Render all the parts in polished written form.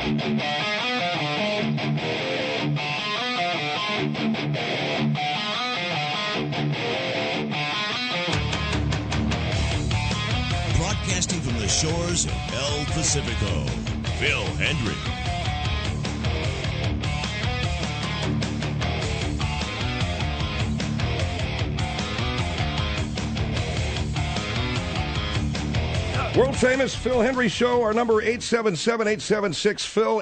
Broadcasting from the shores of El Pacifico, Phil Hendrie. World famous Phil Hendrie Show. Our number 877-876-PHIL,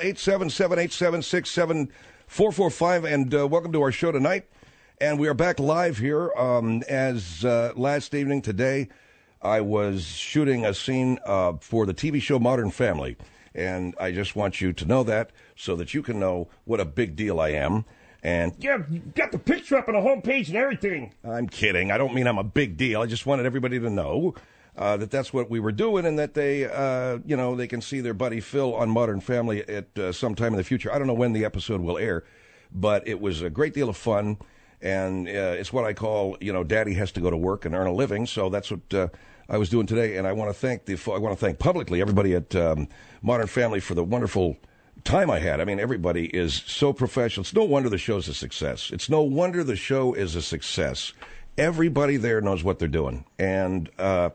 877-876-7445. And welcome to our show tonight. And we are back live here. As last evening today, I was shooting a scene for the TV show Modern Family. And I just want you to know that so that you can know what a big deal I am. And yeah, you got the picture up on the homepage and everything. I'm kidding. I don't mean I'm a big deal. I just wanted everybody to know that that's what we were doing, and that they, they can see their buddy Phil on Modern Family at some time in the future. I don't know when the episode will air, but it was a great deal of fun, and it's what I call, Daddy has to go to work and earn a living. So that's what I was doing today, and I want to thank publicly everybody at Modern Family for the wonderful time I had. I mean, everybody is so professional. It's no wonder the show's a success. It's no wonder the show is a success. Everybody there knows what they're doing, and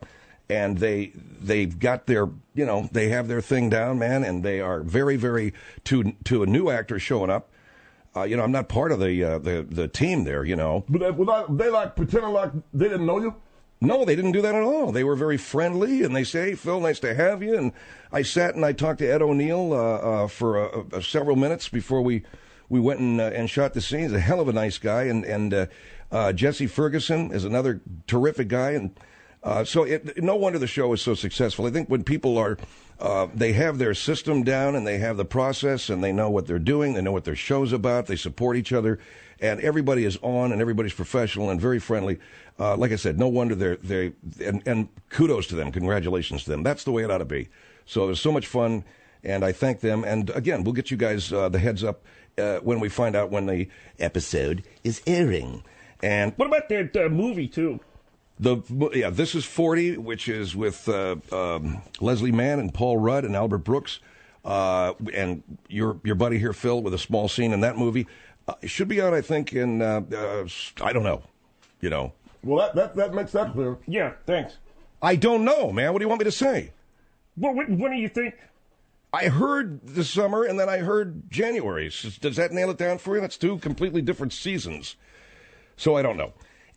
they've got their, they have their thing down, man, and they are very, very, to a new actor showing up. I'm not part of the team there, But they like pretending like they didn't know you? No, they didn't do that at all. They were very friendly, and they say, hey, Phil, nice to have you. And I sat and I talked to Ed O'Neill for several minutes before we went and shot the scene. He's a hell of a nice guy, and Jesse Ferguson is another terrific guy, and so no wonder the show is so successful. I think when people are, they have their system down and they have the process and they know what they're doing, they know what their show's about, they support each other, and everybody is on and everybody's professional and very friendly. Like I said, no wonder and kudos to them, congratulations to them. That's the way it ought to be. So it was so much fun, and I thank them. And again, we'll get you guys the heads up when we find out when the episode is airing. And what about that movie too? This is 40, which is with Leslie Mann and Paul Rudd and Albert Brooks, and your buddy here, Phil, with a small scene in that movie. It should be out, I think, in I don't know, Well, that makes that clear. Yeah, thanks. I don't know, man. What do you want me to say? Well, when do you think? I heard the summer, and then I heard January. Does that nail it down for you? That's two completely different seasons. So I don't know.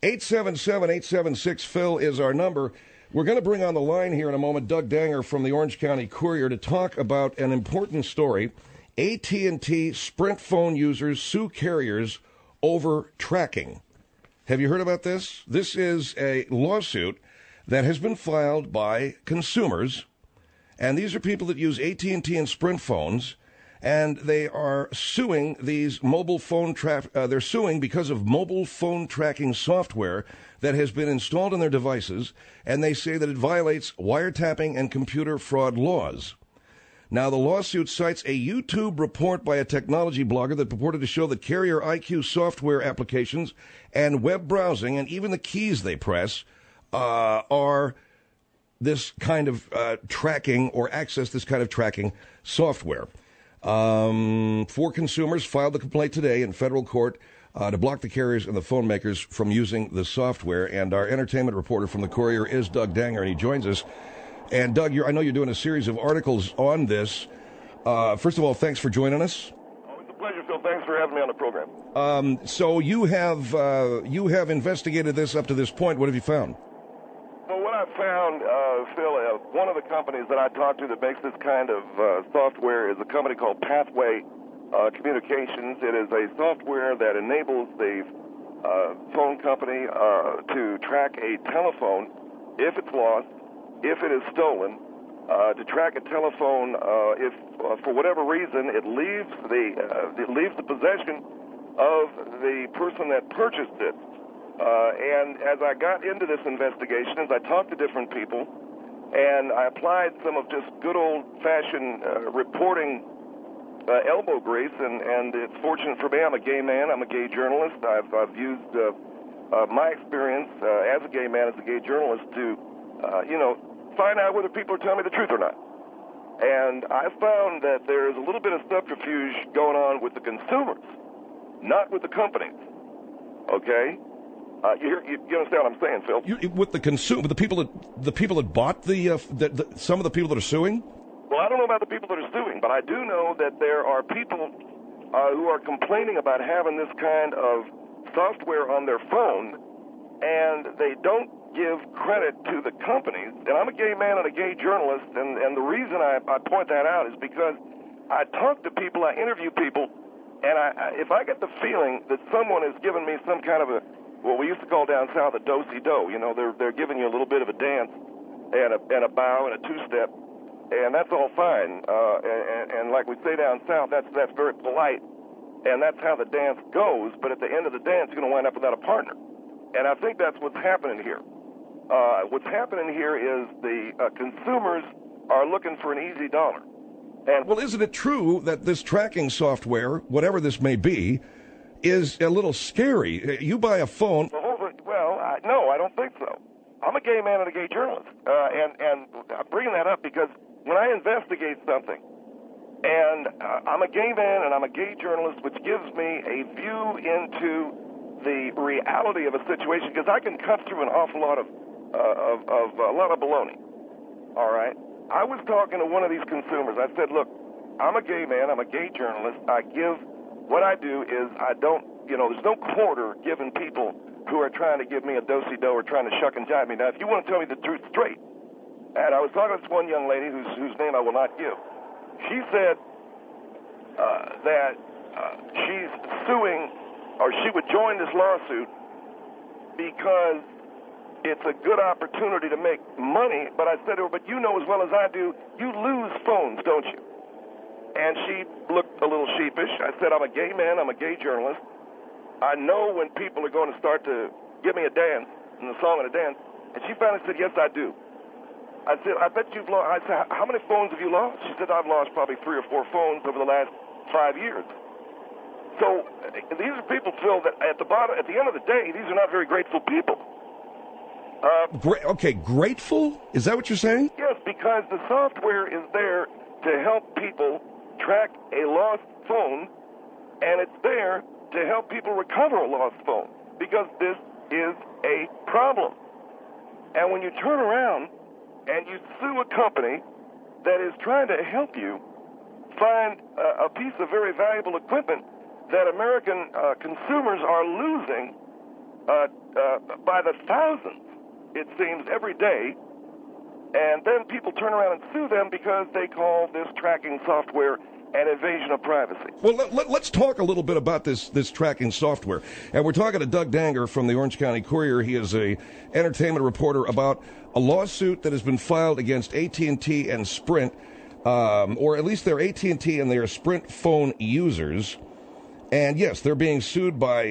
877-876-PHIL is our number. We're going to bring on the line here in a moment Doug Danger from the Orange County Courier to talk about an important story. AT&T Sprint phone users sue carriers over tracking. Have you heard about this? This is a lawsuit that has been filed by consumers, and these are people that use AT&T and Sprint phones, and they are suing these mobile phone they're suing because of mobile phone tracking software that has been installed in their devices, and they say that it violates wiretapping and computer fraud laws. Now, the lawsuit cites a YouTube report by a technology blogger that purported to show that carrier IQ software applications and web browsing and even the keys they press are this kind of tracking or access this kind of tracking software. Four consumers filed the complaint today in federal court to block the carriers and the phone makers from using the software. And our entertainment reporter from the Courier is Doug Danger, and he joins us. And Doug, I know you're doing a series of articles on this. First of all, thanks for joining us. Oh, it's a pleasure, Phil. Thanks for having me on the program. So you have investigated this up to this point. What have you found? Well, what I found, Phil, one of the companies that I talked to that makes this kind of software is a company called Pathway Communications. It is a software that enables the phone company to track a telephone if it's lost, if it is stolen, to track a telephone if for whatever reason it leaves the possession of the person that purchased it. And as I got into this investigation, as I talked to different people, and I applied some of just good old-fashioned reporting elbow grease, and it's fortunate for me. I'm a gay man. I'm a gay journalist. I've used my experience as a gay man, as a gay journalist, to find out whether people are telling me the truth or not. And I found that there's a little bit of subterfuge going on with the consumers, not with the companies. Okay? You understand what I'm saying, Phil? With the people that bought some of the people that are suing? Well, I don't know about the people that are suing, but I do know that there are people who are complaining about having this kind of software on their phone, and they don't give credit to the companies. And I'm a gay man and a gay journalist, and the reason I point that out is because I talk to people, I interview people, and if I get the feeling that someone is giving me some kind of what we used to call down south a do-si-do, they're giving you a little bit of a dance and a bow and a two-step, and that's all fine. And like we say down south, that's very polite, and that's how the dance goes. But at the end of the dance, you're going to wind up without a partner. And I think that's what's happening here. What's happening here is the consumers are looking for an easy dollar. And well, isn't it true that this tracking software, whatever this may be, is a little scary? You buy a phone. No, I don't think so. I'm a gay man and a gay journalist, and I'm bringing that up because when I investigate something, and I'm a gay man and I'm a gay journalist, which gives me a view into the reality of a situation, because I can cut through an awful lot of baloney. All right. I was talking to one of these consumers. I said, look, I'm a gay man. I'm a gay journalist. What I do is I don't, there's no quarter given people who are trying to give me a do-si-do or trying to shuck and jive me. Now, if you want to tell me the truth straight, and I was talking to this one young lady whose name I will not give. She said that she's suing, or she would join this lawsuit because it's a good opportunity to make money. But I said to her, but you know as well as I do, you lose phones, don't you? And she looked a little sheepish. I said, I'm a gay man, I'm a gay journalist. I know when people are going to start to give me a dance, and a song and a dance. And she finally said, yes, I do. I said, I bet you've lost. I said, how many phones have you lost? She said, I've lost probably 3 or 4 phones over the last 5 years. So these are people, Phil, that at the end of the day, these are not very grateful people. Grateful? Is that what you're saying? Yes, because the software is there to help people track a lost phone, and it's there to help people recover a lost phone, because this is a problem. And when you turn around and you sue a company that is trying to help you find a piece of very valuable equipment that American consumers are losing by the thousands, it seems, every day, and then people turn around and sue them because they call this tracking software an invasion of privacy. Well, let's talk a little bit about this tracking software. And we're talking to Doug Danger from the Orange County Courier. He is a entertainment reporter about a lawsuit that has been filed against AT&T and Sprint, or at least they're AT&T and their Sprint phone users. And yes, they're being sued by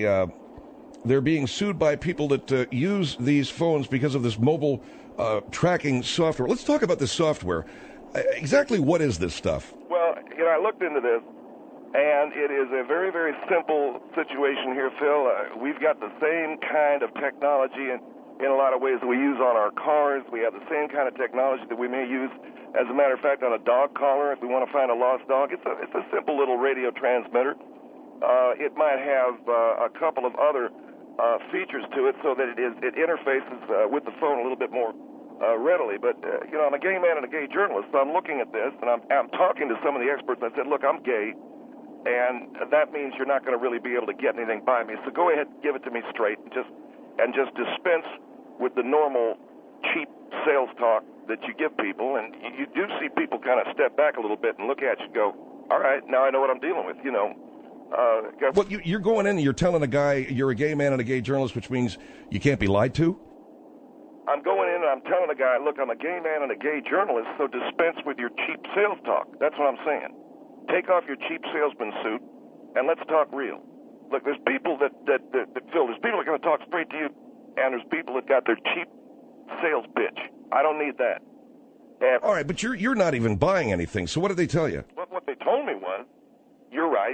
people that use these phones because of this mobile tracking software. Let's talk about this software. Exactly what is this stuff? Well, I looked into this, and it is a very, very simple situation here, Phil. We've got the same kind of technology in a lot of ways that we use on our cars. We have the same kind of technology that we may use, as a matter of fact, on a dog collar if we want to find a lost dog. It's a simple little radio transmitter. It might have a couple of other features to it so that it interfaces with the phone a little bit more readily. But, I'm a gay man and a gay journalist, so I'm looking at this, and I'm talking to some of the experts. I said, look, I'm gay, and that means you're not going to really be able to get anything by me. So go ahead and give it to me straight and just dispense with the normal cheap sales talk that you give people. And you do see people kind of step back a little bit and look at you and go, all right, now I know what I'm dealing with, Well, you're going in and you're telling a guy you're a gay man and a gay journalist, which means you can't be lied to? I'm going in and I'm telling a guy, look, I'm a gay man and a gay journalist, so dispense with your cheap sales talk. That's what I'm saying. Take off your cheap salesman suit, and let's talk real. Look, there's people that Phil, there's people that are going to talk straight to you, and there's people that got their cheap sales pitch. I don't need that. And all right, but you're not even buying anything, so what did they tell you? What they told me was, you're right,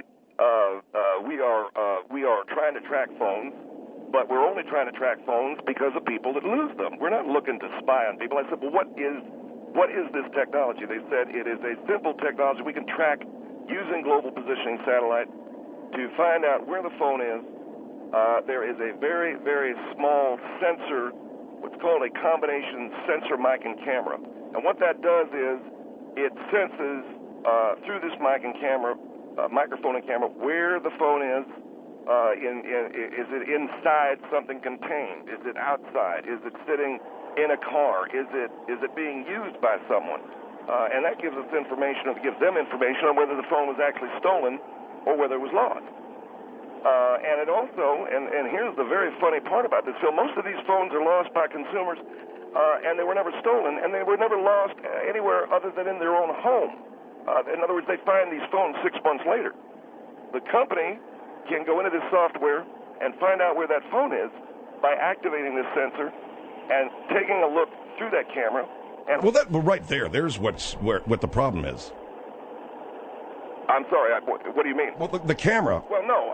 we are trying to track phones, but we're only trying to track phones because of people that lose them. We're not looking to spy on people. I said, well, what is what is this technology? They said it is a simple technology we can track using global positioning satellite to find out where the phone is. There is a very, very small sensor, what's called a combination sensor mic and camera. And what that does is it senses through this mic and camera, microphone and camera, where the phone is. Is it inside something contained? Is it outside? Is it sitting in a car? Is it being used by someone? And that gives us information, it gives them information on whether the phone was actually stolen or whether it was lost. And it also, and here's the very funny part about this, Phil, most of these phones are lost by consumers, and they were never stolen, and they were never lost anywhere other than in their own home. In other words, they find these phones 6 months later. The company can go into this software and find out where that phone is by activating this sensor and taking a look through that camera. And well, right there's what the problem is. I'm sorry, what do you mean? Well, the camera. Well, no,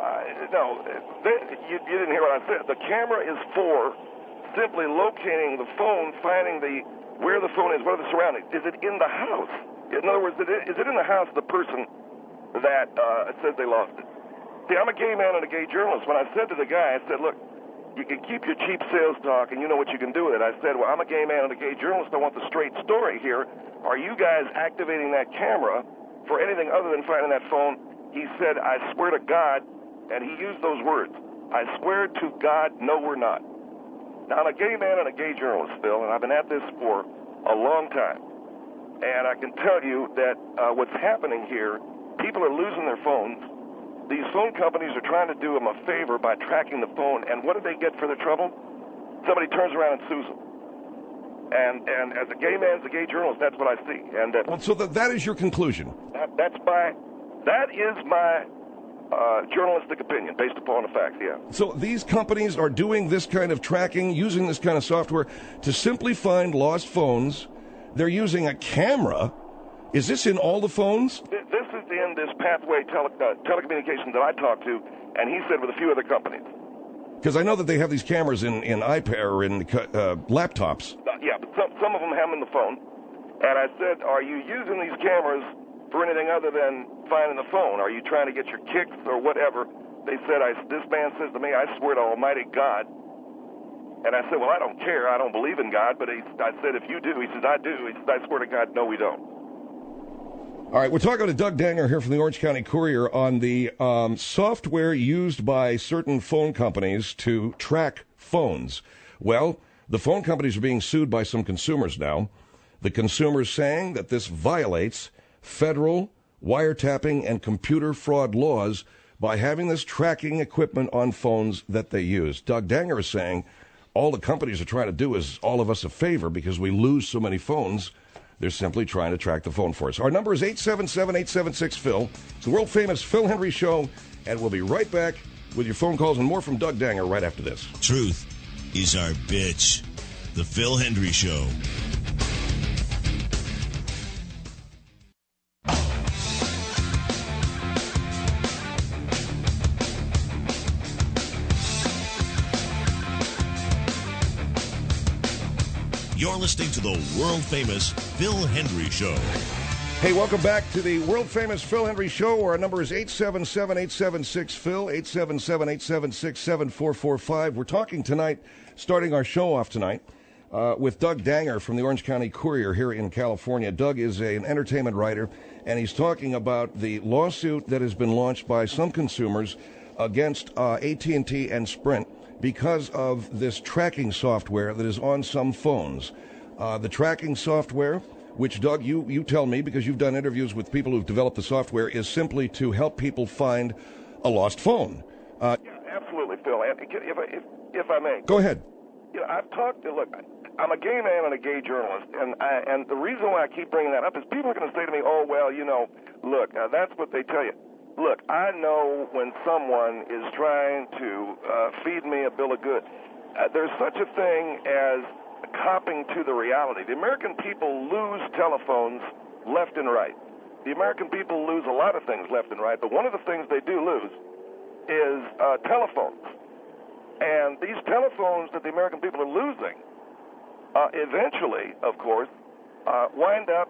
you didn't hear what I said. The camera is for simply locating the phone, finding where the phone is, what are the surroundings. Is it in the house? In other words, is it in the house of the person that says they lost it? See, I'm a gay man and a gay journalist. When I said to the guy, I said, look, you can keep your cheap sales talk and you know what you can do with it. I said, well, I'm a gay man and a gay journalist. I want the straight story here. Are you guys activating that camera for anything other than finding that phone? He said, I swear to God, and he used those words, I swear to God, no, we're not. Now, I'm a gay man and a gay journalist, Phil, and I've been at this for a long time. And I can tell you that what's happening here, people are losing their phones. These phone companies are trying to do them a favor by tracking the phone, and what do they get for their trouble? Somebody turns around and sues them. And as a gay man, as a gay journalist, that's what I see. And so that is your conclusion. That is my journalistic opinion, based upon the facts. Yeah. So these companies are doing this kind of tracking, using this kind of software to simply find lost phones. They're using a camera. Is this in all the phones? This is in this Pathway telecommunications that I talked to, and he said with a few other companies. Because I know that they have these cameras in iPad or in laptops. Yeah, but some of them have them in the phone. And I said, are you using these cameras for anything other than finding the phone? Are you trying to get your kicks or whatever? They said, this man says to me, I swear to Almighty God. And I said, well, I don't care. I don't believe in God. But I said, if you do, he says, I do. He says, I swear to God, no, we don't. All right, we're talking to Doug Danger here from the Orange County Courier on the software used by certain phone companies to track phones. Well, the phone companies are being sued by some consumers now. The consumers saying that this violates federal wiretapping and computer fraud laws by having this tracking equipment on phones that they use. Doug Danger is saying all the companies are trying to do is all of us a favor because we lose so many phones. They're simply trying to track the phone for us. Our number is 877-876-PHIL. It's the world-famous Phil Hendrie Show, and we'll be right back with your phone calls and more from Doug Danger right after this. Truth is our bitch. The Phil Hendrie Show. You're listening to the world-famous Phil Hendrie Show. Hey, welcome back to the world-famous Phil Hendrie Show, where our number is 877-876-PHIL, 877-876-7445. We're talking tonight, starting our show off tonight, with Doug Danger from the Orange County Courier here in California. Doug is an entertainment writer, and he's talking about the lawsuit that has been launched by some consumers against AT&T and Sprint because of this tracking software that is on some phones. The tracking software, which, Doug, you tell me, because you've done interviews with people who've developed the software, is simply to help people find a lost phone. Yeah, absolutely, Phil. And if I may. Go ahead. I've talked to, look, I'm a gay man and a gay journalist, and the reason why I keep bringing that up is people are going to say to me, oh, well, look, that's what they tell you. Look, I know when someone is trying to feed me a bill of goods. There's such a thing as copping to the reality. The American people lose telephones left and right. The American people lose a lot of things left and right, but one of the things they do lose is telephones. And these telephones that the American people are losing, eventually, of course, wind up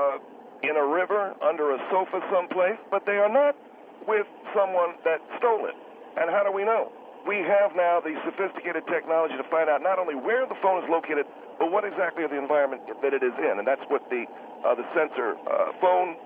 in a river, under a sofa someplace, but they are not with someone that stole it. And how do we know? We have now the sophisticated technology to find out not only where the phone is located, but what exactly is the environment that it is in. And that's what the sensor phone,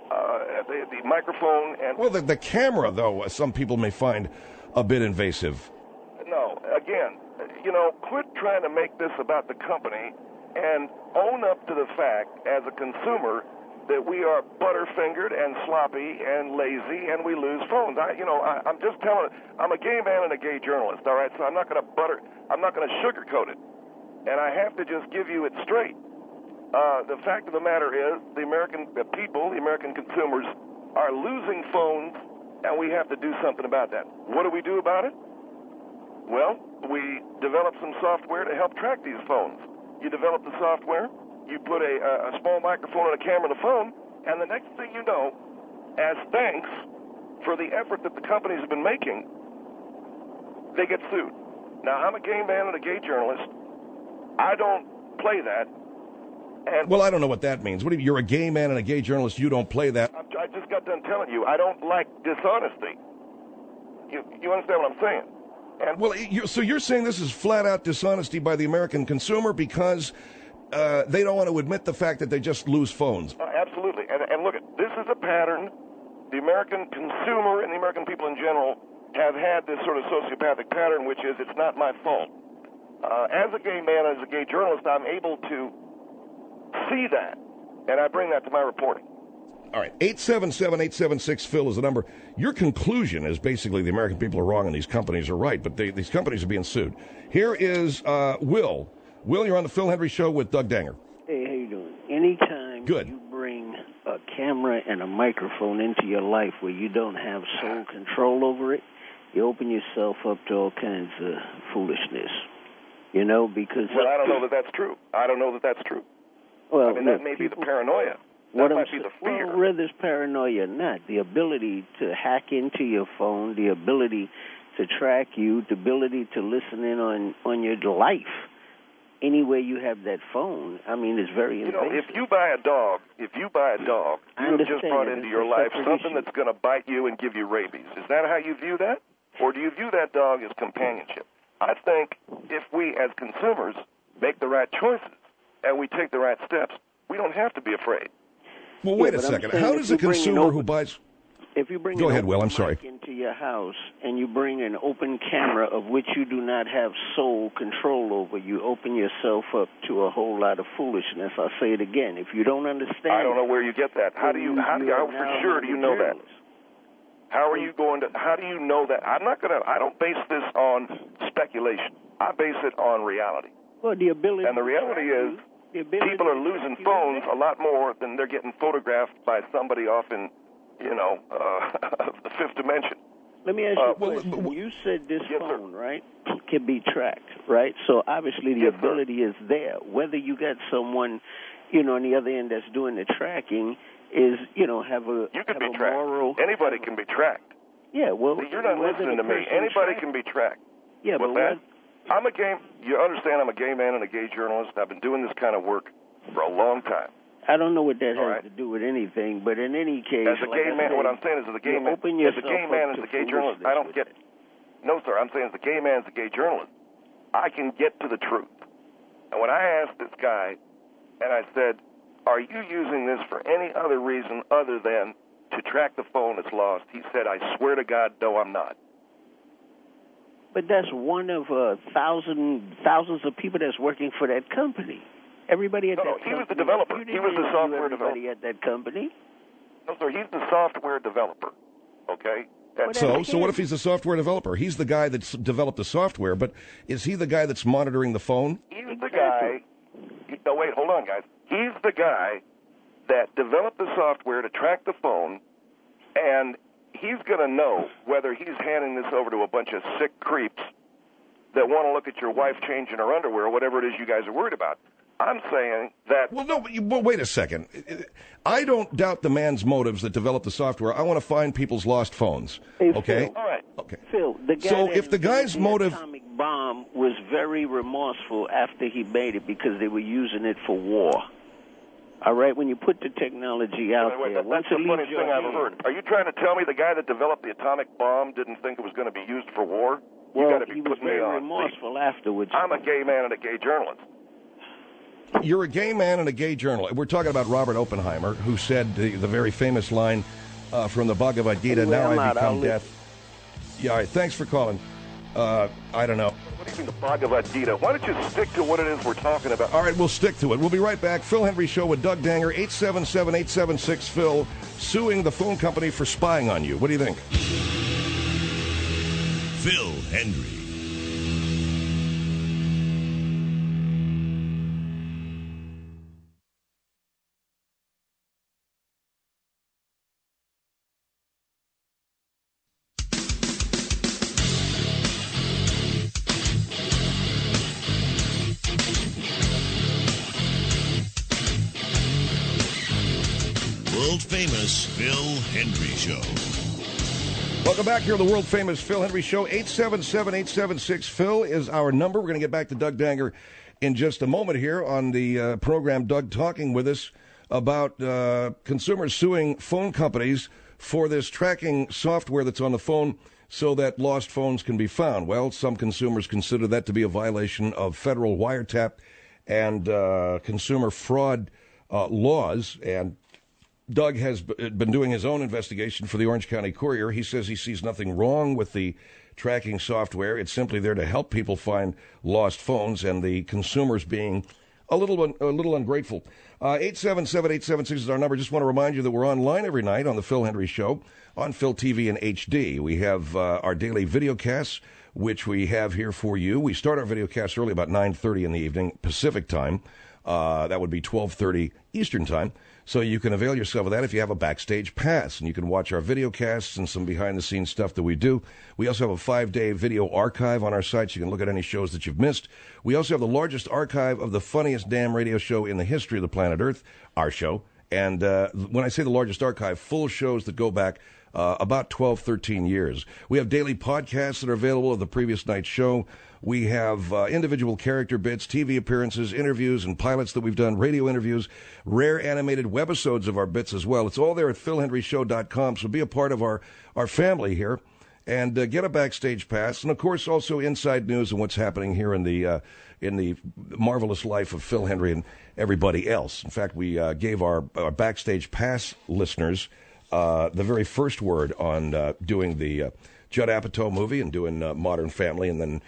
the microphone, and... Well, the camera, though, some people may find a bit invasive. No, again, quit trying to make this about the company and own up to the fact as a consumer that we are butterfingered and sloppy and lazy and we lose phones. I'm just telling it. I'm a gay man and a gay journalist, all right? So I'm not going to sugarcoat it. And I have to just give you it straight. The fact of the matter is the American people, the American consumers, are losing phones, and we have to do something about that. What do we do about it? Well, we develop some software to help track these phones. You develop the software, you put a small microphone and a camera on the phone, and the next thing you know, as thanks for the effort that the companies have been making, they get sued. Now, I'm a gay man and a gay journalist. I don't play that. And well, I don't know what that means. What do you, you're a gay man and a gay journalist, you don't play that? I just got done telling you, I don't like dishonesty. You understand what I'm saying? And well, so you're saying this is flat-out dishonesty by the American consumer because they don't want to admit the fact that they just lose phones. Absolutely. And look, this is a pattern. The American consumer and the American people in general have had this sort of sociopathic pattern, which is it's not my fault. As a gay man, as a gay journalist, I'm able to see that, and I bring that to my reporting. All right, 877-876-PHIL is the number. Your conclusion is basically the American people are wrong and these companies are right, but these companies are being sued. Here is Will. Will, you're on the Phil Hendry Show with Doug Danger. Hey, how you doing? Anytime Good. You bring a camera and a microphone into your life where you don't have sole control over it, you open yourself up to all kinds of foolishness. Because... Well, I don't know that that's true. Well, I mean, that may be the paranoia. That might be the fear. Well, whether it's paranoia or not, the ability to hack into your phone, the ability to track you, the ability to listen in on your life, anywhere you have that phone, I mean, it's very invasive. If you buy a dog, you have just brought into your life something that's going to bite you and give you rabies. Is that how you view that? Or do you view that dog as companionship? I think if we as consumers make the right choices and we take the right steps, we don't have to be afraid. Well, wait a second. How does a consumer who buys... If you bring Go ahead, Will. I'm sorry. Into your house and you bring an open camera of which you do not have sole control over, you open yourself up to a whole lot of foolishness. I'll say it again. If you don't understand... I don't know where you get that. How for sure do you know that? How do you know that? I don't base this on speculation. I base it on reality. Well, the ability... And the reality is people are losing phones a lot more than they're getting photographed by somebody off in, the fifth dimension. Let me ask you a question. You said this phone, right, can be tracked, right? So obviously the ability is there. Whether you got someone, on the other end that's doing the tracking is, have a moral... Anybody can be tracked. Yeah, well... See, you're not listening to me. Anybody can be tracked. Yeah, but you understand I'm a gay man and a gay journalist. I've been doing this kind of work for a long time. I don't know what that has to do with anything, but in any case... As a gay man, what I'm saying is as a gay man, as a gay journalist, I don't get... No, sir, I'm saying as a gay man, as a gay journalist, I can get to the truth. And when I asked this guy, and I said, are you using this for any other reason other than to track the phone that's lost? He said, I swear to God, no, I'm not. But that's one of thousands of people that's working for that company. Everybody at that company. He was the developer. He was the software developer. Everybody at that company? No, sir, he's the software developer, okay? So what if he's the software developer? He's the guy that's developed the software, but is he the guy that's monitoring the phone? He's the guy... No, wait, hold on, guys. He's the guy that developed the software to track the phone, and he's going to know whether he's handing this over to a bunch of sick creeps that want to look at your wife changing her underwear or whatever it is you guys are worried about. I'm saying that... Well, wait a second. I don't doubt the man's motives that developed the software. I want to find people's lost phones. Okay? Phil, all right. Okay. Phil, the guy so if the guy's motive... atomic bomb was very remorseful after he made it because they were using it for war. All right, when you put the technology out Wait, there, that's once it the leaves funniest your thing I've hand, ever heard. Are you trying to tell me the guy that developed the atomic bomb didn't think it was going to be used for war? well, you got to be he was putting me very on. remorseful afterwards. I'm a gay man and a gay journalist. You're a gay man and a gay journalist. We're talking about Robert Oppenheimer, who said the very famous line from the Bhagavad Gita, Anyway, now I'm I out. become I'll death. Yeah, all right, thanks for calling. I don't know. What do you mean the Bhagavad Gita? Why don't you stick to what it is we're talking about? All right, we'll stick to it. We'll be right back. Phil Hendry Show with Doug Danger, 877-876-PHIL, suing the phone company for spying on you. What do you think? Phil Hendry. World-famous Phil Hendry Show. Welcome back here to the world-famous Phil Hendry Show. 877-876-PHIL is our number. We're going to get back to Doug Danger in just a moment here on the program. Doug talking with us about consumers suing phone companies for this tracking software that's on the phone so that lost phones can be found. Well, some consumers consider that to be a violation of federal wiretap and consumer fraud laws, and Doug has been doing his own investigation for the Orange County Courier. He says he sees nothing wrong with the tracking software. It's simply there to help people find lost phones, and the consumers being a little ungrateful. 877-876 is our number. Just want to remind you that we're online every night on the Phil Hendry Show on Phil TV and HD. We have our daily videocasts, which we have here for you. We start our videocasts early, about 9:30 in the evening, Pacific time. That would be 12:30 Eastern time. So you can avail yourself of that if you have a Backstage Pass, and you can watch our video casts and some behind-the-scenes stuff that we do. We also have a 5-day video archive on our site, so you can look at any shows that you've missed. We also have the largest archive of the funniest damn radio show in the history of the planet Earth, our show. And when I say the largest archive, full shows that go back about 12, 13 years. We have daily podcasts that are available of the previous night's show. We have individual character bits, TV appearances, interviews, and pilots that we've done, radio interviews, rare animated webisodes of our bits as well. It's all there at philhendryshow.com, so be a part of our family here and get a Backstage Pass. And, of course, also inside news and what's happening here in the marvelous life of Phil Hendry and everybody else. In fact, we gave our Backstage Pass listeners the very first word on doing the Judd Apatow movie and doing Modern Family, and then,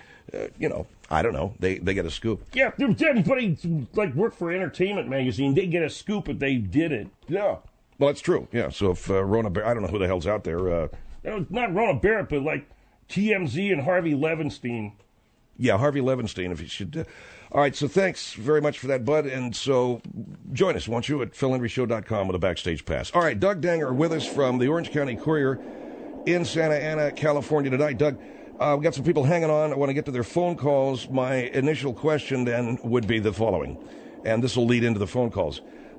I don't know, they get a scoop. Yeah, if anybody worked for Entertainment Magazine, they get a scoop if they did it. Yeah. Well, that's true. Yeah, so if Rona Barrett, I don't know who the hell's out there. Not Rona Barrett, but TMZ and Harvey Levenstein. Yeah, Harvey Levenstein, if you should. All right, so thanks very much for that, Bud. And so join us, won't you, at philhendryshow.com with a Backstage Pass. All right, Doug Danger with us from the Orange County Courier in Santa Ana, California tonight. Doug, we've got some people hanging on. I want to get to their phone calls. My initial question then would be the following, and this will lead into the phone calls.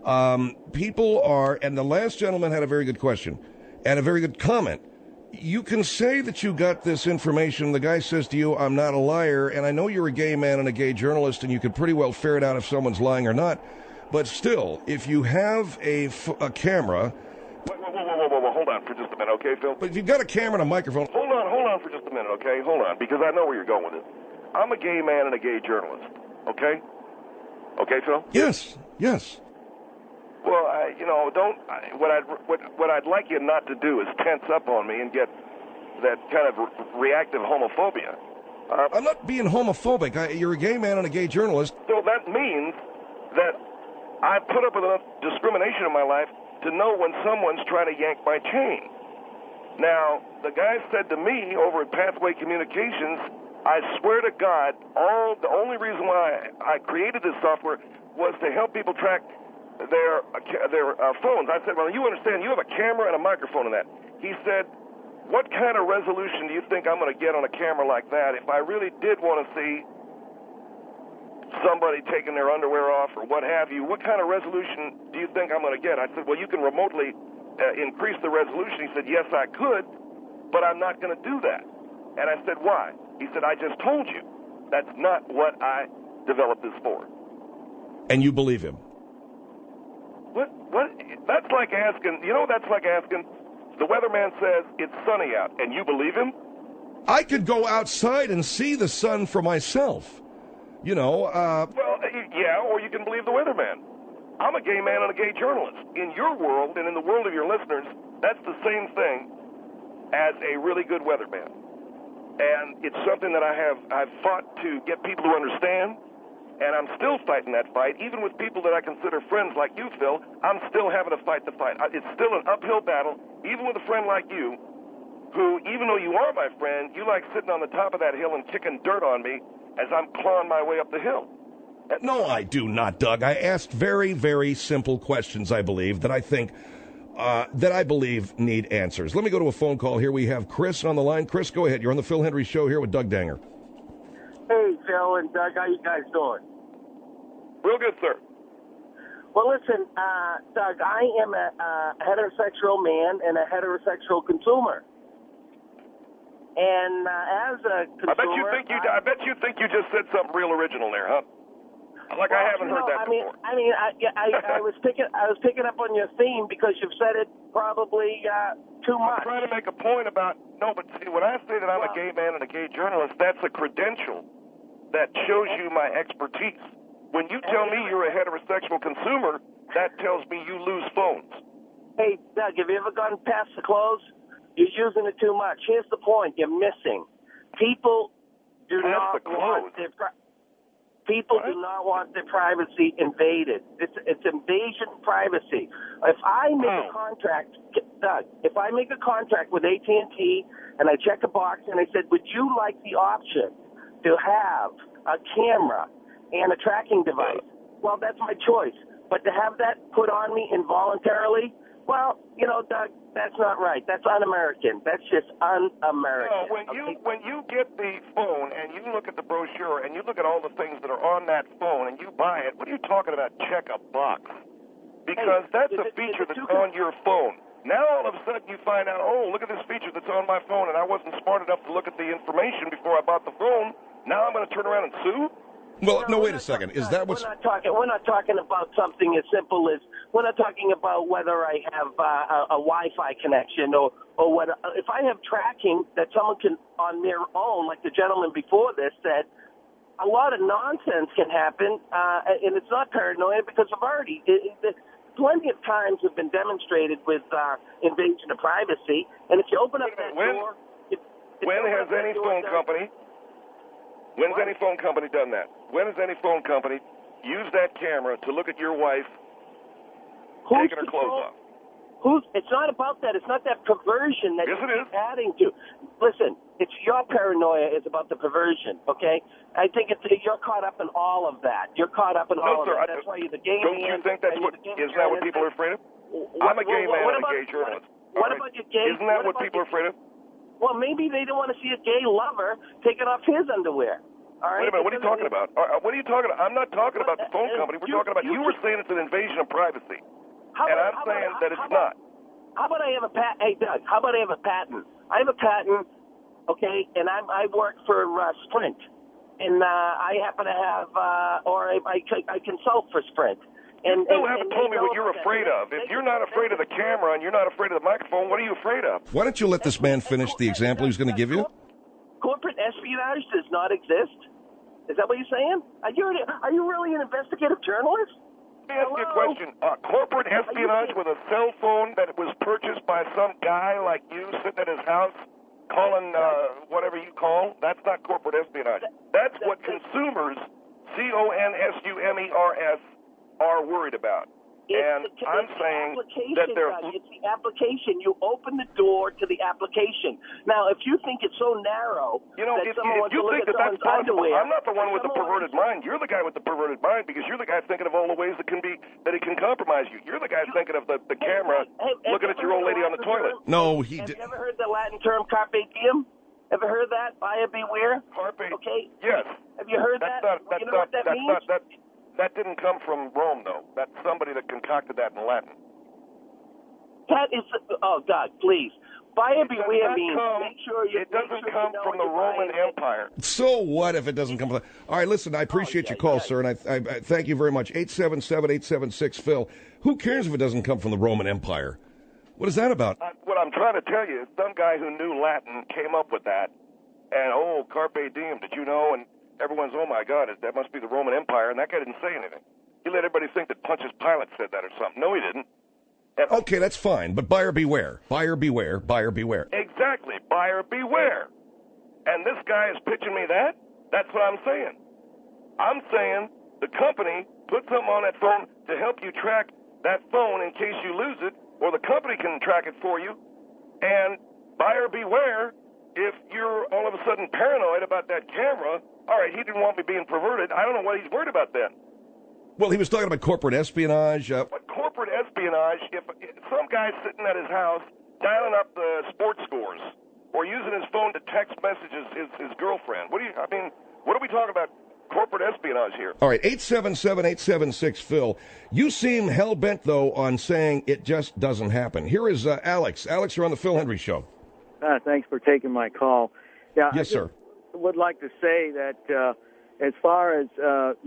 People are, and the last gentleman had a very good question and a very good comment. You can say that you got this information. The guy says to you, I'm not a liar, and I know you're a gay man and a gay journalist, and you could pretty well ferret out if someone's lying or not. But still, if you have a camera... Whoa, hold on for just a minute, okay, Phil? But if you've got a camera and a microphone... Hold on for just a minute, okay? Hold on, because I know where you're going with this. I'm a gay man and a gay journalist, okay? Okay, Phil? Yes. Well, what I'd like you not to do is tense up on me and get that kind of reactive homophobia. I'm not being homophobic. You're a gay man and a gay journalist. So that means that I've put up with enough discrimination in my life to know when someone's trying to yank my chain. Now, the guy said to me over at Pathway Communications, I swear to God, the only reason why I created this software was to help people track their phones. I said, well, you understand, you have a camera and a microphone in that. He said, what kind of resolution do you think I'm going to get on a camera like that if I really did want to see somebody taking their underwear off or what have you? What kind of resolution do you think I'm going to get? I said, well, you can remotely increase the resolution. He said, yes, I could, but I'm not going to do that. And I said, why? He said, I just told you. That's not what I developed this for. And you believe him? What? That's like asking, that's like asking, the weatherman says it's sunny out, and you believe him? I could go outside and see the sun for myself. Well, yeah, or you can believe the weatherman. I'm a gay man and a gay journalist. In your world and in the world of your listeners, that's the same thing as a really good weatherman. And it's something that I've fought to get people to understand, and I'm still fighting that fight. Even with people that I consider friends like you, Phil, I'm still having to fight the fight. It's still an uphill battle, even with a friend like you, who, even though you are my friend, you like sitting on the top of that hill and kicking dirt on me as I'm clawing my way up the hill. No, I do not, Doug. I asked very, very simple questions, I believe, that I believe need answers. Let me go to a phone call here. We have Chris on the line. Chris, go ahead. You're on the Phil Hendry Show here with Doug Danger. Hey, Phil and Doug, how you guys doing? Real good, sir. Well, listen, Doug, I am a heterosexual man and a heterosexual consumer. And as a consumer, I bet you think you just said something real original there, huh? Like, well, I haven't heard that before. I was picking up on your theme because you've said it probably too much. I'm trying to make a point about but see, when I say that I'm a gay man and a gay journalist, that's a credential that shows you my expertise. When you tell me you're a heterosexual consumer, that tells me you lose phones. Hey, Doug, have you ever gone past the clothes? You're using it too much. Here's the point you're missing. People do not want their privacy invaded. It's invasion of privacy. If I make a contract, Doug, if I make a contract with AT&T and I check a box and I said, would you like the option to have a camera and a tracking device? Well, that's my choice. But to have that put on me involuntarily, well, Doug, that's not right. That's un-American. That's just un-American. No, when you get the phone and you look at the brochure and you look at all the things that are on that phone and you buy it, what are you talking about check a box? Because that's a feature that's on your phone. Now all of a sudden you find out, look at this feature that's on my phone, and I wasn't smart enough to look at the information before I bought the phone. Now I'm going to turn around and sue? Well, no, wait a second. Is that what's... We're not talking about something as simple as, we're not talking about whether I have a Wi-Fi connection or what. If I have tracking that someone can, on their own, like the gentleman before this said, a lot of nonsense can happen, and it's not paranoia because of already, plenty of times have been demonstrated with invasion of privacy, and if you open up that door... When has any phone company... When's any phone company done that? When has any phone company used that camera to look at your wife taking her clothes off? It's not about that. It's not that perversion that you're adding to. Listen, it's your paranoia is about the perversion, okay? I think you're caught up in all of that. You're caught up in all of that. That's why you're the gay man. Don't you think isn't that what people are afraid of? I'm a gay man and a gay journalist. What about your gay? Isn't that what people are afraid of? Well, maybe they don't want to see a gay lover taking off his underwear. All right? Wait a minute, what are you talking about? What are you talking about? I'm not talking about the phone company. We're talking about, you were saying it's an invasion of privacy. And I'm saying that it's not. How about I have a patent? Hey, Doug, how about I have a patent? I have a patent, okay, and I work for Sprint. And I happen to have, I consult for Sprint. You still haven't told me what you're afraid of. If you're not afraid of the camera and you're not afraid of the microphone, what are you afraid of? Why don't you let this man finish the example he's going to give you? Corporate espionage does not exist? Is that what you're saying? Are you really an investigative journalist? Let me ask you a question. Corporate espionage with a cell phone that was purchased by some guy like you sitting at his house calling whatever you call, that's not corporate espionage. That's what consumers, CONSUMERS, are worried about. I'm saying that it's the application. You open the door to the application. Now, if you think it's so narrow that someone wants to look at someone's underwear, I'm not the one with the perverted mind. You're the guy with the perverted mind because you're the guy thinking of all the ways that it can compromise you. You're the guy thinking of the camera looking at your old lady on the toilet. No, Have you ever heard the Latin term carpe diem? Ever heard that? Buyer beware? Carpe. Okay. Yes. Have you heard that? You know what that means? That didn't come from Rome, though. That's somebody that concocted that in Latin. That is, Doug, please. buyer beware means make sure you. It doesn't come from the Roman Empire. So what if it doesn't come from... All right, listen, I appreciate your call, sir, and I thank you very much. 877-876-PHIL. Who cares if it doesn't come from the Roman Empire? What is that about? What I'm trying to tell you is some guy who knew Latin came up with that. And, carpe diem, did you know? And everyone's, oh, my God, that must be the Roman Empire. And that guy didn't say anything. He let everybody think that Pontius Pilate said that or something. No, he didn't. And, okay, that's fine, but buyer beware. Buyer beware. Buyer beware. Exactly. Buyer beware. And this guy is pitching me that? That's what I'm saying. I'm saying the company put something on that phone to help you track that phone in case you lose it, or the company can track it for you. And buyer beware, if you're all of a sudden paranoid about that camera, all right, he didn't want me being perverted. I don't know what he's worried about then. Well, he was talking about corporate espionage. What corporate espionage, if some guy's sitting at his house dialing up the sports scores or using his phone to text messages his girlfriend, what are we talking about? Corporate espionage here. All right, 877-876-PHIL. You seem hell-bent, though, on saying it just doesn't happen. Here is Alex. Alex, you're on the Phil Hendry Show. Thanks for taking my call. Yeah, yes, sir. I would like to say that as far as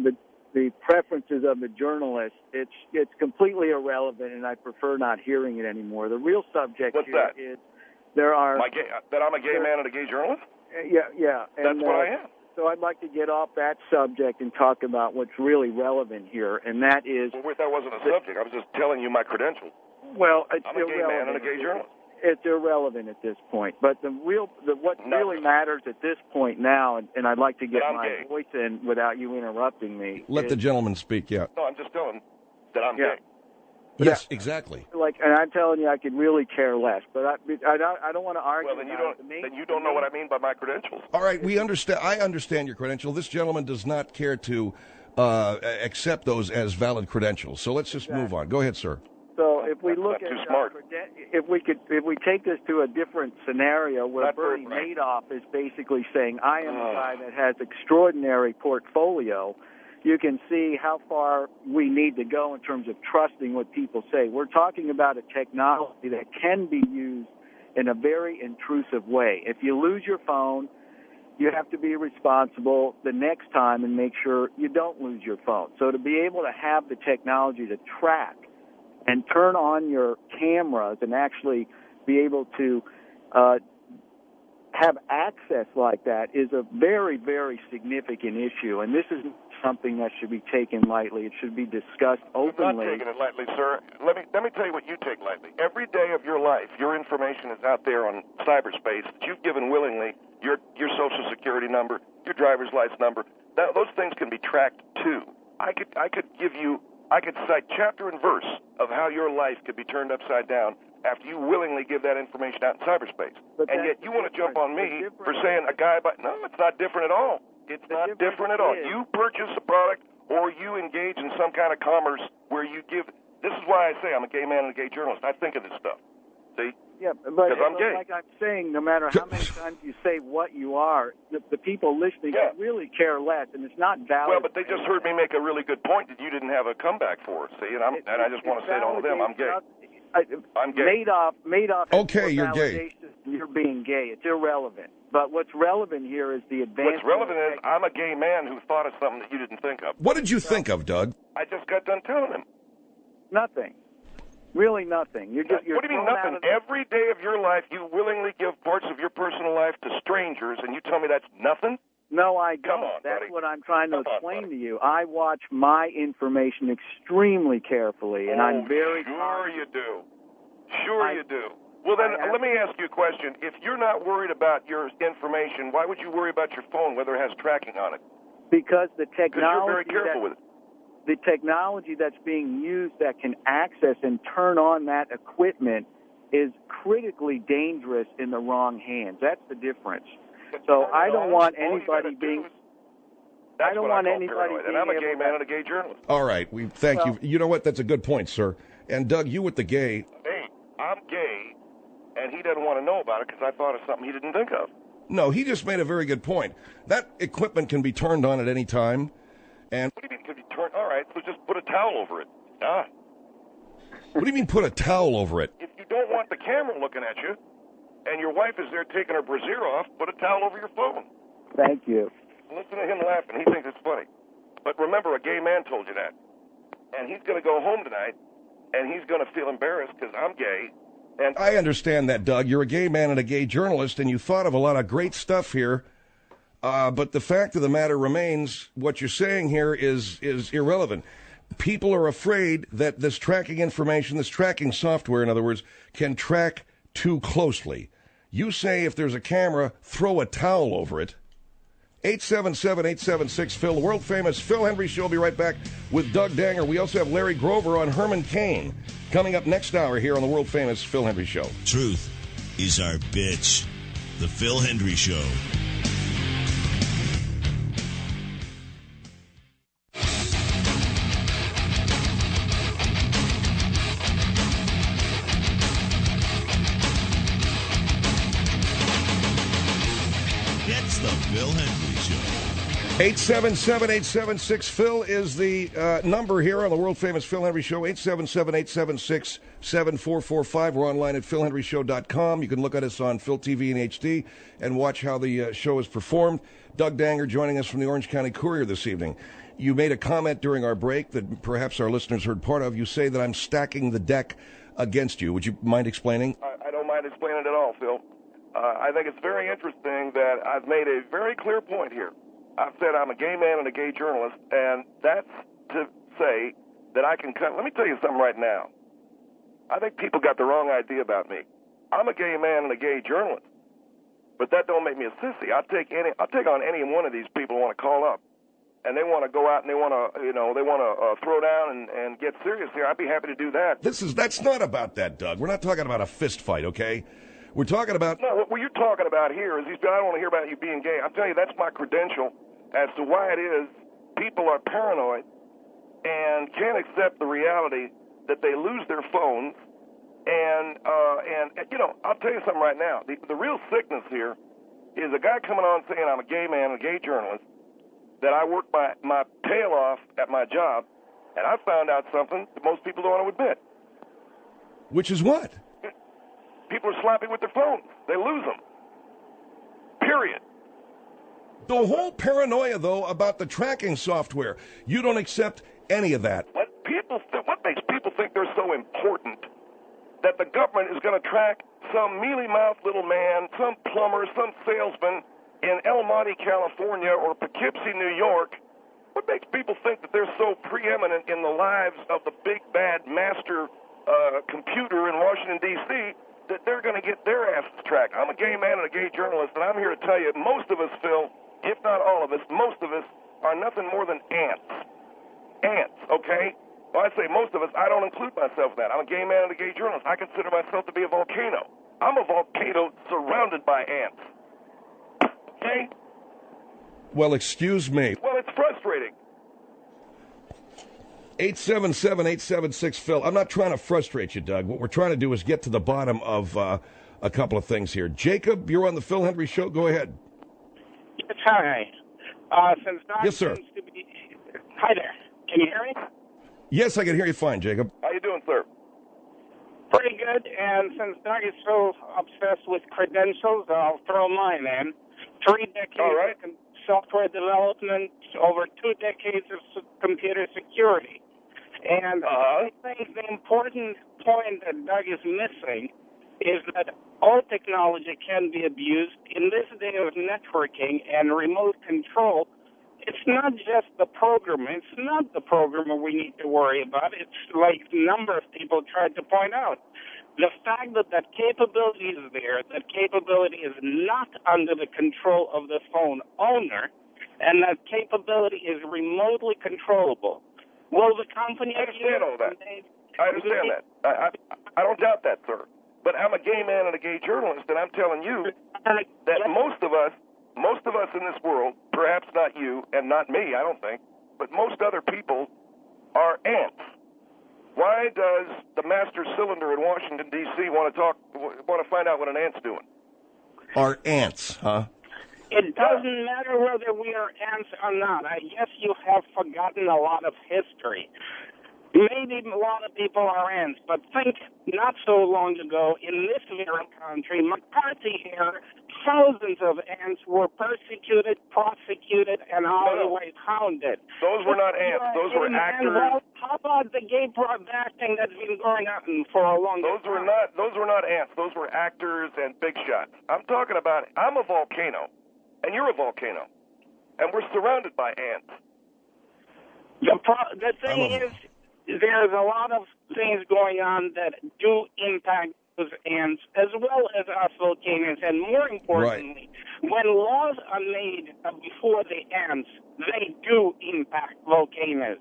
the preferences of the journalist, it's completely irrelevant, and I prefer not hearing it anymore. The real subject What's here that? is there are... that I'm a gay man and a gay journalist? Yeah. That's what I am. So I'd like to get off that subject and talk about what's really relevant here, and that is... Well, that wasn't a subject. I was just telling you my credentials. Well, it's I'm a gay man and a gay journalist. It's irrelevant at this point. But what really matters at this point now, and I'd like to get my voice in without you interrupting me. Let the gentleman speak, yeah. No, I'm just telling that I'm gay. Yes, exactly. And I'm telling you, I could really care less. But I don't want to argue. Well, then you don't know what I mean by my credentials. All right, we understand. I understand your credential. This gentleman does not care to accept those as valid credentials. So let's just move on. Go ahead, sir. So if we look at smart. if we take this to a different scenario where Bernie Madoff is basically saying, I am a guy that has extraordinary portfolio, you can see how far we need to go in terms of trusting what people say. We're talking about a technology that can be used in a very intrusive way. If you lose your phone, you have to be responsible the next time and make sure you don't lose your phone. So to be able to have the technology to track and turn on your cameras and actually be able to have access like that is a very, very significant issue. And this is something that should be taken lightly. It should be discussed openly. I'm not taking it lightly, sir. Let me tell you what you take lightly. Every day of your life, your information is out there on cyberspace that you've given willingly, your Social Security number, your driver's license number. Those things can be tracked, too. I could cite chapter and verse of how your life could be turned upside down after you willingly give that information out in cyberspace. And yet you want to jump on me for saying a guy, but no, it's not different at all. It's not different at all. You purchase a product or you engage in some kind of commerce where you give. This is why I say I'm a gay man and a gay journalist. I think of this stuff. See? Yeah, but I'm gay. Like I'm saying, no matter how many times you say what you are, the people listening really care less, and it's not valid. Well, but they just heard me make a really good point that you didn't have a comeback for. See, and I just want to say to all of them, I'm gay. I'm gay. Madoff. Okay, you're gay. You're being gay. It's irrelevant. But what's relevant here is the advancement. What's relevant is I'm a gay man who thought of something that you didn't think of. What did you think of, Doug? I just got done telling him. Nothing. Really nothing. You're what do you mean nothing? Every day of your life, you willingly give parts of your personal life to strangers, and you tell me that's nothing? No, I don't. Come on, That's buddy. what I'm trying to explain to you. I watch my information extremely carefully, and I'm very sure you do. Sure you do. Well, then, let me ask you a question. If you're not worried about your information, why would you worry about your phone, whether it has tracking on it? Because the technology you're very careful with it. The technology that's being used that can access and turn on that equipment is critically dangerous in the wrong hands. That's the difference. So I don't want anybody being... I don't want anybody being... And I'm a gay man and a gay journalist. All right. Thank you. You know what? That's a good point, sir. And, Doug, you with the gay... Hey, I'm gay, and he doesn't want to know about it because I thought of something he didn't think of. No, he just made a very good point. That equipment can be turned on at any time. And what do you mean it can be turned? All right, so just put a towel over it. Done. What do you mean put a towel over it? If you don't want the camera looking at you, and your wife is there taking her brassiere off, put a towel over your phone. Thank you. Listen to him laughing. He thinks it's funny. But remember, a gay man told you that. And he's going to go home tonight, and he's going to feel embarrassed because I'm gay. And I understand that, Doug. You're a gay man and a gay journalist, and you thought of a lot of great stuff here. But the fact of the matter remains, what you're saying here is irrelevant. People are afraid that this tracking information, this tracking software, in other words, can track too closely. You say if there's a camera, throw a towel over it. 877-876-PHIL, the world-famous Phil Hendrie Show. We'll be right back with Doug Danger. We also have Larry Grover on Herman Cain coming up next hour here on the world-famous Phil Hendrie Show. Truth is our bitch. The Phil Hendrie Show. It's the Phil Hendrie Show. 877-876-PHIL is the number here on the world-famous Phil Hendrie Show, 877-876-7445. We're online at philhendrieshow.com. You can look at us on Phil TV and HD and watch how the show is performed. Doug Danger joining us from the Orange County Courier this evening. You made a comment during our break that perhaps our listeners heard part of. You say that I'm stacking the deck against you. Would you mind explaining? I don't mind explaining at all, Phil. I think it's very interesting that I've made a very clear point here. I've said I'm a gay man and a gay journalist, and that's to say that I can cut. Let me tell you something right now. I think people got the wrong idea about me. I'm a gay man and a gay journalist, but that don't make me a sissy. I'll take on any one of these people who want to call up, and they want to go out and they want to, throw down and get serious here. I'd be happy to do that. That's not about that, Doug. We're not talking about a fist fight, okay? We're talking about... No, what you're talking about here is, I don't want to hear about you being gay. I'm telling you, that's my credential as to why it is people are paranoid and can't accept the reality that they lose their phones. And I'll tell you something right now. The real sickness here is a guy coming on saying I'm a gay man and a gay journalist, that I work my tail off at my job, and I found out something that most people don't want to admit. Which is what? People are sloppy with their phones. They lose them. Period. The whole paranoia, though, about the tracking software, you don't accept any of that. What makes people think they're so important that the government is going to track some mealy-mouthed little man, some plumber, some salesman in El Monte, California, or Poughkeepsie, New York? What makes people think that they're so preeminent in the lives of the big, bad master computer in Washington, D.C., that they're going to get their asses tracked? I'm a gay man and a gay journalist, and I'm here to tell you, most of us, Phil, if not all of us, most of us are nothing more than ants. Ants, okay? Well, I say most of us. I don't include myself in that. I'm a gay man and a gay journalist. I consider myself to be a volcano. I'm a volcano surrounded by ants. Okay? Well, excuse me. Well, it's frustrating. 877-876-PHIL. I'm not trying to frustrate you, Doug. What we're trying to do is get to the bottom of a couple of things here. Jacob, you're on the Phil Hendrie Show. Go ahead. Yes, hi. Since Doug yes, sir. Hi there. Can you hear me? Yes, I can hear you fine, Jacob. How you doing, sir? Pretty good. And since Doug is so obsessed with credentials, I'll throw mine in. 3 decades of software development, over 2 decades of computer security. And I think the important point that Doug is missing is that all technology can be abused. In this day of networking and remote control, it's not just the programmer. It's not the programmer we need to worry about. It's like a number of people tried to point out. The fact that that capability is there, that capability is not under the control of the phone owner, and that capability is remotely controllable. Will the company... I understand all that. I understand that. I don't doubt that, sir. But I'm a gay man and a gay journalist, and I'm telling you that most of us in this world, perhaps not you and not me, I don't think, but most other people are ants. Why does the master cylinder in Washington, D.C. want to find out what an ant's doing? Are ants, huh? It doesn't matter whether we are ants or not. I guess you have forgotten a lot of history. Maybe a lot of people are ants, but think not so long ago in this very country, McCarthy here, thousands of ants were persecuted, prosecuted, and always hounded. Those were not ants. Those were actors. Well, how about the gay bashing that's been going on for a long time? Those were not ants. Those were actors and big shots. I'm talking about, I'm a volcano, and you're a volcano, and we're surrounded by ants. The thing is, there's a lot of things going on that do impact those ants as well as us volcanoes, and more importantly, when laws are made before the ants, they do impact volcanoes.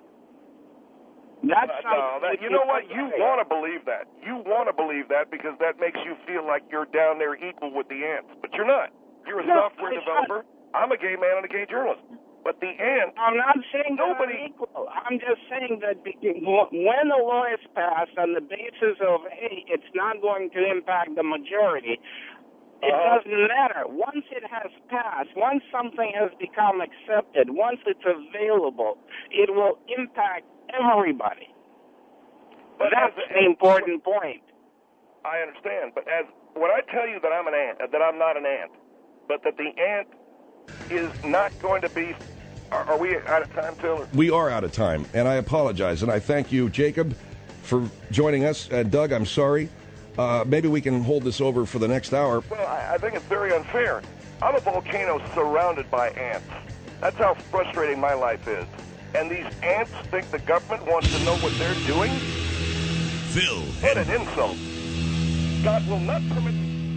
You know what? You want to believe that. You want to believe that because that makes you feel like you're down there equal with the ants, but you're not. You're a software developer. I'm a gay man and a gay journalist. But the ant... I'm not saying nobody equal. I'm just saying that when a law is passed on the basis of, hey, it's not going to impact the majority, it doesn't matter. Once it has passed, once something has become accepted, once it's available, it will impact everybody. But that's the important point. I understand. But when I tell you that I'm an ant, that I'm not an ant, but that the ant is not going to be... Are we out of time, Phil? We are out of time, and I apologize. And I thank you, Jacob, for joining us. Doug, I'm sorry. Maybe we can hold this over for the next hour. Well, I think it's very unfair. I'm a volcano surrounded by ants. That's how frustrating my life is. And these ants think the government wants to know what they're doing? Phil. What an insult. God will not permit...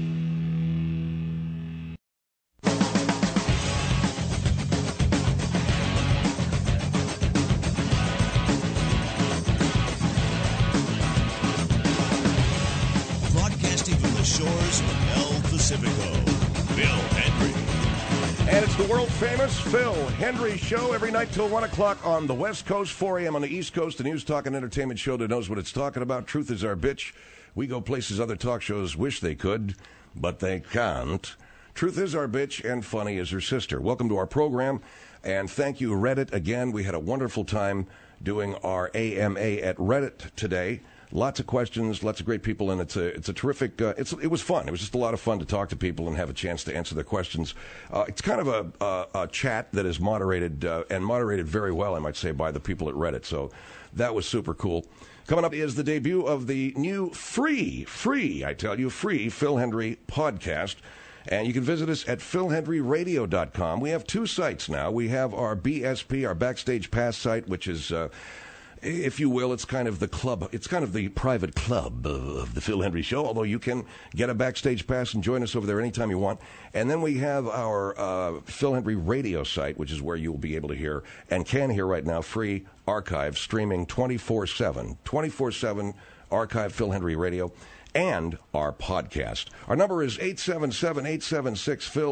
Shores of El Pacifico, Phil Hendrie. And it's the world-famous Phil Hendrie Show every night till 1 o'clock on the West Coast, 4 a.m. on the East Coast, the news, talk, and entertainment show that knows what it's talking about. Truth is our bitch. We go places other talk shows wish they could, but they can't. Truth is our bitch, and funny is her sister. Welcome to our program, and thank you, Reddit, again. We had a wonderful time doing our AMA at Reddit today. Lots of questions, lots of great people, and it's a terrific. It was fun. It was just a lot of fun to talk to people and have a chance to answer their questions. It's kind of a chat that is moderated and moderated very well, I might say, by the people at Reddit. So that was super cool. Coming up is the debut of the new free Phil Hendrie podcast. And you can visit us at philhendrieradio.com. We have two sites now. We have our BSP, our Backstage Pass site, which is... if you will, it's kind of the club. It's kind of the private club of the Phil Hendrie Show, although you can get a backstage pass and join us over there anytime you want. And then we have our Phil Hendrie Radio site, which is where you'll be able to hear and can hear right now free archive streaming 24/7. 24/7 archive Phil Hendrie Radio and our podcast. Our number is 877-876-PHIL,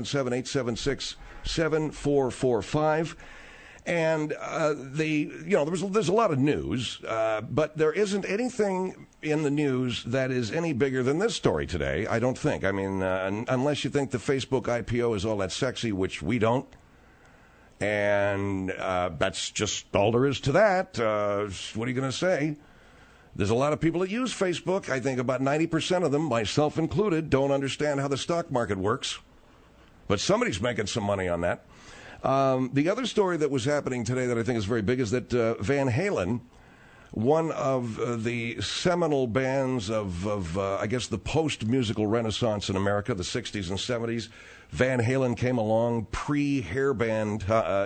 877-876-7445. And there's a lot of news, but there isn't anything in the news that is any bigger than this story today, I don't think. I mean, unless you think the Facebook IPO is all that sexy, which we don't. And that's just all there is to that. What are you going to say? There's a lot of people that use Facebook. I think about 90% of them, myself included, don't understand how the stock market works. But somebody's making some money on that. The other story that was happening today that I think is very big is that Van Halen, one of the seminal bands of I guess, the post-musical renaissance in America, the 60s and 70s, Van Halen came along pre-hairband,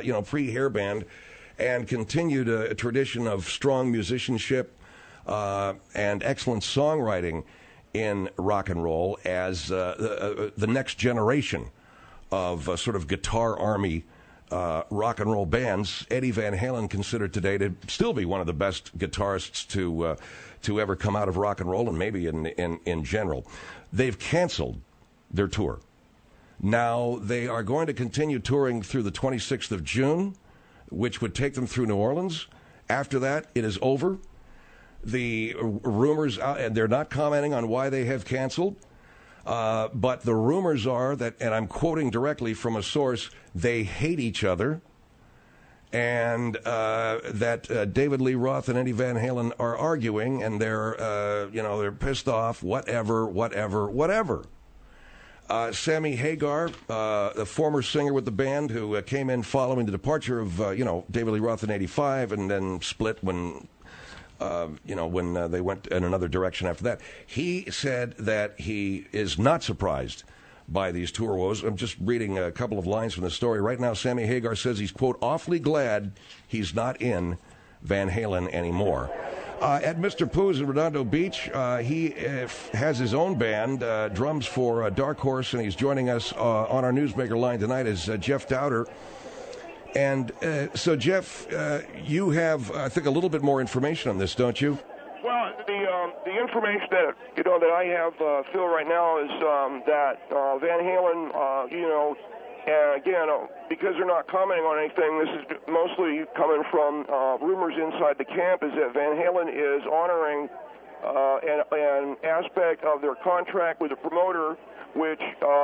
and continued a tradition of strong musicianship and excellent songwriting in rock and roll as the next generation of sort of guitar army rock and roll bands. Eddie Van Halen considered today to still be one of the best guitarists to ever come out of rock and roll, and maybe in general. They've canceled their tour. Now they are going to continue touring through the 26th of June, which would take them through New Orleans. After that, it is over. The rumors, and they're not commenting on why they have canceled. But the rumors are that, and I'm quoting directly from a source, they hate each other and that David Lee Roth and Eddie Van Halen are arguing, and they're pissed off, whatever. Sammy Hagar, the former singer with the band who came in following the departure of, David Lee Roth in '85 and then split when they went in another direction after that. He said that he is not surprised by these tour woes. I'm just reading a couple of lines from the story. Right now, Sammy Hagar says he's, quote, awfully glad he's not in Van Halen anymore. At Mr. Pooh's in Redondo Beach, he has his own band, drums for Dark Horse, and he's joining us on our Newsmaker line tonight as Jeff Dowder. And so, Jeff, you have, I think, a little bit more information on this, don't you? Well, the information that that I have, Phil, right now is that Van Halen, again, because they're not commenting on anything, this is mostly coming from rumors inside the camp, is that Van Halen is honoring an aspect of their contract with the promoter, which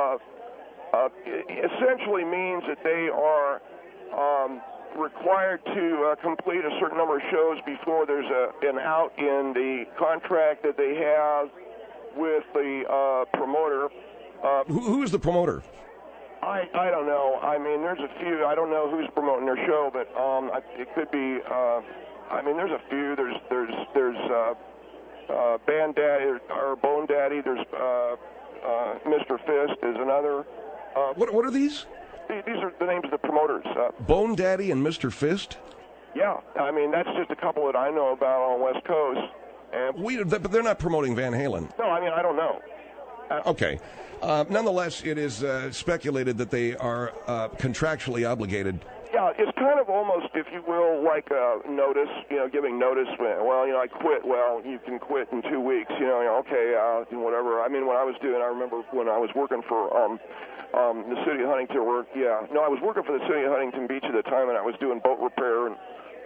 essentially means that they are required to complete a certain number of shows before there's an out in the contract that they have with the promoter. Who is the promoter? I don't know. I mean, there's a few. I don't know who's promoting their show, but it could be. There's a few. There's Band Daddy or Bone Daddy. There's Mr. Fist is another. What are these? These are the names of the promoters. Bone Daddy and Mr. Fist? Yeah, I mean, that's just a couple that I know about on the West Coast. And but they're not promoting Van Halen. No, I mean, I don't know. Okay. Nonetheless, it is speculated that they are contractually obligated. Yeah, it's kind of almost, if you will, like a notice, giving notice. Well, I quit. Well, you can quit in 2 weeks. Okay, whatever. I mean, I remember when I was working for the city of Huntington. I was working for the city of Huntington Beach at the time, and I was doing boat repair, and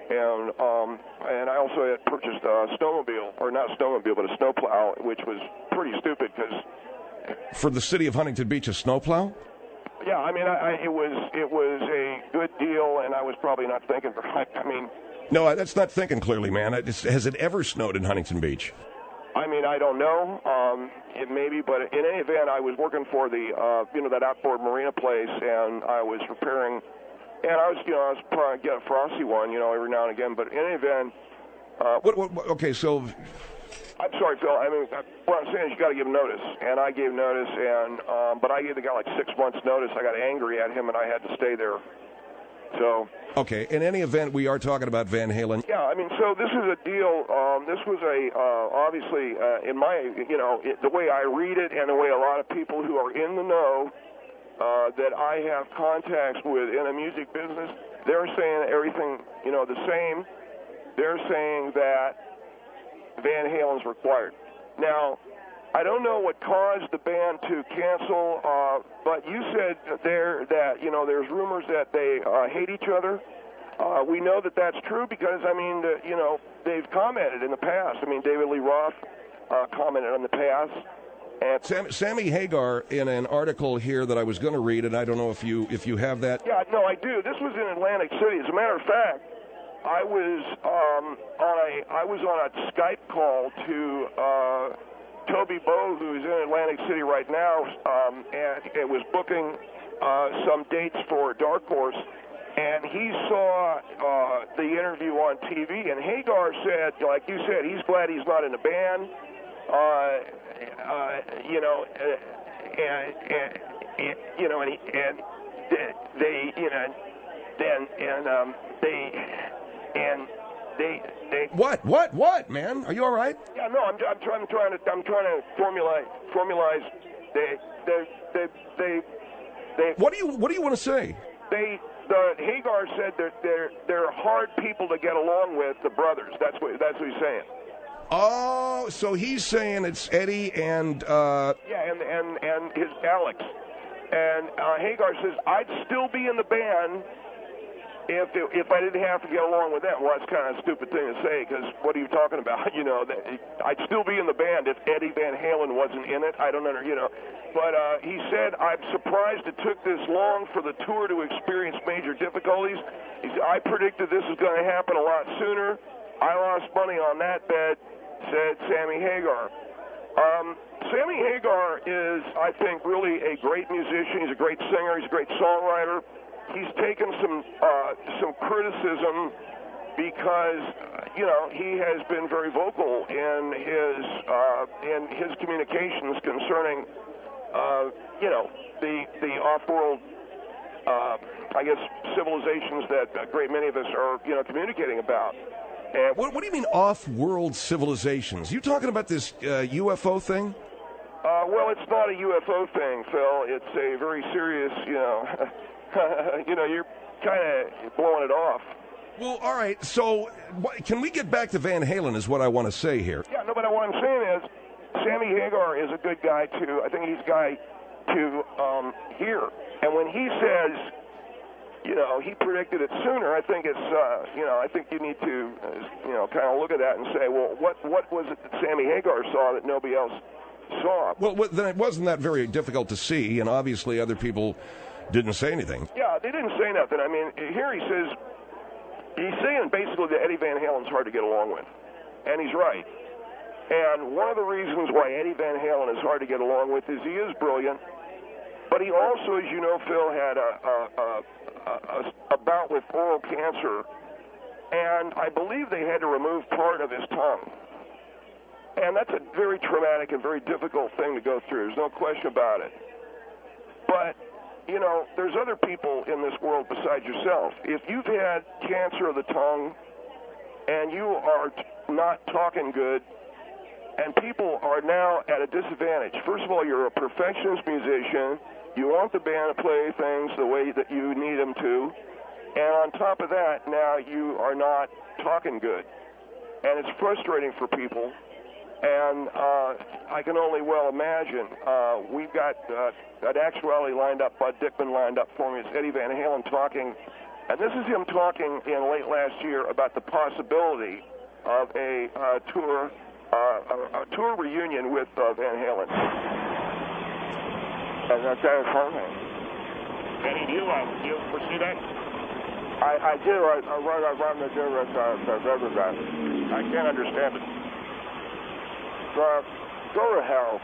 I also had purchased a snowmobile, or not snowmobile, but a snowplow, which was pretty stupid because. For the city of Huntington Beach, a snowplow? Yeah, I mean, it was a good deal, and I was probably not thinking right. I mean, no, that's not thinking clearly, man. Has it ever snowed in Huntington Beach? I mean, I don't know. It maybe, but in any event, I was working for the that outboard marina place, and I was repairing, and I was probably get a frosty one, every now and again. But in any event, okay, so. I'm sorry, Phil. I mean, what I'm saying is you got to give notice, and I gave notice, and but I gave the guy like 6 months' notice. I got angry at him, and I had to stay there. So. Okay. In any event, we are talking about Van Halen. Yeah, I mean, so this is a deal. This was obviously in my the way I read it, and the way a lot of people who are in the know that I have contacts with in the music business, they're saying everything the same. They're saying that Van Halen's required. Now, I don't know what caused the band to cancel, but you said there that there's rumors that they hate each other. We know that that's true because I mean they've commented in the past. I mean David Lee Roth commented in the past. And Sammy Hagar in an article here that I was going to read, and I don't know if you have that. Yeah, no, I do. This was in Atlantic City. As a matter of fact, I was on a Skype call to Toby Bowe, who's in Atlantic City right now, and it was booking some dates for Dark Horse, and he saw the interview on TV, and Hagar said, like you said, he's glad he's not in the band, What, man? Are you all right? Yeah, no, I'm trying to formalize. They. What do you want to say? Hagar said that they're hard people to get along with, the brothers. That's what he's saying. Oh, so he's saying it's Eddie and and his Alex. And Hagar says, I'd still be in the band if I didn't have to get along with them, well, that's kind of a stupid thing to say, because what are you talking about? I'd still be in the band if Eddie Van Halen wasn't in it. I don't know, But he said, I'm surprised it took this long for the tour to experience major difficulties. He said, I predicted this was going to happen a lot sooner. I lost money on that bet, said Sammy Hagar. Sammy Hagar is, I think, really a great musician. He's a great singer. He's a great songwriter. He's taken some criticism because he has been very vocal in his communications concerning the off-world I guess civilizations that a great many of us are communicating about. And what do you mean off-world civilizations? You talking about this UFO thing? Well, it's not a UFO thing, Phil. It's a very serious, you're kind of blowing it off. Well, all right. So, can we get back to Van Halen? Is what I want to say here. Yeah, no, but what I'm saying is, Sammy Hagar is a good guy to. I think he's a guy to hear. And when he says, he predicted it sooner, I think it's, I think you need to, kind of look at that and say, well, what was it that Sammy Hagar saw that nobody else saw? Well, then it wasn't that very difficult to see, and obviously other people didn't say anything. Yeah, they didn't say nothing. I mean, here he says, he's saying basically that Eddie Van Halen's hard to get along with, and he's right. And one of the reasons why Eddie Van Halen is hard to get along with is he is brilliant, but he also, as you know, Phil, had a bout with oral cancer, and I believe they had to remove part of his tongue. And that's a very traumatic and very difficult thing to go through. There's no question about it. But, there's other people in this world besides yourself. If you've had cancer of the tongue and you are not talking good, and people are now at a disadvantage. First of all, you're a perfectionist musician. You want the band to play things the way that you need them to. And on top of that, now you are not talking good. And it's frustrating for people. And I can only well imagine. We've got an actuality lined up, Bud Dickman lined up for me. It's Eddie Van Halen talking. And this is him talking in late last year about the possibility of a tour reunion with Van Halen. And that's funny. Eddie, do you foresee that? I do. What I want to do with everybody. I can't understand it. Go to hell.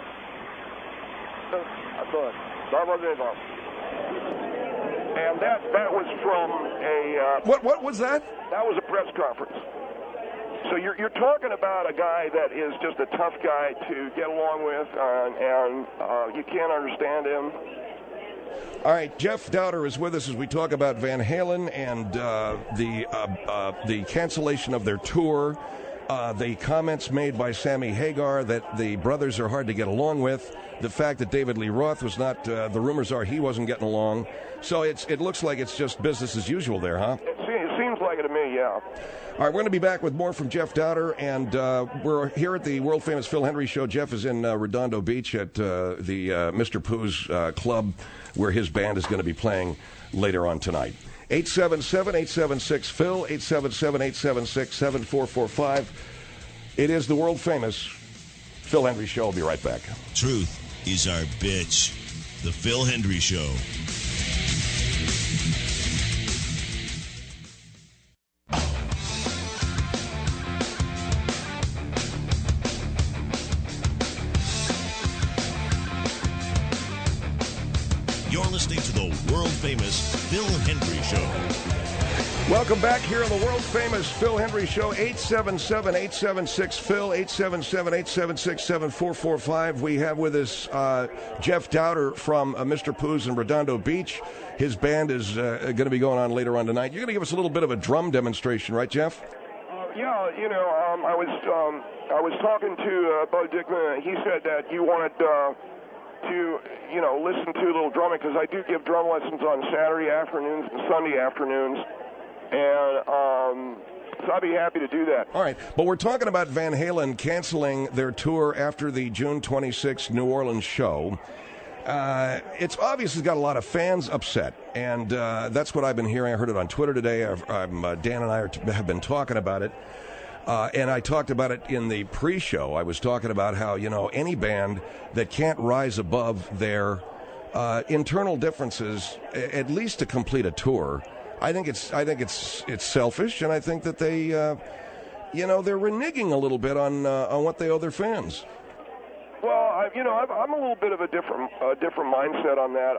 And that was from a... What was that? That was a press conference. So you're talking about a guy that is just a tough guy to get along with, and you can't understand him. All right, Jeff Dowder is with us as we talk about Van Halen and the cancellation of their tour, the comments made by Sammy Hagar that the brothers are hard to get along with, the fact that David Lee Roth was not, the rumors are he wasn't getting along. So it looks like it's just business as usual there, huh? It seems like it to me, yeah. All right, we're going to be back with more from Jeff Dowder, and we're here at the world-famous Phil Hendrie Show. Jeff is in Redondo Beach at the Mr. Pooh's club, where his band is going to be playing later on tonight. 877-876-PHIL, 877-876-7445. It is the world-famous Phil Hendrie Show. I'll be right back. Truth is our bitch. The Phil Hendrie Show. You're listening to the world-famous Phil Hendrie Show. Welcome back here on the world-famous Phil Hendrie Show, 877-876-PHIL, 877-876-7445. We have with us Jeff Dowder from Mr. Pooh's in Redondo Beach. His band is going to be going on later on tonight. You're going to give us a little bit of a drum demonstration, right, Jeff? Yeah, I was talking to Bud Dickman. He said that you wanted to listen to a little drumming, because I do give drum lessons on Saturday afternoons and Sunday afternoons, and so I'd be happy to do that. All right, but we're talking about Van Halen canceling their tour after the June 26th New Orleans show. it's obviously got a lot of fans upset, and that's what I've been hearing. I heard it on Twitter today. Dan and I have been talking about it, and I talked about it in the pre-show. I was talking about how, any band that can't rise above their internal differences, at least to complete a tour, I think it's selfish, and I think that they, they're reneging a little bit on what they owe their fans. Well, I'm a little bit of a different mindset on that.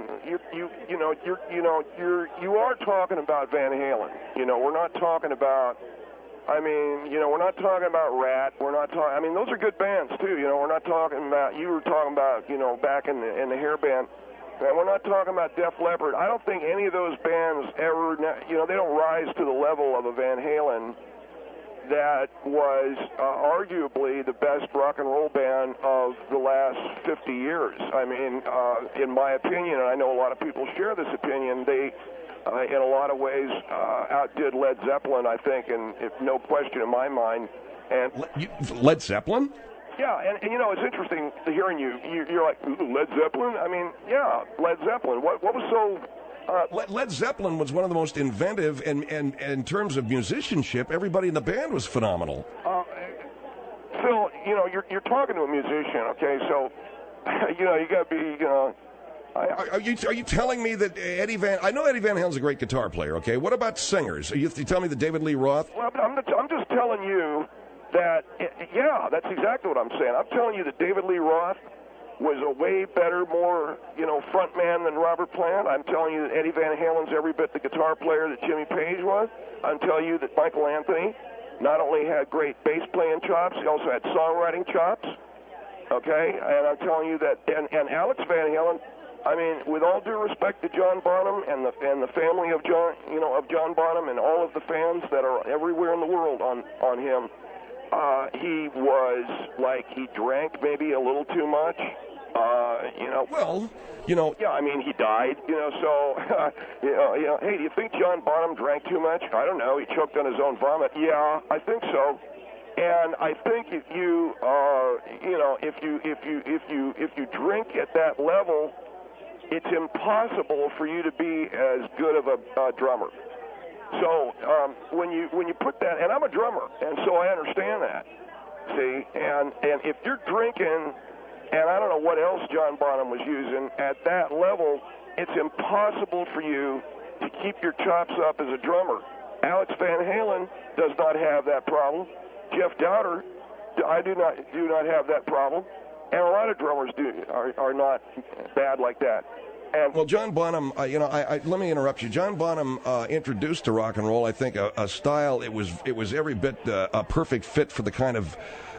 You are talking about Van Halen. We're not talking about. We're not talking about Rat. We're not talking. Those are good bands too. We're not talking about. You were talking about, back in the hair band. And we're not talking about Def Leppard. I don't think any of those bands ever. They don't rise to the level of a Van Halen. That was arguably the best rock and roll band of the last 50 years. In my opinion, and I know a lot of people share this opinion, they, in a lot of ways, outdid Led Zeppelin, I think, and if no question in my mind. And Led Zeppelin? Yeah, and it's interesting hearing you. You're like, ooh, Led Zeppelin? Yeah, Led Zeppelin. What was so... Led Zeppelin was one of the most inventive, and in terms of musicianship, everybody in the band was phenomenal. Phil, you're talking to a musician, okay? So, you got to be. Are you telling me that Eddie Van? I know Eddie Van Halen's a great guitar player. Okay, what about singers? You tell me that David Lee Roth? Well, I'm just telling you that. Yeah, that's exactly what I'm saying. I'm telling you that David Lee Roth was a way better, more, front man than Robert Plant. I'm telling you that Eddie Van Halen's every bit the guitar player that Jimmy Page was. I'm telling you that Michael Anthony not only had great bass playing chops, he also had songwriting chops. Okay, and I'm telling you that, and Alex Van Halen. With all due respect to John Bonham and the family of John Bonham and all of the fans that are everywhere in the world on him. He was like he drank maybe a little too much. Yeah, he died. So, hey, do you think John Bonham drank too much? I don't know. He choked on his own vomit. Yeah, I think so. And I think if you, if you drink at that level, it's impossible for you to be as good of a drummer. So when you put that, and I'm a drummer, and so I understand that. See, and if you're drinking, and I don't know what else John Bonham was using at that level, it's impossible for you to keep your chops up as a drummer. Alex Van Halen does not have that problem. Jeff Dowder, I do not have that problem, and a lot of drummers are not bad like that. Well, John Bonham, let me interrupt you. John Bonham introduced to rock and roll, I think, a style. It was every bit a perfect fit for the kind of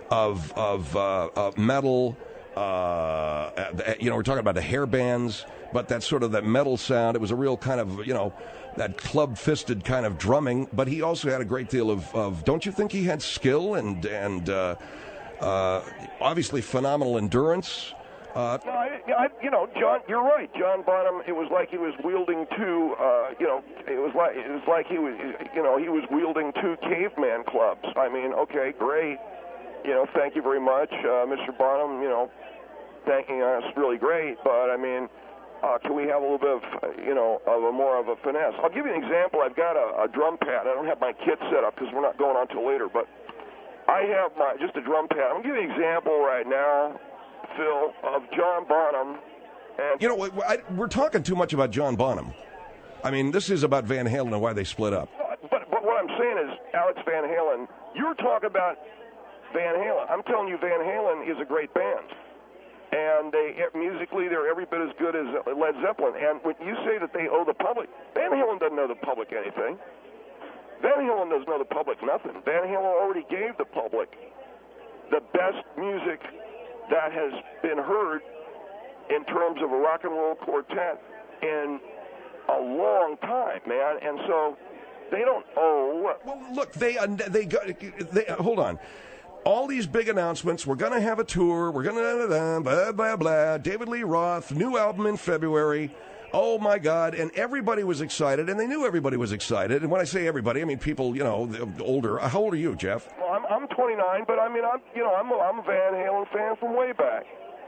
metal. We're talking about the hair bands, but that sort of that metal sound. It was a real kind of that club-fisted kind of drumming. But he also had a great deal of don't you think he had skill and obviously phenomenal endurance. John, you're right. John Bonham. It was like he was wielding two. It was like he was wielding two caveman clubs. Okay, great. Thank you very much, Mr. Bonham. Thanking us, really great. But can we have a little bit of more of a finesse? I'll give you an example. I've got a drum pad. I don't have my kit set up because we're not going on till later. But I have just a drum pad. I'm gonna give you an example right now, Phil, of John Bonham. And we're talking too much about John Bonham. This is about Van Halen and why they split up. But what I'm saying is, Alex Van Halen, you're talking about Van Halen. I'm telling you, Van Halen is a great band. And musically, they're every bit as good as Led Zeppelin. And when you say that they owe the public, Van Halen doesn't owe the public anything. Van Halen doesn't owe the public nothing. Van Halen already gave the public the best music that has been heard in terms of a rock and roll quartet in a long time, man. And so they don't owe. Well, look, they hold on. All these big announcements. We're going to have a tour. We're going to blah blah blah. David Lee Roth, new album in February. Oh my God! And everybody was excited, and they knew everybody was excited. And when I say everybody, I mean people, older. How old are you, Jeff? Well, I'm 29, but I'm a Van Halen fan from way back.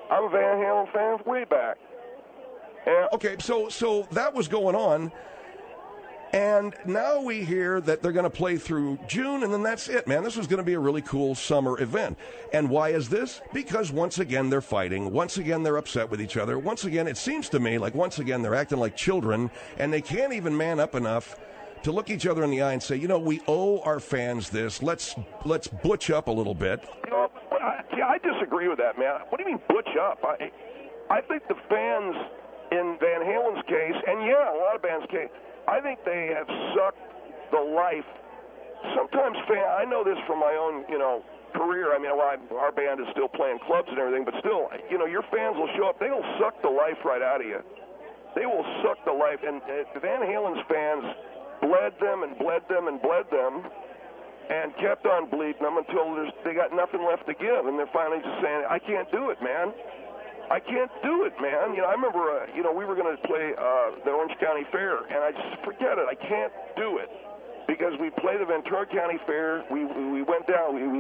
I'm a Van Halen fan way back. And okay, so that was going on. And now we hear that they're going to play through June, and then that's it, man. This was going to be a really cool summer event. And why is this? Because once again they're fighting. Once again they're upset with each other. Once again, it seems to me like once again they're acting like children, and they can't even man up enough to look each other in the eye and say, you know, we owe our fans this. Let's butch up a little bit. You know, I disagree with that, man. What do you mean butch up? I think the fans in Van Halen's case, and yeah, a lot of bands' case, I think they have sucked the life. Sometimes I know this from my own, career. I mean, our band is still playing clubs and everything, but still, your fans will show up. They will suck the life right out of you. They will suck the life. And Van Halen's fans bled them and bled them and bled them and kept on bleeding them until they got nothing left to give. And they're finally just saying, I can't do it, man. I can't do it, man. I remember, we were going to play the Orange County Fair, and I just forget it. I can't do it because we play the Ventura County Fair. We went down. We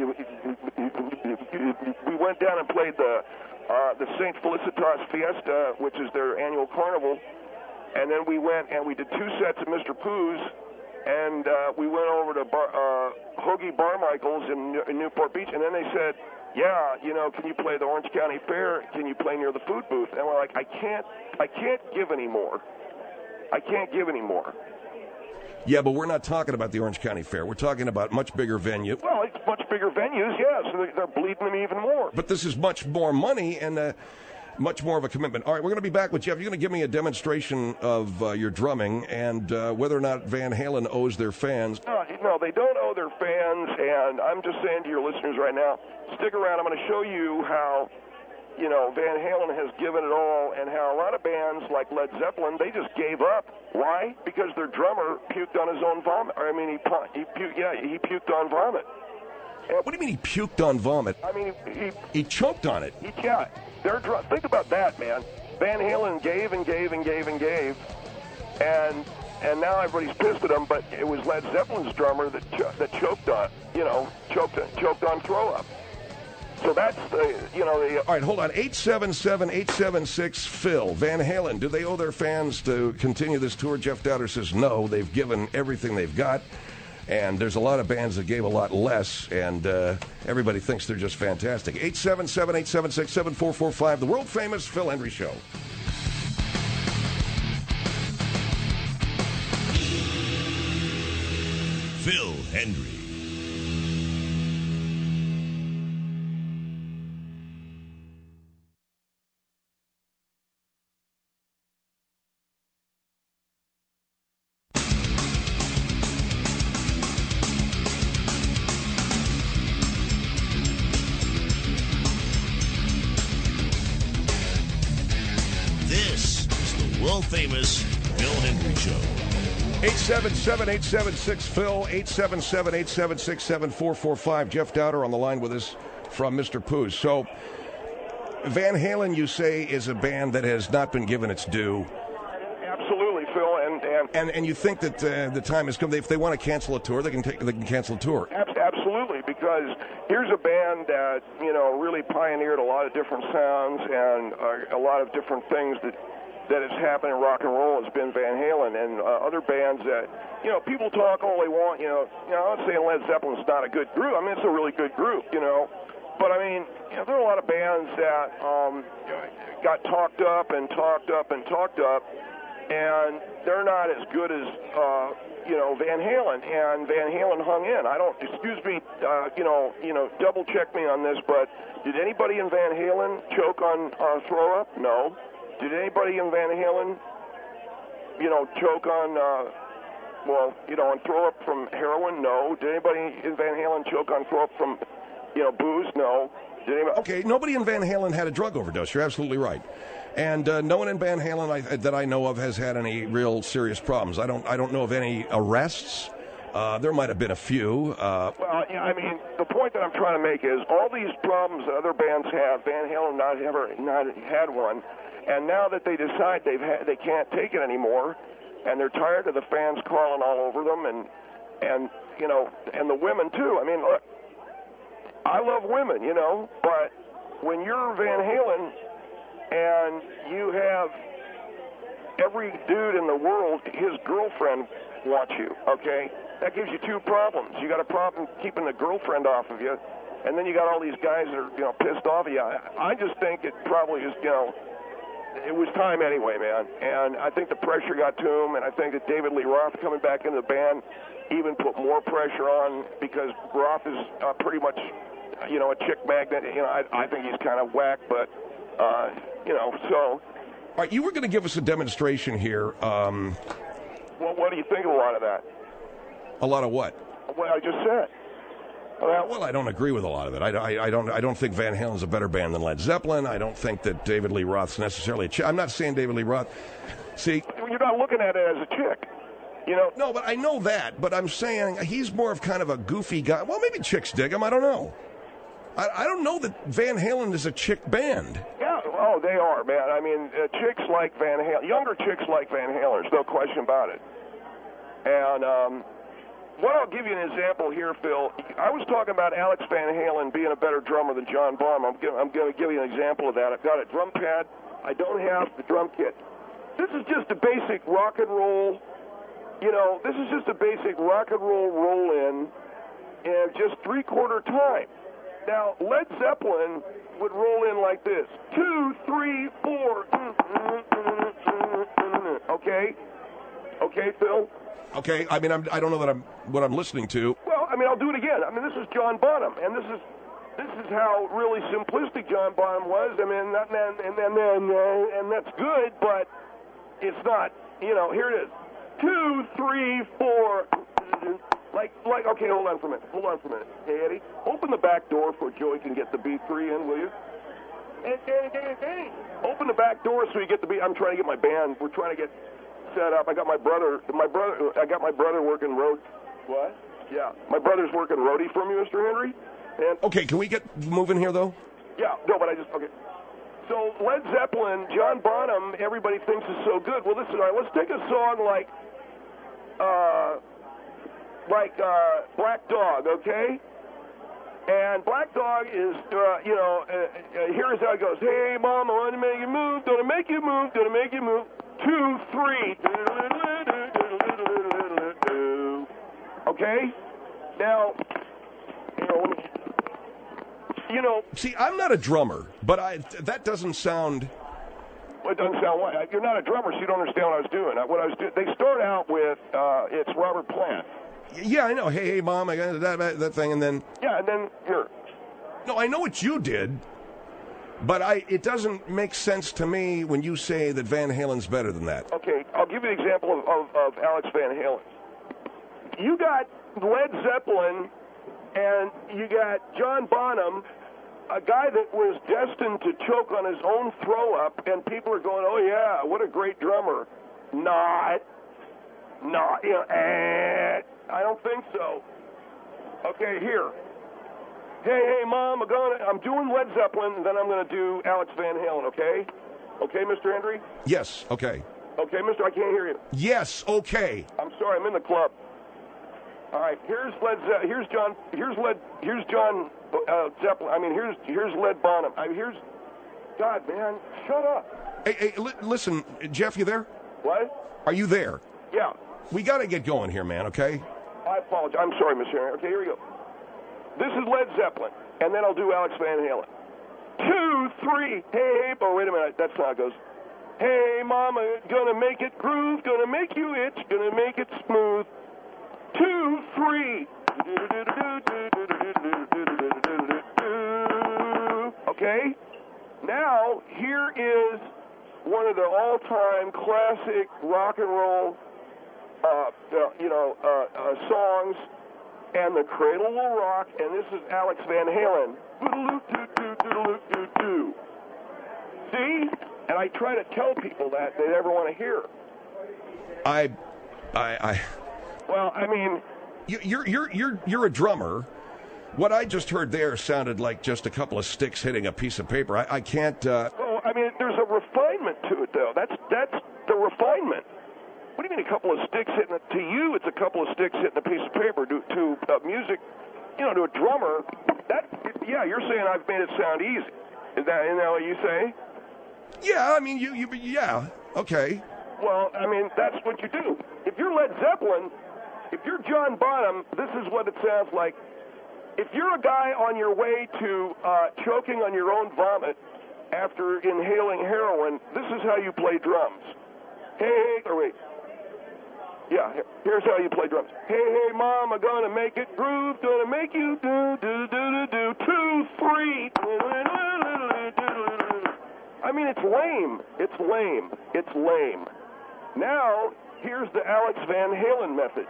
went down and played the St. Felicitas Fiesta, which is their annual carnival, and then we went and we did 2 sets of Mr. Pooh's, and we went over to Hoagie Barmichael's in Newport Beach, and then they said, yeah, can you play the Orange County Fair? Can you play near the food booth? And we're like, I can't give anymore. I can't give anymore. Yeah, but we're not talking about the Orange County Fair. We're talking about much bigger venue. Well, it's much bigger venues, yeah, so they're bleeding them even more. But this is much more money and much more of a commitment. All right, we're going to be back with Jeff. You're going to give me a demonstration of your drumming and whether or not Van Halen owes their fans. No, they don't owe their fans, and I'm just saying to your listeners right now, stick around. I'm going to show you how, Van Halen has given it all, and how a lot of bands like Led Zeppelin, they just gave up. Why? Because their drummer puked on his own vomit. I mean, he puked on vomit. What do you mean he puked on vomit? I mean, he choked on it. Think about that, man. Van Halen gave and gave and gave and gave, and now everybody's pissed at him. But it was Led Zeppelin's drummer that choked on, choked on throw up. So that's the. All right, hold on. 877-876-PHIL. Van Halen, do they owe their fans to continue this tour? Jeff Dowder says no. They've given everything they've got. And there's a lot of bands that gave a lot less, and everybody thinks they're just fantastic. 877-876-7445, the world-famous Phil Hendrie Show. Phil Hendrie. Famous Phil Hendrie Show. 877-876-PHIL, 877-876-7445. Jeff Dowder on the line with us from Mr. Pooh's. So, Van Halen, you say, is a band that has not been given its due. Absolutely, Phil, and you think that the time has come. If they want to cancel a tour, they can cancel a tour. Absolutely, because here's a band that really pioneered a lot of different sounds and a lot of different things that has happened in rock and roll has been Van Halen, and other bands that, people talk all they want, I'm not saying Led Zeppelin's not a good group. I mean, it's a really good group, but I mean, there are a lot of bands that got talked up, and they're not as good as, Van Halen, and Van Halen hung in. Double check me on this, but did anybody in Van Halen choke on throw up? No. Did anybody in Van Halen, choke on, on throw up from heroin? No. Did anybody in Van Halen choke on throw up from, booze? No. Did anybody? Okay, nobody in Van Halen had a drug overdose. You're absolutely right. And no one in Van Halen that I know of has had any real serious problems. I don't know of any arrests. There might have been a few. Well, I mean, the point that I'm trying to make is all these problems that other bands have, Van Halen not had one. And now that they decide they can't take it anymore, and they're tired of the fans crawling all over them, and the women too. I mean, look, I love women, but when you're Van Halen, and you have every dude in the world, his girlfriend wants you, okay? That gives you two problems. You got a problem keeping the girlfriend off of you, and then you got all these guys that are, pissed off at you. I just think it probably is, it was time anyway, man. And I think the pressure got to him, and I think that David Lee Roth coming back into the band even put more pressure on, because Roth is pretty much, a chick magnet. I think he's kind of whack, but, so. All right, you were going to give us a demonstration here. Well, what do you think of a lot of that? A lot of what? What I just said. Well, I don't agree with a lot of it. I don't think Van Halen's a better band than Led Zeppelin. I don't think that David Lee Roth's necessarily a chick. I'm not saying David Lee Roth. See, you're not looking at it as a chick. No, but I know that. But I'm saying he's more of kind of a goofy guy. Well, maybe chicks dig him. I don't know. I don't know that Van Halen is a chick band. Yeah, oh, they are, man. I mean, chicks like Van Halen. Younger chicks like Van Halen. There's no question about it. And I'll give you an example here, Phil. I was talking about Alex Van Halen being a better drummer than John Bonham. I'm going to give you an example of that. I've got a drum pad. I don't have the drum kit. This is just a basic rock and roll. This is just a basic rock and roll roll-in and just three-quarter time. Now, Led Zeppelin would roll in like this. 2, 3, 4. Okay? Okay, Phil? Okay, I mean, I don't know what I'm listening to. Well, I mean, I'll do it again. I mean, this is John Bonham, and this is how really simplistic John Bonham was. I mean, and that's good, but it's not. Here it is. 2, 3, 4. Like. Okay, hold on for a minute. Hey, Eddie, open the back door so Joey can get the B3 in, will you? Open the back door so you get the B. I'm trying to get my band. We're trying to get set up. I got my brother working road. What? Yeah, my brother's working roadie for me, Mr. Henry. And okay, can we get moving here though? Yeah, no, but okay. So Led Zeppelin, John Bonham, everybody thinks is so good. Well, listen, all right, let's take a song like Black Dog, okay? And Black Dog is, here's how it goes. Hey, Mom, I want to make you move. Gonna make you move. Gonna make you move. 2, 3. Okay? Now, See, I'm not a drummer, but that doesn't sound... Well, it doesn't sound like... You're not a drummer, so you don't understand what I was doing. They start out with, it's Robert Plant. Yeah, I know. Hey, Mom, I got that thing, and then... Yeah, and then here. No, I know what you did, but it doesn't make sense to me when you say that Van Halen's better than that. Okay, I'll give you an example of Alex Van Halen. You got Led Zeppelin, and you got John Bonham, a guy that was destined to choke on his own throw-up, and people are going, oh, yeah, what a great drummer. Not, I don't think so. Okay, here. Hey, Mom, I'm doing Led Zeppelin, and then I'm going to do Alex Van Halen, okay? Okay, Mr. Henry? Yes, okay. Okay, Mister, I can't hear you. Yes, okay. I'm sorry, I'm in the club. All right, here's John Zeppelin. I mean, here's Led Bonham. God, man, shut up. Hey, listen, Jeff, you there? What? Are you there? Yeah. We got to get going here, man, okay? I apologize. I'm sorry, Mr. Henry. Okay, here we go. This is Led Zeppelin, and then I'll do Alex Van Halen. 2, 3. Hey, oh, wait a minute. That's how it goes. Hey, Mama, gonna make it groove, gonna make you itch, gonna make it smooth. 2, 3. Okay? Now, here is one of the all-time classic rock and roll, songs, and the Cradle Will Rock, and this is Alex Van Halen. See? And I try to tell people that they never want to hear. Well, I mean, you're a drummer. What I just heard there sounded like just a couple of sticks hitting a piece of paper. I can't. Well, I mean, there's a refinement to it, though. That's the refinement. What do you mean a couple of sticks hitting it? To you, it's a couple of sticks hitting a piece of paper. To music, to a drummer, you're saying I've made it sound easy. Is that what you say? Yeah, I mean, yeah, okay. Well, I mean, that's what you do. If you're Led Zeppelin, if you're John Bonham, this is what it sounds like. If you're a guy on your way to choking on your own vomit after inhaling heroin, this is how you play drums. Here's how you play drums. Hey, mama, gonna make it groove, gonna make you do, 2, 3. I mean, it's lame. It's lame. It's lame. Now, here's the Alex Van Halen method.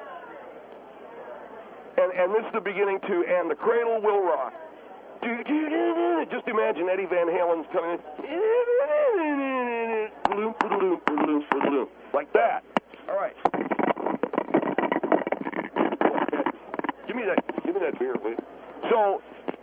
And this is the beginning to And the Cradle Will Rock. Just imagine Eddie Van Halen's coming in. Like that. All right. Give me that beer, please. So,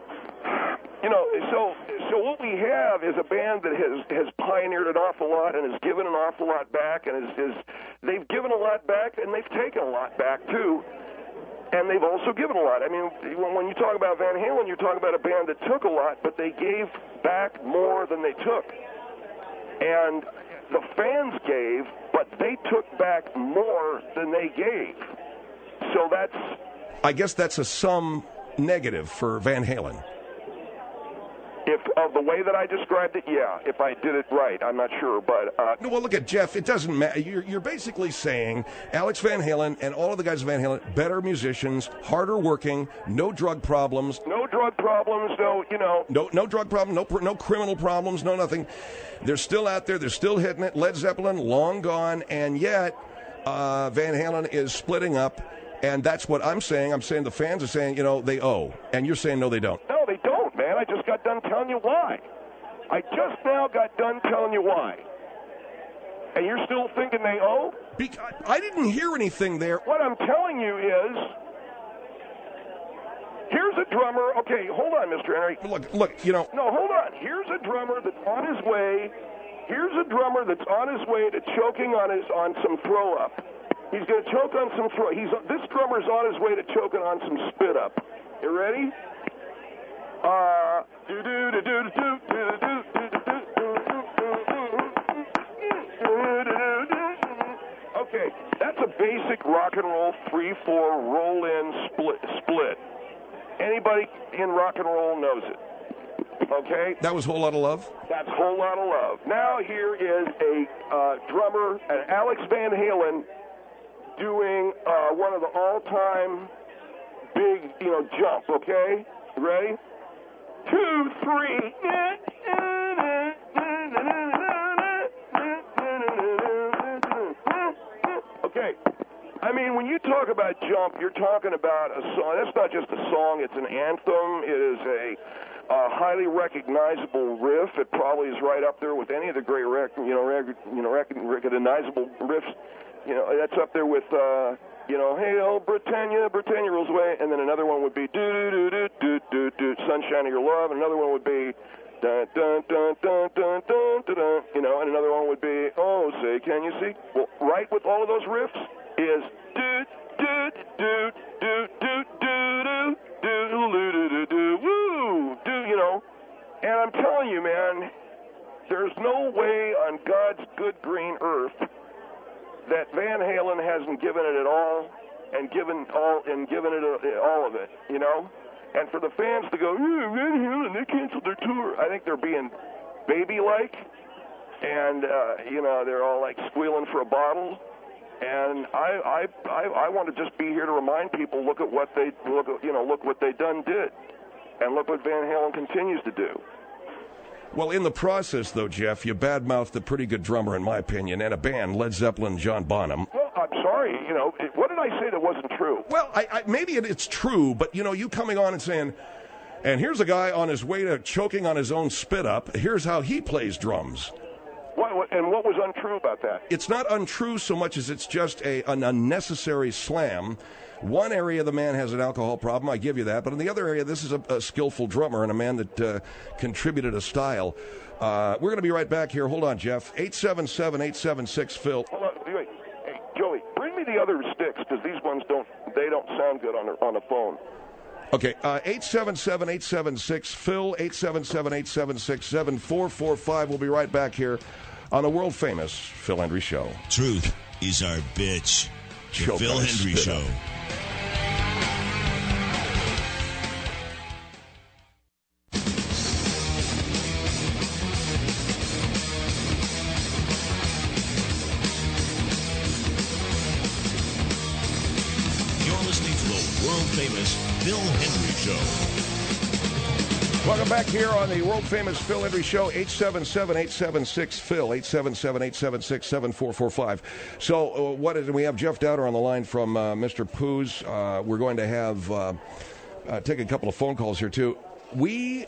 so what we have is a band that has pioneered an awful lot and has given an awful lot back, and they've given a lot back and they've taken a lot back too. And they've also given a lot. I mean, when you talk about Van Halen, you're talking about a band that took a lot, but they gave back more than they took. And the fans gave, but they took back more than they gave. So I guess that's a sum negative for Van Halen. If of the way that I described it, yeah. If I did it right, I'm not sure, but no. Well, look at Jeff. It doesn't matter. You're basically saying Alex Van Halen and all of the guys of Van Halen, better musicians, harder working, no drug problems. No drug problems. No drug problem. No criminal problems. No nothing. They're still out there. They're still hitting it. Led Zeppelin long gone, and yet Van Halen is splitting up. And that's what I'm saying. I'm saying the fans are saying, they owe. And you're saying, no, they don't. No, they don't, man. I just got done telling you why. I just now got done telling you why. And you're still thinking they owe? I didn't hear anything there. What I'm telling you is, here's a drummer. Okay, hold on, Mr. Henry. Look, No, hold on. Here's a drummer that's on his way. Here's a drummer that's on his way to choking on some throw-up. He's going to choke on some throw. This drummer's on his way to choking on some spit up. You ready? Okay, that's a basic rock and roll 3/4 roll-in split. Anybody in rock and roll knows it. Okay? That was Whole Lotta Love? That's Whole Lotta Love. Now here is a drummer, Alex Van Halen, doing one of the all-time big, jump, okay? Ready? 2, 3. Okay. I mean, when you talk about jump, you're talking about a song. That's not just a song. It's an anthem. It is a highly recognizable riff. It probably is right up there with any of the great recognizable riffs. That's up there with, Hail Britannia, Britannia rules away, and then another one would be do, Sunshine of Your Love, and another one would be dun dun dun dun dun dun dun, and another one would be, oh, say, can you see? Well, right with all of those riffs is do do do do do do do do woo do, and I'm telling you, man, there's no way on God's good green earth that Van Halen hasn't given it all and given it all of it, And for the fans to go, Van Halen, they canceled their tour. I think they're being baby-like, and they're all like squealing for a bottle. And I want to just be here to remind people, look what they done did, and look what Van Halen continues to do. Well, in the process, though, Jeff, you badmouthed a pretty good drummer, in my opinion, and a band, Led Zeppelin, John Bonham. Well, I'm sorry. What did I say that wasn't true? Well, maybe it's true, but, you coming on and saying, and here's a guy on his way to choking on his own spit up. Here's how he plays drums. And what was untrue about that? It's not untrue so much as it's just an unnecessary slam. One area the man has an alcohol problem, I give you that. But in the other area, this is a skillful drummer and a man that contributed a style. We're going to be right back here. Hold on, Jeff. 877-876-PHIL. Hold on. Wait. Hey, Joey, bring me the other sticks, because these ones don't sound good on the phone. Okay, 877-876-PHIL, 877-876-7445. We'll be right back here on the world-famous Phil Hendrie Show. Truth is our bitch. The Phil Hendrie Show. World-famous Phil Hendrie Show. Welcome back here on the world-famous Phil Hendrie Show, 877-876-PHIL, 877-876-7445. So we have Jeff Dowder on the line from Mr. Pooh's. We're going to have take a couple of phone calls here, too. We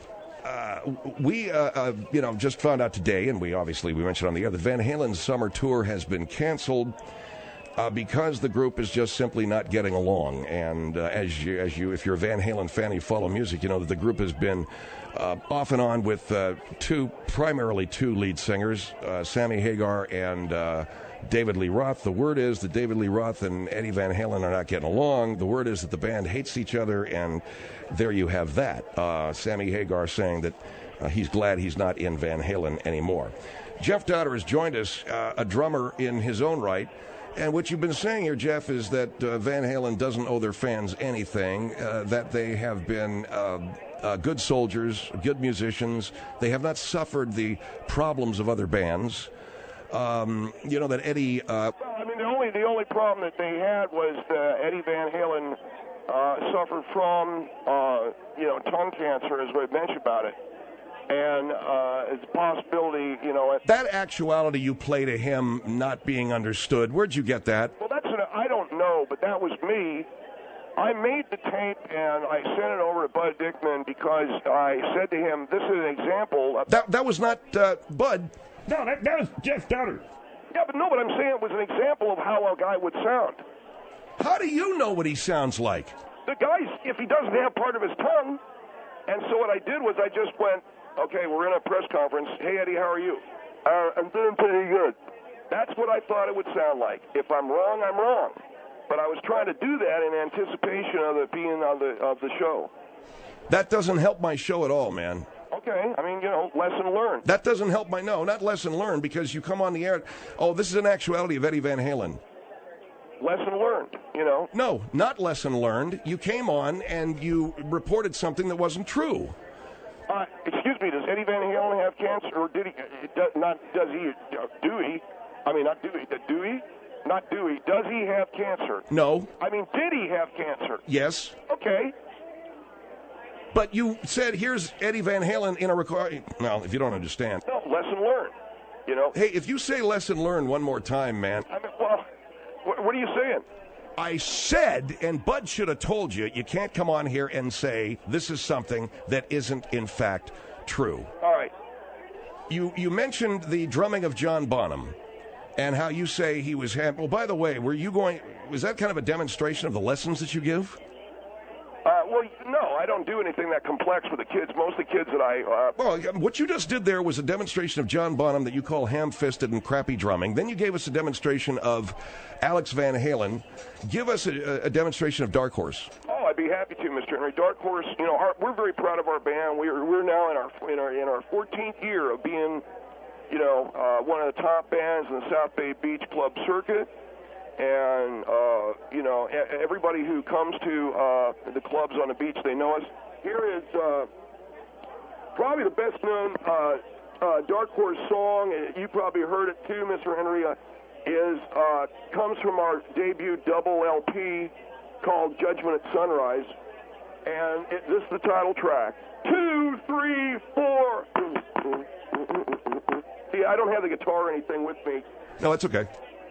just found out today, and we mentioned on the air, that Van Halen's summer tour has been canceled. Because the group is just simply not getting along, and if you're a Van Halen fan, you follow music, you know that the group has been off and on with primarily two lead singers, Sammy Hagar and David Lee Roth. The word is that David Lee Roth and Eddie Van Halen are not getting along. The word is that the band hates each other, and there you have that. Sammy Hagar saying that he's glad he's not in Van Halen anymore. Jeff Dowder has joined us, a drummer in his own right. And what you've been saying here, Jeff, is that Van Halen doesn't owe their fans anything, that they have been good soldiers, good musicians. They have not suffered the problems of other bands. That Eddie... the only problem that they had was Eddie Van Halen suffered from, tongue cancer, as we mentioned about it. And it's a possibility, That actuality you play to him not being understood, where'd you get that? Well, I don't know, but that was me. I made the tape, and I sent it over to Bud Dickman because I said to him, this is an example of... That was not Bud. No, that was Jeff Dowder. Yeah, but I'm saying it was an example of how a guy would sound. How do you know what he sounds like? The guy, if he doesn't have part of his tongue... And so what I did was I just went... Okay, we're in a press conference. Hey, Eddie, how are you? I'm doing pretty good. That's what I thought it would sound like. If I'm wrong, I'm wrong. But I was trying to do that in anticipation of it being of the show. That doesn't help my show at all, man. Okay, lesson learned. That doesn't help not lesson learned, because you come on the air, this is an actuality of Eddie Van Halen. Lesson learned, No, not lesson learned. You came on and you reported something that wasn't true. Excuse me, does Eddie Van Halen have cancer, or did he? Not Dewey? Not Dewey. Does he have cancer? No. Did he have cancer? Yes. Okay. But you said, here's Eddie Van Halen in a recording. Well, if you don't understand. No, lesson learned, Hey, if you say lesson learned one more time, man. What are you saying? I said, and Bud should have told you, you can't come on here and say this is something that isn't, in fact, true. All right. You mentioned the drumming of John Bonham and how you say he was... Well, by the way, was that kind of a demonstration of the lessons that you give? No, I don't do anything that complex with the kids. Most of the kids that Well, what you just did there was a demonstration of John Bonham that you call ham-fisted and crappy drumming. Then you gave us a demonstration of Alex Van Halen. Give us a demonstration of Dark Horse. Oh, I'd be happy to, Mr. Henry. Dark Horse, we're very proud of our band. We're now in our 14th year of being, one of the top bands in the South Bay Beach Club circuit. And, everybody who comes to the clubs on the beach, they know us. Here is probably the best-known Dark Horse song, and you probably heard it too, Mr. Henry, comes from our debut double LP called Judgment at Sunrise. And this is the title track. 2, 3, 4. See, I don't have the guitar or anything with me. No, that's okay.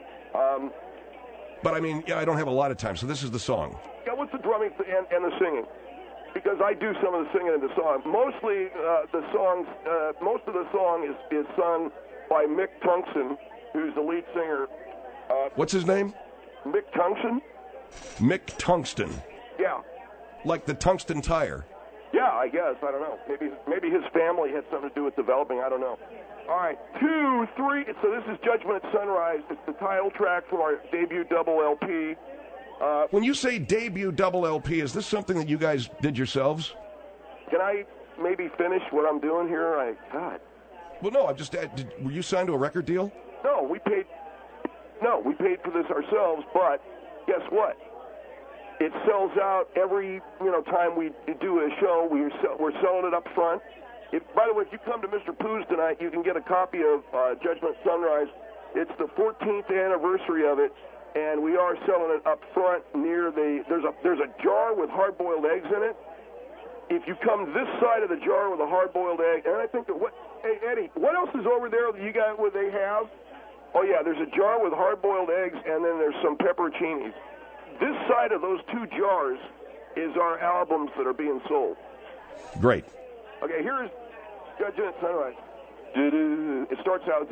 But I don't have a lot of time, so this is the song. Yeah, what's the drumming and the singing? Because I do some of the singing in the song. Mostly, most of the song is sung by Mick Tungsten, who's the lead singer. What's his name? Mick Tungsten. Mick Tungsten. Yeah. Like the tungsten tire. Yeah, I guess. I don't know. Maybe his family had something to do with developing. I don't know. All right, 2, 3. So this is Judgment at Sunrise. It's the title track from our debut double LP. When you say debut double LP, is this something that you guys did yourselves? Can I maybe finish what I'm doing here? God. Well, no, I'm just. Were you signed to a record deal? No, we paid for this ourselves. But guess what? It sells out every time we do a show. We're selling it up front. By the way, if you come to Mr. Pooh's tonight, you can get a copy of Judgment Sunrise. It's the 14th anniversary of it, and we are selling it up front near there's a jar with hard-boiled eggs in it. If you come this side of the jar with a hard-boiled egg, and I think that hey Eddie, what else is over there that you got? What they have? Oh yeah, there's a jar with hard-boiled eggs, and then there's some pepperoncinis. This side of those two jars is our albums that are being sold. Great. Okay, here's Judgment Sunrise. It starts out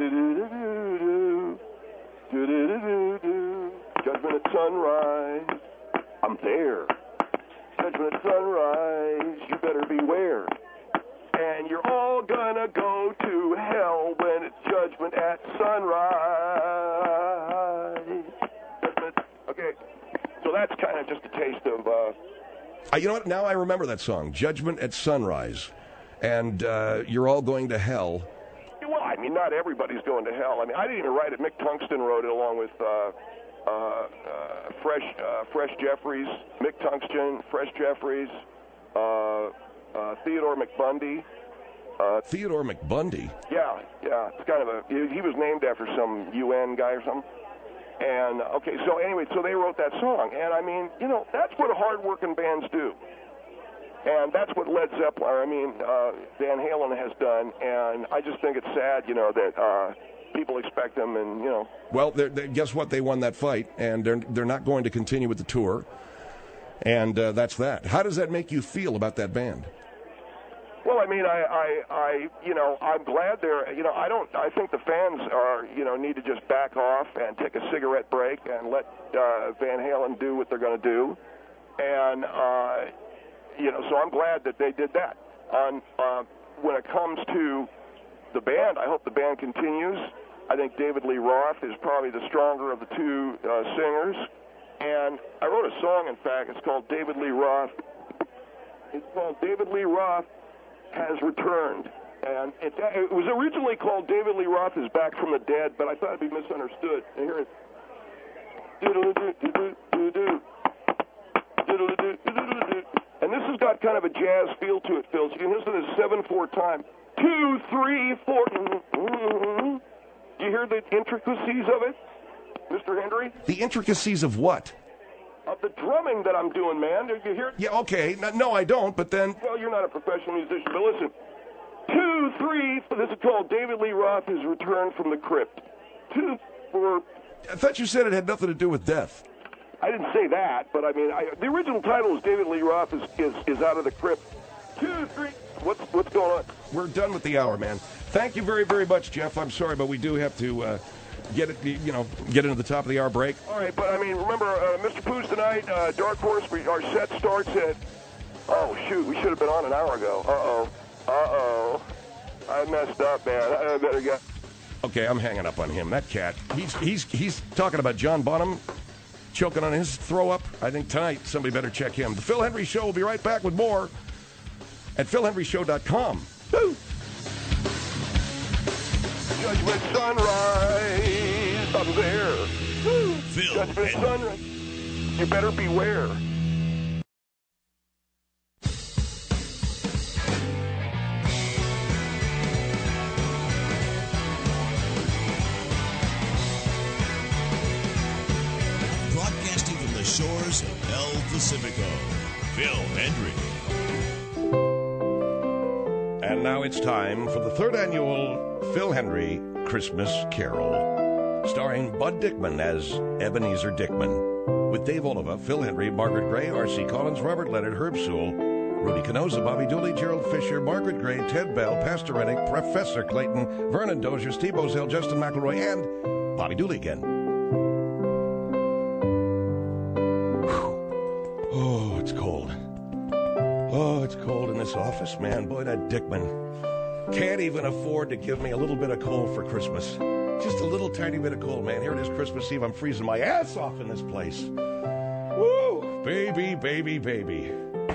Judgment at sunrise. I'm there. Judgment at sunrise. You better beware. And you're all gonna go to hell when it's Judgment at sunrise. Okay, so that's kind of just a taste of. You know what? Now I remember that song, Judgment at Sunrise. And you're all going to hell. Well, I mean, not everybody's going to hell. I mean, I didn't even write it. Mick Tungsten wrote it along with Fresh Jeffries, Mick Tungsten, Fresh Jeffries, Theodore McBundy. Theodore McBundy? Yeah. It's kind of he was named after some UN guy or something. And, okay, so anyway, so they wrote that song. And, I mean, that's what hard-working bands do. And that's what Led Zeppelin, Van Halen has done. And I just think it's sad, that people expect them and, Well, guess what? They won that fight, and they're not going to continue with the tour. And that's that. How does that make you feel about that band? Well, I mean, I'm glad they're, I think the fans are, need to just back off and take a cigarette break and let Van Halen do what they're going to do. And, so I'm glad that they did that. When it comes to the band, I hope the band continues. I think David Lee Roth is probably the stronger of the two singers. And I wrote a song, in fact, it's called David Lee Roth. It's called David Lee Roth Has Returned. And it was originally called David Lee Roth is Back from the Dead, but I thought it'd be misunderstood. And here it's... And this has got kind of a jazz feel to it, Phil. So you can listen to this 7/4 time. 2, 3, 4. Do you hear the intricacies of it, Mr. Hendry? The intricacies of what? Of the drumming that I'm doing, man. Do you hear it? Yeah, okay. No, I don't, but then... Well, you're not a professional musician, but listen. 2, 3, 4. This is called David Lee Roth Has Returned from the Crypt. 2, 4. I thought you said it had nothing to do with death. I didn't say that, but I mean, the original title is David Lee Roth is out of the crypt. 2, 3. What's going on? We're done with the hour, man. Thank you very, very much, Jeff. I'm sorry, but we do have to get into the top of the hour break. All right, but I mean, remember, Mr. Pooh's tonight, Dark Horse. Our set starts at. Oh shoot, we should have been on an hour ago. I messed up, man. I better get. Okay, I'm hanging up on him. That cat. He's talking about John Bonham choking on his throw-up. I think tonight somebody better check him. The Phil Hendry Show will be right back with more at philhendryshow.com. Woo! Judgment Sunrise, I'm there. Woo! Phil Judgment Sunrise, you better beware. Broadcasting from the shores of El Pacifico, Phil Hendry. And now it's time for the third annual Phil Hendry Christmas Carol, starring Bud Dickman as Ebenezer Dickman, with Dave Oliva, Phil Hendry, Margaret Gray, R.C. Collins, Robert Leonard, Herb Sewell, Rudy Canosa, Bobby Dooley, Gerald Fisher, Margaret Gray, Ted Bell, Pastor Rennick, Professor Clayton, Vernon Dozier, Steve Ozell, Justin McElroy, and Bobby Dooley again. Oh, it's cold. Oh, it's cold in this office, man. Boy, that Dickman can't even afford to give me a little bit of cold for Christmas. Just a little tiny bit of cold, man. Here it is, Christmas Eve. I'm freezing my ass off in this place. Woo! Baby, baby, baby.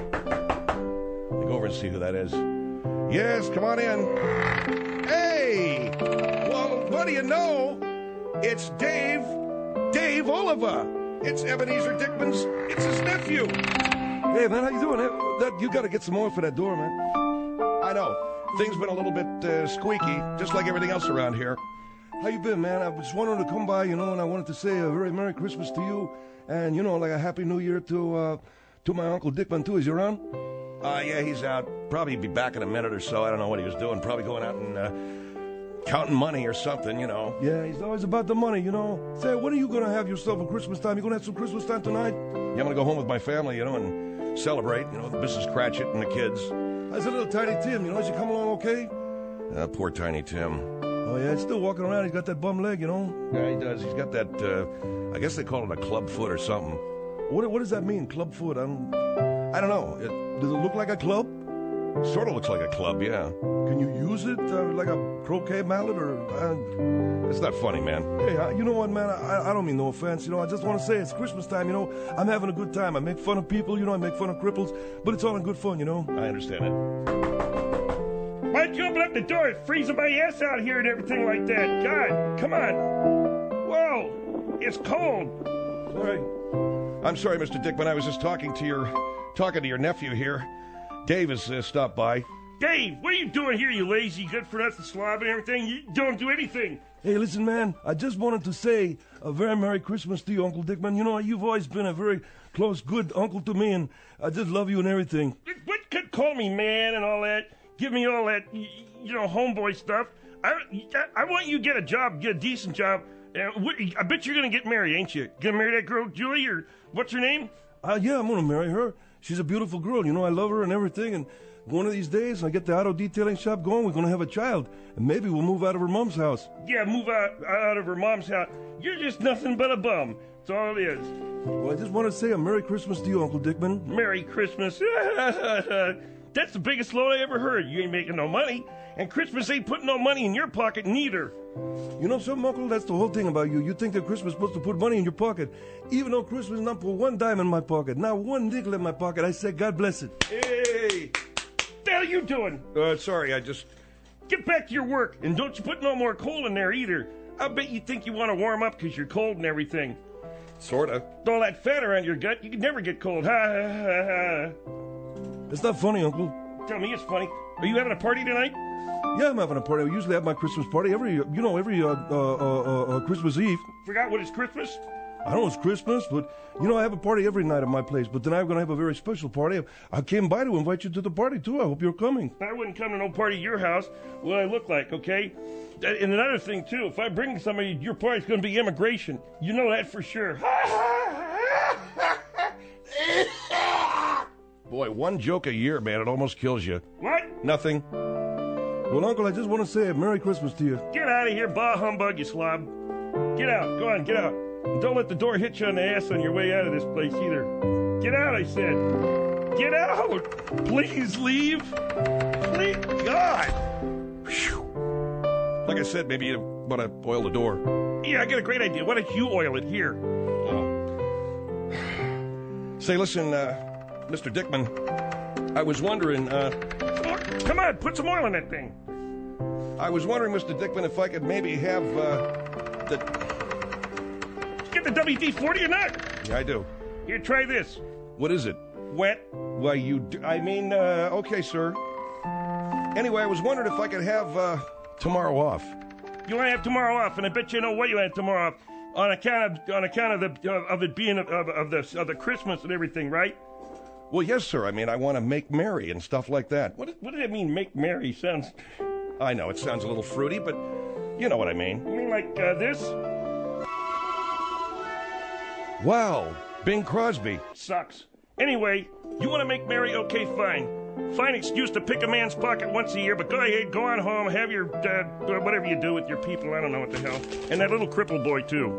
Go over and see who that is. Yes, come on in. Hey! Well, what do you know? It's Dave Oliva. It's Ebenezer Dickman's. It's his nephew. Hey, man, how you doing? You got to get some more for that door, man. I know. Things been a little bit squeaky, just like everything else around here. How you been, man? I was wanting to come by, and I wanted to say a very Merry Christmas to you, and, like a Happy New Year to my Uncle Dickman, too. Is he around? Yeah, he's out. Probably be back in a minute or so. I don't know what he was doing. Probably going out and counting money or something, Yeah, he's always about the money, Say, when are you going to have yourself a Christmas time? You going to have some Christmas time tonight? Yeah, I'm going to go home with my family, and celebrate, the Mrs. Cratchit and the kids. How's a little Tiny Tim, is he coming along okay? Poor Tiny Tim. Oh, yeah, he's still walking around. He's got that bum leg, Yeah, he does. He's got that, I guess they call it a club foot or something. What does that mean, club foot? I don't know. Does it look like a club? Sort of looks like a club, yeah. Can you use it like a croquet mallet or... It's not funny, man. Hey, you know what, man? I don't mean no offense. I just want to say it's Christmas time, I'm having a good time. I make fun of people, I make fun of cripples, but it's all in good fun, I understand it. Why'd you open up the door? It's freezing my ass out here and everything like that. God, come on. Whoa, it's cold. Sorry. I'm sorry, Mr. Dickman. I was just talking to your nephew here. Dave has stopped by. Dave, what are you doing here, you lazy, good-for-nothing slob and everything? You don't do anything. Hey, listen, man, I just wanted to say a very Merry Christmas to you, Uncle Dickman. You've always been a very close, good uncle to me, and I just love you and everything. What could call me man and all that? Give me all that, homeboy stuff. I want you to get a job, get a decent job. I bet you're going to get married, ain't you? Gonna marry that girl, Julie, or what's her name? Yeah, I'm going to marry her. She's a beautiful girl. I love her and everything, and one of these days, I get the auto detailing shop going, we're going to have a child, and maybe we'll move out of her mom's house. Yeah, move out of her mom's house. You're just nothing but a bum. That's all it is. Well, I just want to say a Merry Christmas to you, Uncle Dickman. Merry Christmas. That's the biggest load I ever heard. You ain't making no money, and Christmas ain't putting no money in your pocket neither. You know something, Uncle? That's the whole thing about you. You think that Christmas is supposed to put money in your pocket. Even though Christmas not put one dime in my pocket, not one nickel in my pocket, I said, God bless it. Hey! What the hell are you doing? Sorry, I just... Get back to your work, and don't you put no more coal in there either. I bet you think you want to warm up because you're cold and everything. Sorta. With all that fat around your gut, you could never get cold. Ha, ha, ha, ha. It's not funny, Uncle. Tell me it's funny. Are you having a party tonight? Yeah, I'm having a party. I usually have my Christmas party every Christmas Eve. Forgot what is Christmas? I don't know it's Christmas, but, I have a party every night at my place. But tonight I'm going to have a very special party. I came by to invite you to the party, too. I hope you're coming. I wouldn't come to no party at your house. What I look like, okay? And another thing, too, if I bring somebody to your party, it's going to be immigration. You know that for sure. Boy, one joke a year, man, it almost kills you. What? Nothing. Well, Uncle, I just want to say a Merry Christmas to you. Get out of here, bah humbug, you slob. Get out. Go on, get out. And don't let the door hit you on the ass on your way out of this place either. Get out, I said. Get out. Please leave. Please, God. Whew. Like I said, maybe you want to oil the door. Yeah, I got a great idea. Why don't you oil it here? Oh. Say, listen, Mr. Dickman, I was wondering, Come on, put some oil in that thing. I was wondering, Mr. Dickman, if I could maybe have, Get the WD-40 or not? Yeah, I do. Here, try this. What is it? Wet. Why, okay, sir. Anyway, I was wondering if I could have, tomorrow off. You want to have tomorrow off, and I bet you know what you have tomorrow off. On account of it being of the Christmas and everything, right? Well, yes, sir. I want to make merry and stuff like that. What did it mean, make merry? Sounds... I know, it sounds a little fruity, but you know what I mean. You mean like this? Wow, Bing Crosby. Sucks. Anyway, you want to make merry? Okay, fine. Fine excuse to pick a man's pocket once a year, but go ahead, go on home, have your, whatever you do with your people, I don't know what the hell. And that little cripple boy, too.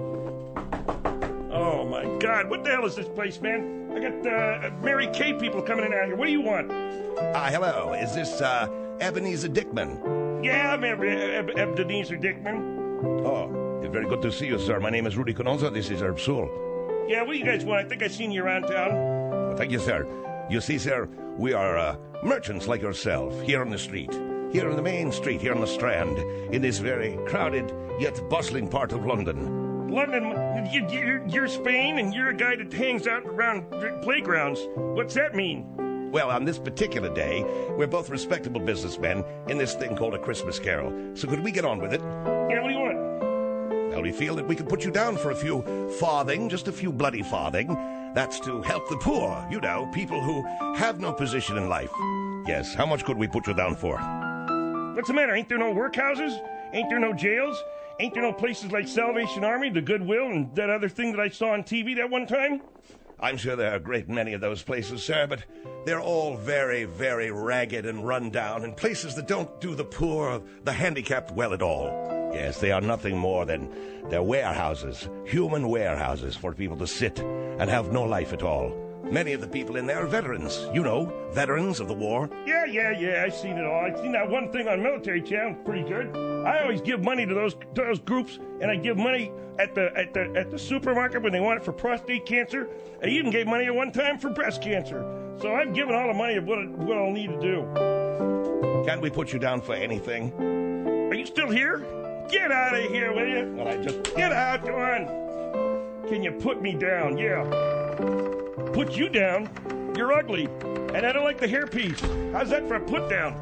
Oh, my God, what the hell is this place, man? I got, Mary Kay people coming in out here. What do you want? Hello, is this, Ebenezer Dickman? Yeah, I'm Ebenezer Dickman. Oh, very good to see you, sir. My name is Rudy Cononza. This is Herb Sewell. Yeah, what do you guys want? I think I seen you around town. Well, thank you, sir. You see, sir, we are merchants like yourself here on the street. Here on the main street, here on the Strand, in this very crowded yet bustling part of London. London? You're Spain, and you're a guy that hangs out around playgrounds. What's that mean? Well, on this particular day, we're both respectable businessmen in this thing called a Christmas Carol. So could we get on with it? Yeah, what do you want? Well, we feel that we could put you down for a few farthing, just a few bloody farthing. That's to help the poor, you know, people who have no position in life. Yes, how much could we put you down for? What's the matter? Ain't there no workhouses? Ain't there no jails? Ain't there no places like Salvation Army, the Goodwill, and that other thing that I saw on TV that one time? I'm sure there are a great many of those places, sir, but they're all very, very ragged and run down, and places that don't do the poor, the handicapped well at all. Yes, they are nothing more than they're warehouses, human warehouses for people to sit and have no life at all. Many of the people in there are veterans, you know, veterans of the war. Yeah, I've seen it all. I've seen that one thing on Military Channel, pretty good. I always give money to those groups, and I give money at the supermarket when they want it for prostate cancer. I even gave money at one time for breast cancer. So I've given all the money of what I'll need to do. Can't we put you down for anything? Are you still here? Get out of here, will you? Well, Get out, go on. Can you put me down? Yeah. Put you down? You're ugly. And I don't like the hairpiece. How's that for a put down?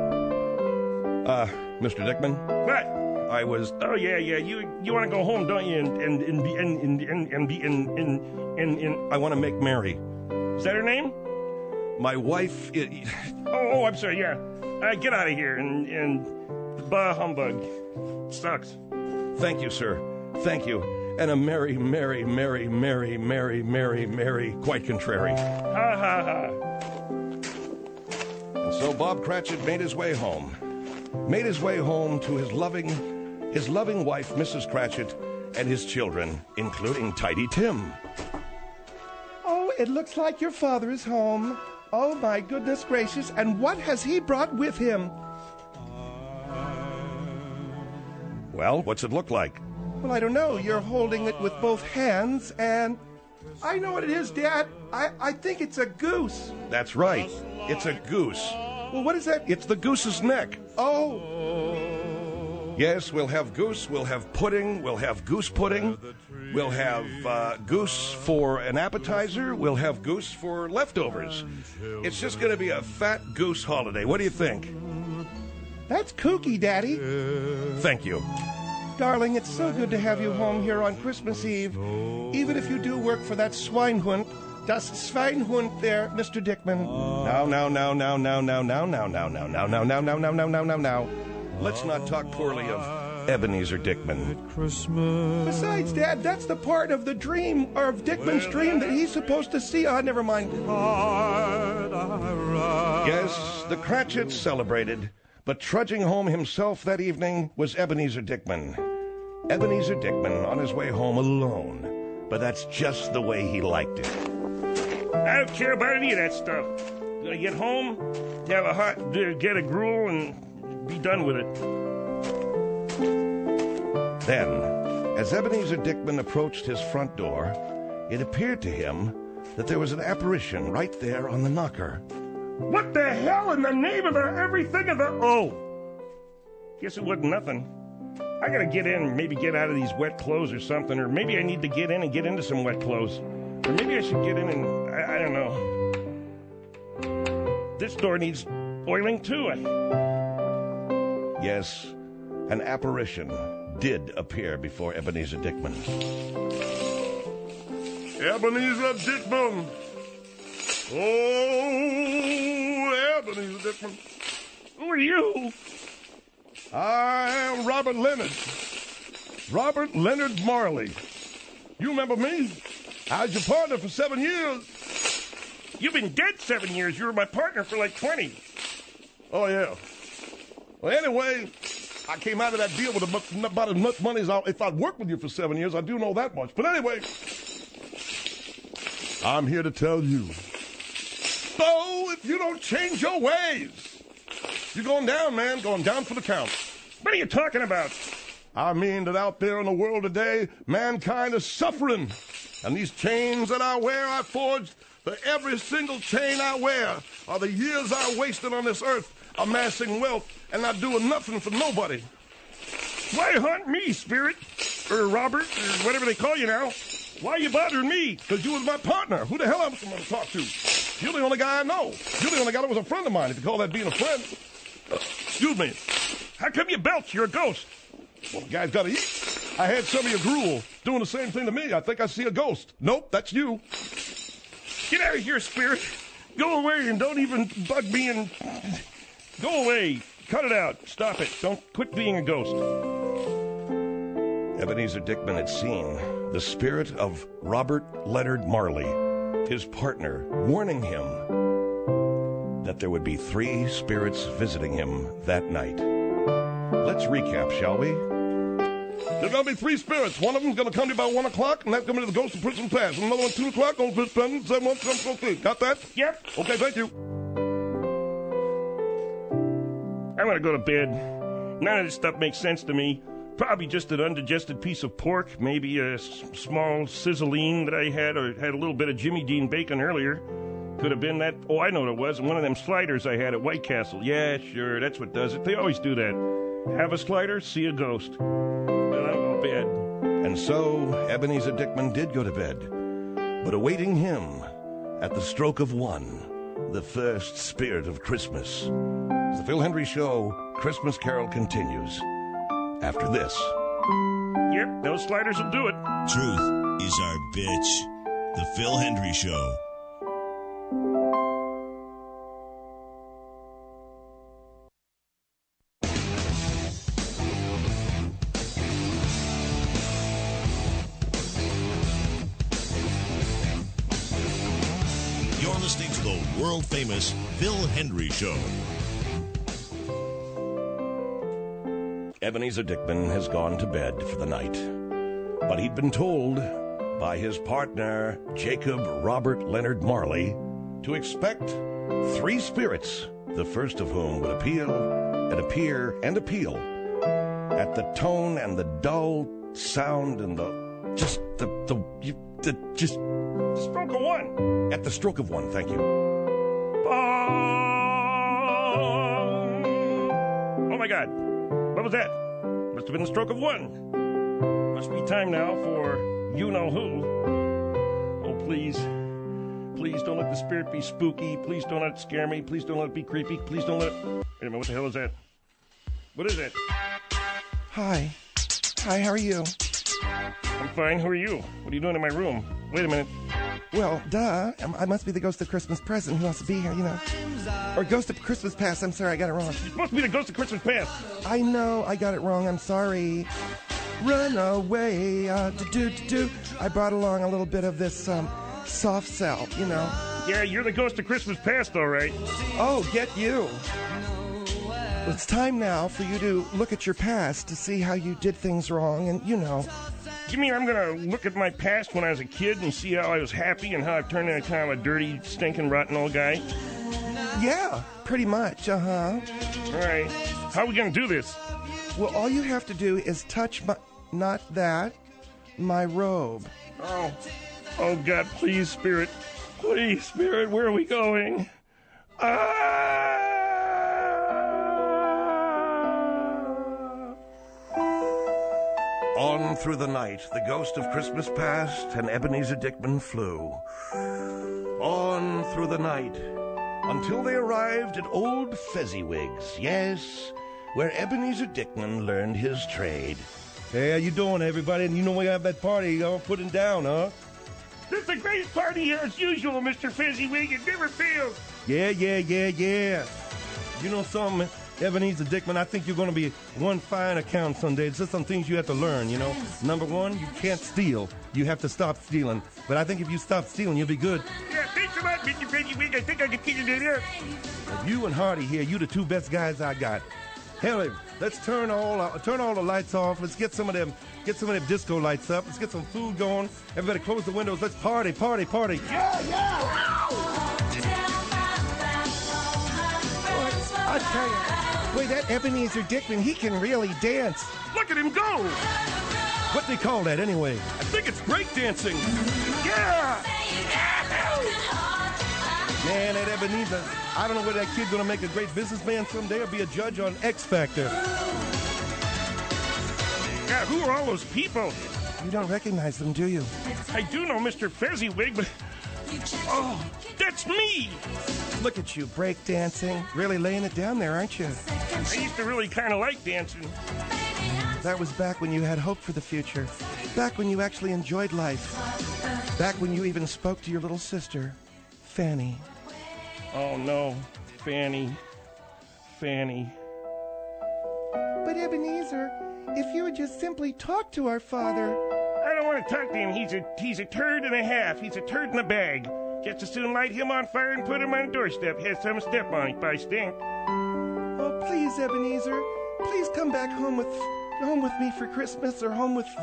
Mr. Dickman? What? I was... Oh, yeah. You want to go home, don't you? I want to make Mary. Is that her name? My wife... Oh, I'm sorry, yeah. Get out of here and bah humbug. Sucks. Thank you, sir. Thank you. And a Mary, quite contrary. Ha, ha, ha. And so Bob Cratchit made his way home. Made his way home to his loving wife, Mrs. Cratchit, and his children, including Tidy Tim. Oh, it looks like your father is home. Oh, my goodness gracious. And what has he brought with him? Well, what's it look like? Well, I don't know. You're holding it with both hands, and I know what it is, Dad. I think it's a goose. That's right. It's a goose. Well, what is that? It's the goose's neck. Oh. Yes, we'll have goose, we'll have pudding, we'll have goose pudding, we'll have goose for an appetizer, we'll have goose for leftovers. It's just going to be a fat goose holiday. What do you think? That's kooky, Daddy. Thank you. Darling, it's so good to have you home here on Christmas Eve. Even if you do work for that Schweinhund, das Schweinhund there, Mr. Dickman. Now. Let's not talk poorly of Ebenezer Dickman. Besides, Dad, that's the part of the dream, or of Dickman's dream, that he's supposed to see. Never mind. Yes, the Cratchits celebrated, but trudging home himself that evening was Ebenezer Dickman. Ebenezer Dickman on his way home alone. But that's just the way he liked it. I don't care about any of that stuff. Gonna get home, get a gruel, and be done with it. Then, as Ebenezer Dickman approached his front door, it appeared to him that there was an apparition right there on the knocker. What the hell in the name of everything of the... Oh! Guess it wasn't nothing. I gotta get in and maybe get out of these wet clothes or something, or maybe I need to get in and get into some wet clothes. Or maybe I should get in and... I don't know. This door needs oiling too. Yes, an apparition did appear before Ebenezer Dickman. Ebenezer Dickman! Oh, Ebenezer Dickman. Who are you? I am Robert Leonard. Robert Leonard Marley. You remember me? I was your partner for 7 years. You've been dead 7 years. You were my partner for like 20. Oh, yeah. Well, anyway, I came out of that deal with about as much money as if I'd worked with you for 7 years. I do know that much. But anyway, I'm here to tell you. So, if you don't change your ways, you're going down, man. Going down for the count. What are you talking about? I mean that out there in the world today, mankind is suffering. And these chains that I wear, I forged for every single chain I wear are the years I wasted on this earth amassing wealth and not doing nothing for nobody. Why hunt me, Spirit? Or Robert, or whatever they call you now. Why you bothering me? Because you was my partner. Who the hell am I supposed to talk to? You're the only guy I know. You're the only guy that was a friend of mine, if you call that being a friend. Excuse me. How come you belch? You're a ghost. Well, the guy's got to eat. I had some of your gruel doing the same thing to me. I think I see a ghost. Nope, that's you. Get out of here, Spirit. Go away and don't even bug me and... Go away. Cut it out. Stop it. Don't quit being a ghost. Ebenezer Dickman had seen the spirit of Robert Leonard Marley, his partner, warning him that there would be 3 spirits visiting him that night. Let's recap, shall we? There's going to be 3 spirits. One of them's going to come to you about 1 o'clock, and that's going to be the ghost of Prison Pass. Another one 2 o'clock, on Prison Pass, 7 1 comes from 3. Got that? Yep. Okay, thank you. I'm going to go to bed. None of this stuff makes sense to me. Probably just an undigested piece of pork, maybe a small sizzling that I had, or had a little bit of Jimmy Dean bacon earlier. Could have been that. Oh, I know what it was. One of them sliders I had at White Castle. Yeah, sure, that's what does it. They always do that. Have a slider, see a ghost. Then I'll go to bed. And so Ebenezer Dickman did go to bed. But awaiting him at the stroke of 1, the first spirit of Christmas. As the Phil Hendry Show Christmas Carol continues after this. Yep, those sliders will do it. Truth is our bitch. The Phil Hendry Show. You're listening to the world-famous Phil Hendry Show. Ebenezer Dickman has gone to bed for the night, but he'd been told by his partner, Jacob Robert Leonard Marley, to expect 3 spirits, the first of whom would appear and appeal at the tone and the dull sound and the stroke of 1. At the stroke of 1, thank you. Oh my God. What was that? Must have been the stroke of 1. Must be time now for you-know-who. Oh, please. Please don't let the spirit be spooky. Please don't let it scare me. Please don't let it be creepy. Please don't let it... Wait a minute, what the hell is that? What is that? Hi. Hi, how are you? I'm fine. Who are you? What are you doing in my room? Wait a minute. Well, duh. I must be the ghost of Christmas present who wants to be here, you know. Or ghost of Christmas past. I'm sorry, I got it wrong. You're supposed to be the ghost of Christmas past. I know, I got it wrong. I'm sorry. Run away. I brought along a little bit of this soft cell, you know. Yeah, you're the ghost of Christmas past, all right. Oh, get you. Well, it's time now for you to look at your past to see how you did things wrong, and you know. You mean I'm going to look at my past when I was a kid and see how I was happy and how I've turned into kind of a dirty, stinking, rotten old guy? Yeah, pretty much, uh-huh. All right. How are we going to do this? Well, all you have to do is touch my robe. Oh, God, please, Spirit. Please, Spirit, where are we going? On through the night, the ghost of Christmas past and Ebenezer Dickman flew. On through the night, until they arrived at Old Fezziwigs, yes, where Ebenezer Dickman learned his trade. Hey, how you doing, everybody? And you know we have that party putting down, huh? This is the greatest party here as usual, Mr. Fezziwig. It never fails. Yeah. You know something, Ebenezer Dickman, I think you're going to be one fine accountant someday. It's just some things you have to learn, you know. Number 1, you can't steal. You have to stop stealing. But I think if you stop stealing, you'll be good. Yeah, thanks a lot, Mr. Fezziwig. I think I can figure it out. Well, you and Hardy here, you the 2 best guys I got. Hell, let's turn all the lights off. Let's get some of them disco lights up. Let's get some food going. Everybody close the windows. Let's party. Yeah. I tell you, boy, that Ebenezer Dickman, he can really dance. Look at him go. What they call that anyway? I think it's breakdancing. Yeah! Man, that Ebenezer, I don't know whether that kid's gonna make a great businessman someday or be a judge on X Factor. Yeah, who are all those people? You don't recognize them, do you? I do know Mr. Fezziwig, but... Oh, that's me! Look at you, breakdancing. Really laying it down there, aren't you? I used to really kind of like dancing. That was back when you had hope for the future. Back when you actually enjoyed life. Back when you even spoke to your little sister, Fanny. Oh, no. Fanny. But Ebenezer, if you would just simply talk to our father... I don't want to talk to him. He's a turd and a half. He's a turd in a bag. Just as soon light him on fire and put him on a doorstep. Has some step on it by stink. Oh, please, Ebenezer. Please come back home with me for Christmas, or home with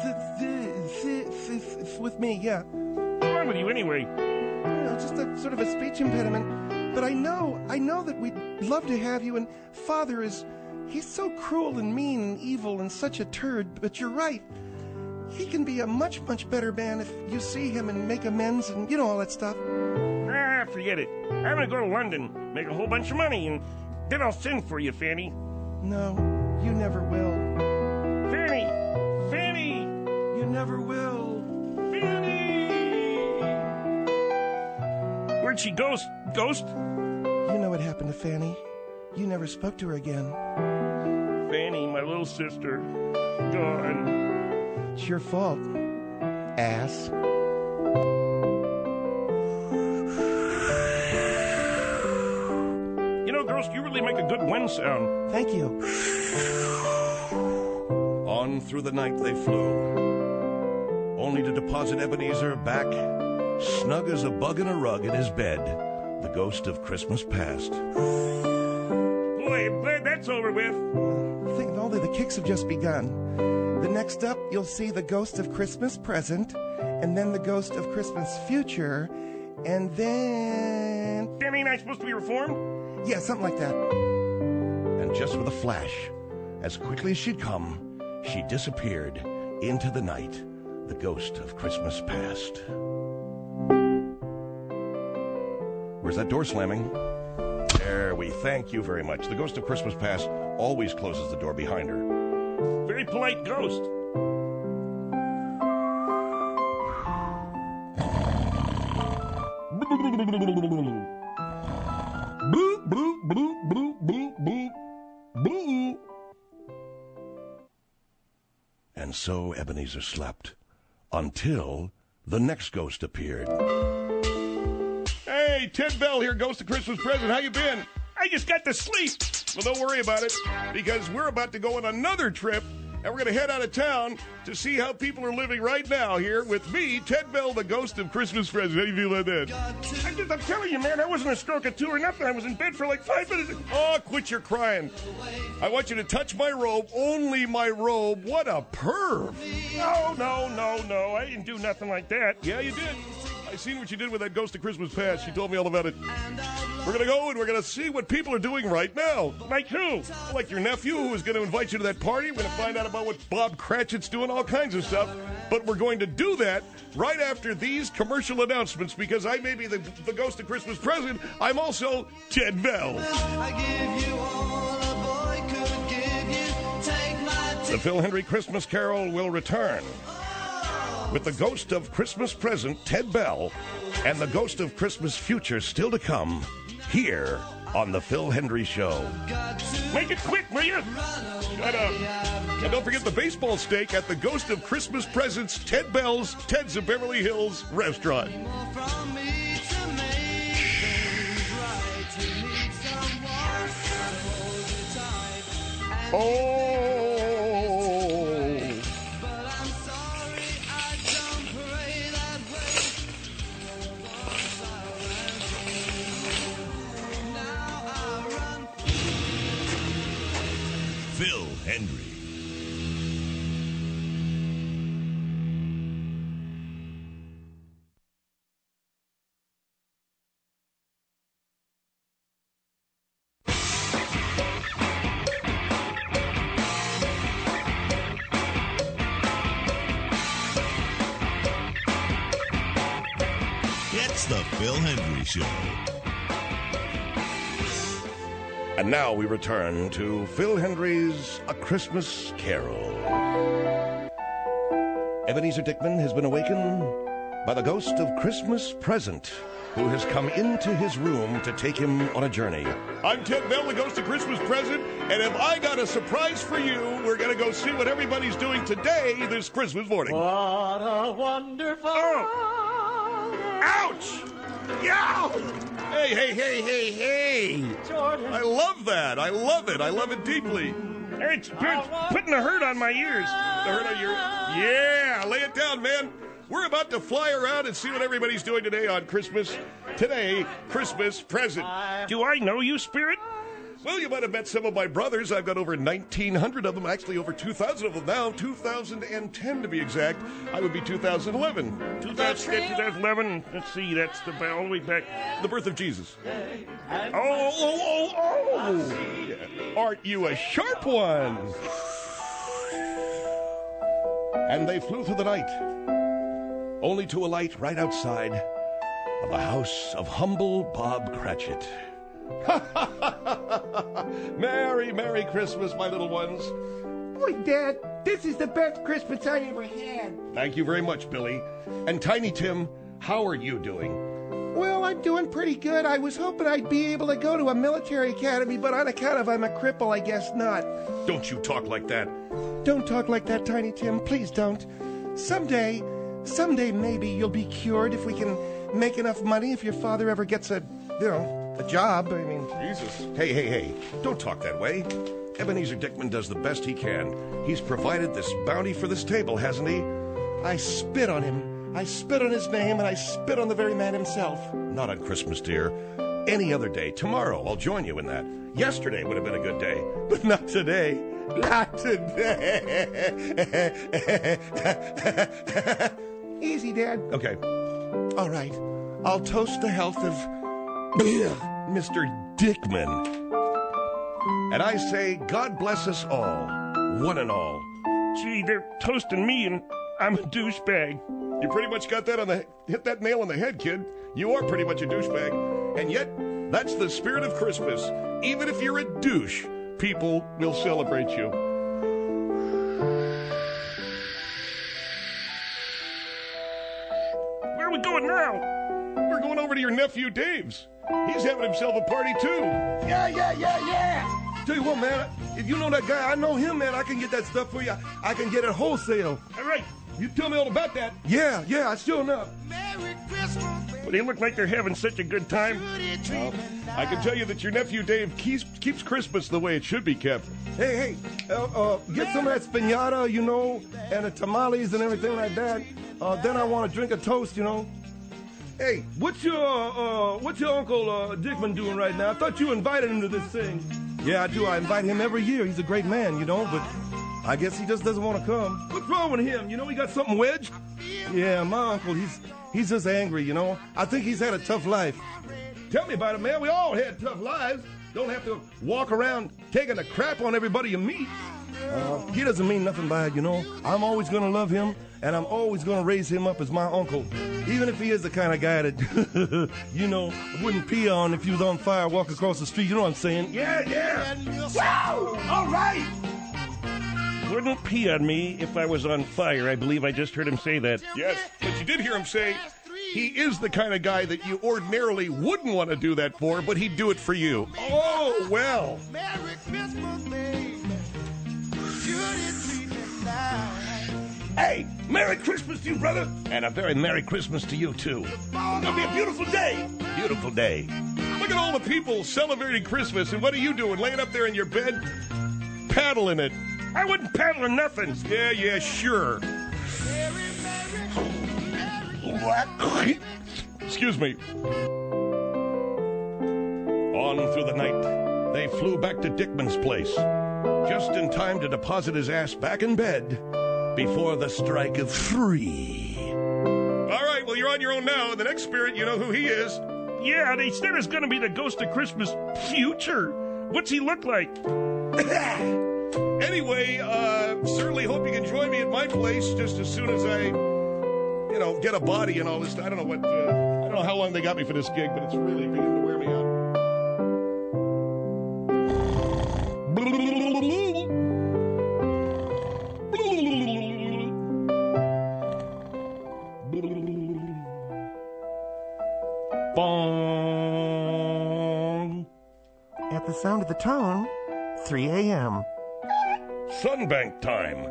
me, yeah. What's wrong with you anyway? Just a sort of a speech impediment. But I know that we'd love to have you, and Father he's so cruel and mean and evil and such a turd, but you're right. He can be a much, much better man if you see him and make amends and, all that stuff. Ah, forget it. I'm going to go to London, make a whole bunch of money, and then I'll sing for you, Fanny. No, you never will. Fanny! You never will. Fanny! Where'd she ghost? You know what happened to Fanny. You never spoke to her again. Fanny, my little sister, gone. It's your fault, ass. Ghost, you really make a good wind sound. Thank you. On through the night they flew, only to deposit Ebenezer back, snug as a bug in a rug in his bed, the ghost of Christmas past. Boy, I'm glad that's over with. I think only the kicks have just begun. The next up, you'll see the ghost of Christmas present, and then the ghost of Christmas future, and then... That ain't I supposed to be reformed? Yeah, something like that. And just with a flash, as quickly as she'd come, she disappeared into the night, the ghost of Christmas past. Where's that door slamming? There, we thank you very much. The ghost of Christmas past always closes the door behind her. Very polite ghost. Boo, boo, boo, boo, boo, boo, boo. And so Ebenezer slept until the next ghost appeared. Hey, Ted Bell here, ghost of Christmas present. How you been? I just got to sleep. Well, don't worry about it, because we're about to go on another trip, and we're going to head out of town to see how people are living right now here with me, Ted Bell, the ghost of Christmas present. How do you feel about that? I'm telling you, man, I wasn't a stroke of two or nothing. I was in bed for like 5 minutes. Oh, quit your crying. I want you to touch my robe, only my robe. What a perv. No. I didn't do nothing like that. Yeah, you did. I seen what you did with that ghost of Christmas past. She told me all about it. We're going to go and we're going to see what people are doing right now. Like who? Like your nephew who is going to invite you to that party. We're going to find out about what Bob Cratchit's doing, all kinds of stuff. But we're going to do that right after these commercial announcements, because I may be the ghost of Christmas present. I'm also Ted Bell. The Phil Hendry Christmas Carol will return with the ghost of Christmas present, Ted Bell, and the ghost of Christmas future still to come, here on The Phil Hendry Show. Make it quick, will you? Shut up. And don't forget the baseball steak at the ghost of Christmas presents, Ted Bell's Ted's of Beverly Hills restaurant. Oh! Phil Hendry. It's the Phil Hendrie Show. And now we return to Phil Hendrie's A Christmas Carol. Ebenezer Dickman has been awakened by the ghost of Christmas Present, who has come into his room to take him on a journey. I'm Ted Bell, the ghost of Christmas Present, and have I got a surprise for you? We're going to go see what everybody's doing today, this Christmas morning. What a wonderful... Oh. Ouch! Yow! Hey! Jordan. I love that. I love it. I love it deeply. It's putting a hurt on my ears. The hurt on your... Yeah, lay it down, man. We're about to fly around and see what everybody's doing today on Christmas. Today, Christmas Present. Do I know you, Spirit? Well, you might have met some of my brothers. I've got over 1,900 of them, actually over 2,000 of them now, 2010 to be exact. I would be 2011. 2011, let's see, that's all the way back. The birth of Jesus. Oh! Yeah. Aren't you a sharp one? And they flew through the night, only to alight right outside of the house of humble Bob Cratchit. Merry Christmas, my little ones. Boy, Dad, this is the best Christmas I ever had. Thank you very much, Billy. And Tiny Tim, how are you doing? Well, I'm doing pretty good. I was hoping I'd be able to go to a military academy, but on account of I'm a cripple, I guess not. Don't you talk like that. Don't talk like that, Tiny Tim. Please don't. Someday maybe you'll be cured if we can make enough money, if your father ever gets a job. I mean... Jesus. Hey. Don't talk that way. Ebenezer Dickman does the best he can. He's provided this bounty for this table, hasn't he? I spit on him. I spit on his name, and I spit on the very man himself. Not on Christmas, dear. Any other day. Tomorrow, I'll join you in that. Yesterday would have been a good day, but not today. Not today. Easy, Dad. Okay. All right. I'll toast the health of... Mr. Dickman. And I say, God bless us all, one and all. Gee, they're toasting me, and I'm a douchebag. You pretty much got that hit that nail on the head, kid. You are pretty much a douchebag. And yet, that's the spirit of Christmas. Even if you're a douche, people will celebrate you. Where are we going now? We're going over to your nephew Dave's. He's having himself a party, too. Yeah. Tell you what, man, if you know that guy, I know him, man. I can get that stuff for you. I can get it wholesale. All right. You tell me all about that. Yeah, sure enough. Well, they look like they're having such a good time. Well, I can tell you that your nephew Dave keeps Christmas the way it should be kept. Hey, get some of that spinata, and the tamales and everything like that. Then I want to drink a toast, Hey, what's your Uncle Dickman doing right now? I thought you invited him to this thing. Yeah, I do. I invite him every year. He's a great man, but I guess he just doesn't want to come. What's wrong with him? He got something wedged? Yeah, my uncle, he's just angry, I think he's had a tough life. Tell me about it, man. We all had tough lives. Don't have to walk around taking a crap on everybody you meet. He doesn't mean nothing by it, I'm always going to love him, and I'm always going to raise him up as my uncle. Even if he is the kind of guy that, wouldn't pee on if he was on fire walking across the street. You know what I'm saying? Yeah. Wow! All right! Wouldn't pee on me if I was on fire. I believe I just heard him say that. Yes, but you did hear him say he is the kind of guy that you ordinarily wouldn't want to do that for, but he'd do it for you. Oh, well. Merry Christmas, baby. Hey, Merry Christmas to you, brother. And a very Merry Christmas to you, too. It'll be a beautiful day. Beautiful day. Look at all the people celebrating Christmas, and what are you doing, laying up there in your bed? Paddling it. I wouldn't paddle or nothing. Yeah, sure. Excuse me. On through the night, they flew back to Dickman's place, just in time to deposit his ass back in bed before the strike of 3. All right, well, you're on your own now. The next spirit, you know who he is. Yeah, they said it's going to be the ghost of Christmas future. What's he look like? Anyway, certainly hope you can join me at my place just as soon as I get a body and all this. I don't know what. I don't know how long they got me for this gig, but it's really beginning to wear me out. Bong. At the sound of the tone, 3 a.m. Sunbank time.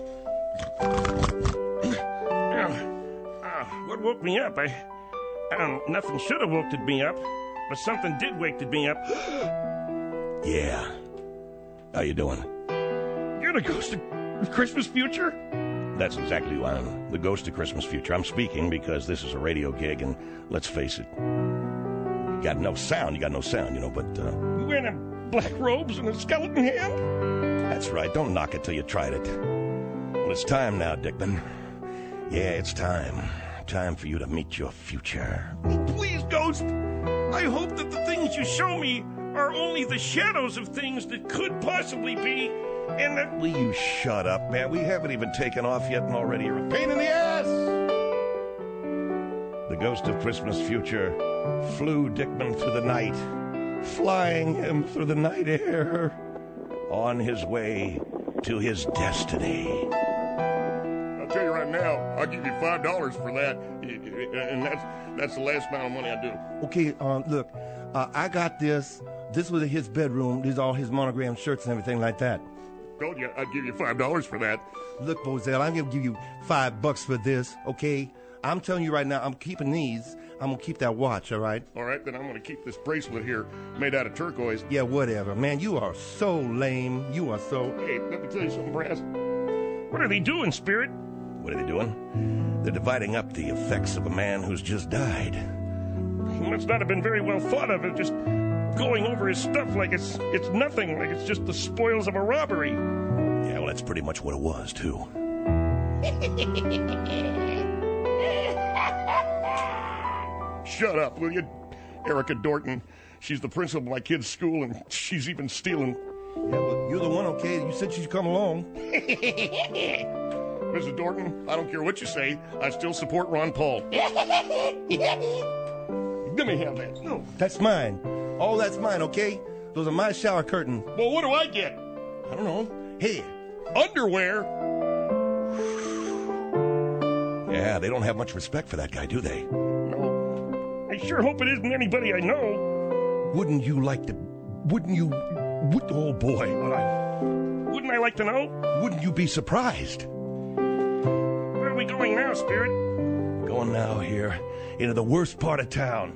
What woke me up? Nothing should have woke me up, but something did wake me up. Yeah. How you doing? You're the ghost of Christmas future? That's exactly who I am. The ghost of Christmas future. I'm speaking because this is a radio gig, and let's face it, you got no sound, but... You wearing them black robes and a skeleton hand? That's right. Don't knock it till you tried it. Well, it's time now, Dickman. Yeah, it's time. Time for you to meet your future. Oh, please, Ghost. I hope that the things you show me are only the shadows of things that could possibly be, and that... Will you shut up, man? We haven't even taken off yet, and already you're a pain in the ass! The ghost of Christmas future flew Dickman through the night, flying him through the night air, on his way to his destiny. I'll tell you right now, I'll give you $5 for that, and that's the last amount of money I do. Okay, look, I got this. This was his bedroom. These are all his monogram shirts and everything like that. Told you I'd give you $5 for that. Look, Bozell, I'm going to give you $5 for this, okay? I'm telling you right now, I'm keeping these. I'm going to keep that watch, all right? All right, then I'm going to keep this bracelet here made out of turquoise. Yeah, whatever. Man, you are so lame. You are so... Hey, let me tell you something, Brass. What are they doing, Spirit? What are they doing? They're dividing up the effects of a man who's just died. He must not have been very well thought of. Just going over his stuff like it's nothing, like it's just the spoils of a robbery. Yeah, well, that's pretty much what it was, too. Shut up, will you? Erica Dorton. She's the principal of my kid's school, and she's even stealing. Yeah, well, you're the one, okay? You said she'd come along. Mrs. Dorton, I don't care what you say. I still support Ron Paul. Let me have that. No, that's mine. All that's mine, okay? Those are my shower curtains. Well, what do I get? I don't know. Here. Underwear? Yeah, they don't have much respect for that guy, do they? No. I sure hope it isn't anybody I know. Wouldn't you like to... Oh, boy. Wouldn't I like to know? Wouldn't you be surprised? Where are we going now, Spirit? Going now here into the worst part of town.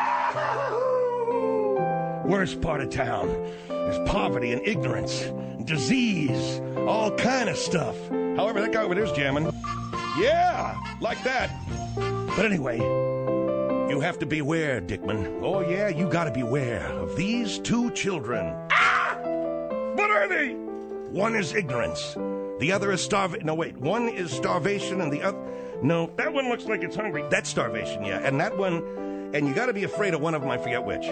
Worst part of town. There's poverty and ignorance, and disease, all kind of stuff. However, that guy over there's jamming. Yeah, like that. But anyway, you have to beware, Dickman. Oh, yeah, you gotta beware of these two children. Ah! What are they? One is ignorance. The other is starvation. No, wait. One is starvation and the other... No. That one looks like it's hungry. That's starvation, yeah. And that one... And you gotta be afraid of one of them. I forget which.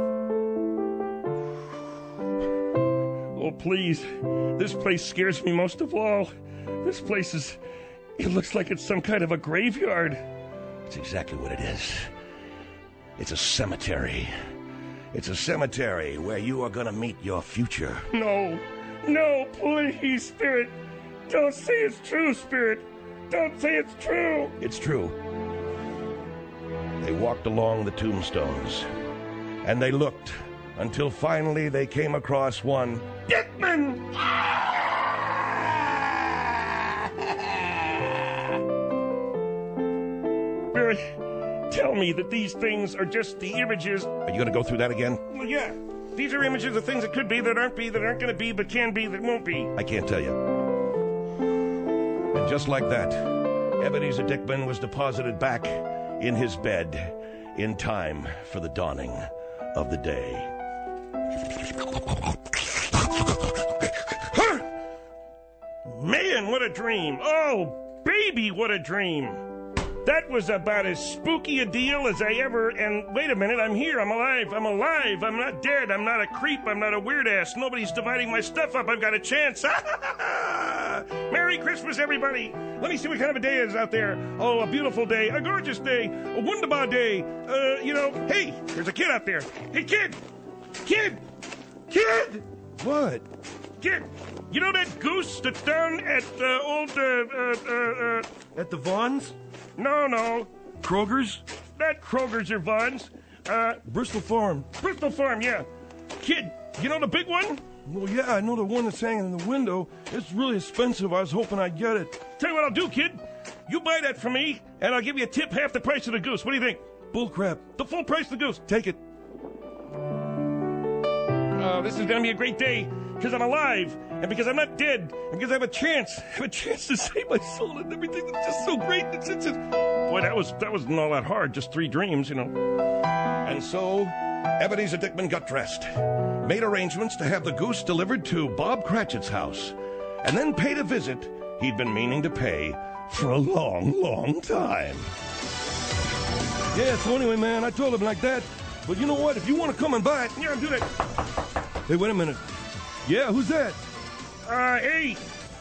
Oh, please. This place scares me most of all. This place is... It looks like it's some kind of a graveyard. It's exactly what it is. It's a cemetery. It's a cemetery where you are gonna meet your future. No. No, please, Spirit. Don't say it's true, Spirit. Don't say it's true. It's true. They walked along the tombstones, and they looked until finally they came across one. Dickman! Spirit, tell me that these things are just the images. Are you going to go through that again? Well, yeah. These are images of things that could be, that aren't going to be, but can be, that won't be. I can't tell you. And just like that, Ebenezer Dickman was deposited back in his bed in time for the dawning of the day. Man, what a dream. Oh, baby, what a dream. That was about as spooky a deal as I ever... And wait a minute, I'm here, I'm alive, I'm not dead, I'm not a creep, I'm not a weird ass. Nobody's dividing my stuff up, I've got a chance. Merry Christmas, everybody. Let me see what kind of a day it is out there. Oh, a beautiful day, a gorgeous day, a wunderbar day. Hey, there's a kid out there. Hey, kid! What? Kid, you know that goose that's down at At the Vons? No. Kroger's? Not Kroger's or Vons. Bristol Farm. Bristol Farm, yeah. Kid, you know the big one? Well, yeah, I know the one that's hanging in the window. It's really expensive. I was hoping I'd get it. Tell you what I'll do, kid. You buy that for me, and I'll give you a tip half the price of the goose. What do you think? Bullcrap. The full price of the goose. Take it. Oh, this is going to be a great day, because I'm alive, and because I'm not dead, and because I have a chance to save my soul and everything. It's just so great. It's just... Boy, that wasn't all that hard. Just 3 dreams, And so, Ebenezer Dickman got dressed, made arrangements to have the goose delivered to Bob Cratchit's house, and then paid a visit he'd been meaning to pay for a long, long time. Yeah, so anyway, man, I told him like that. But you know what? If you want to come and buy it, yeah, do that. Hey, wait a minute. Yeah, who's that? Hey,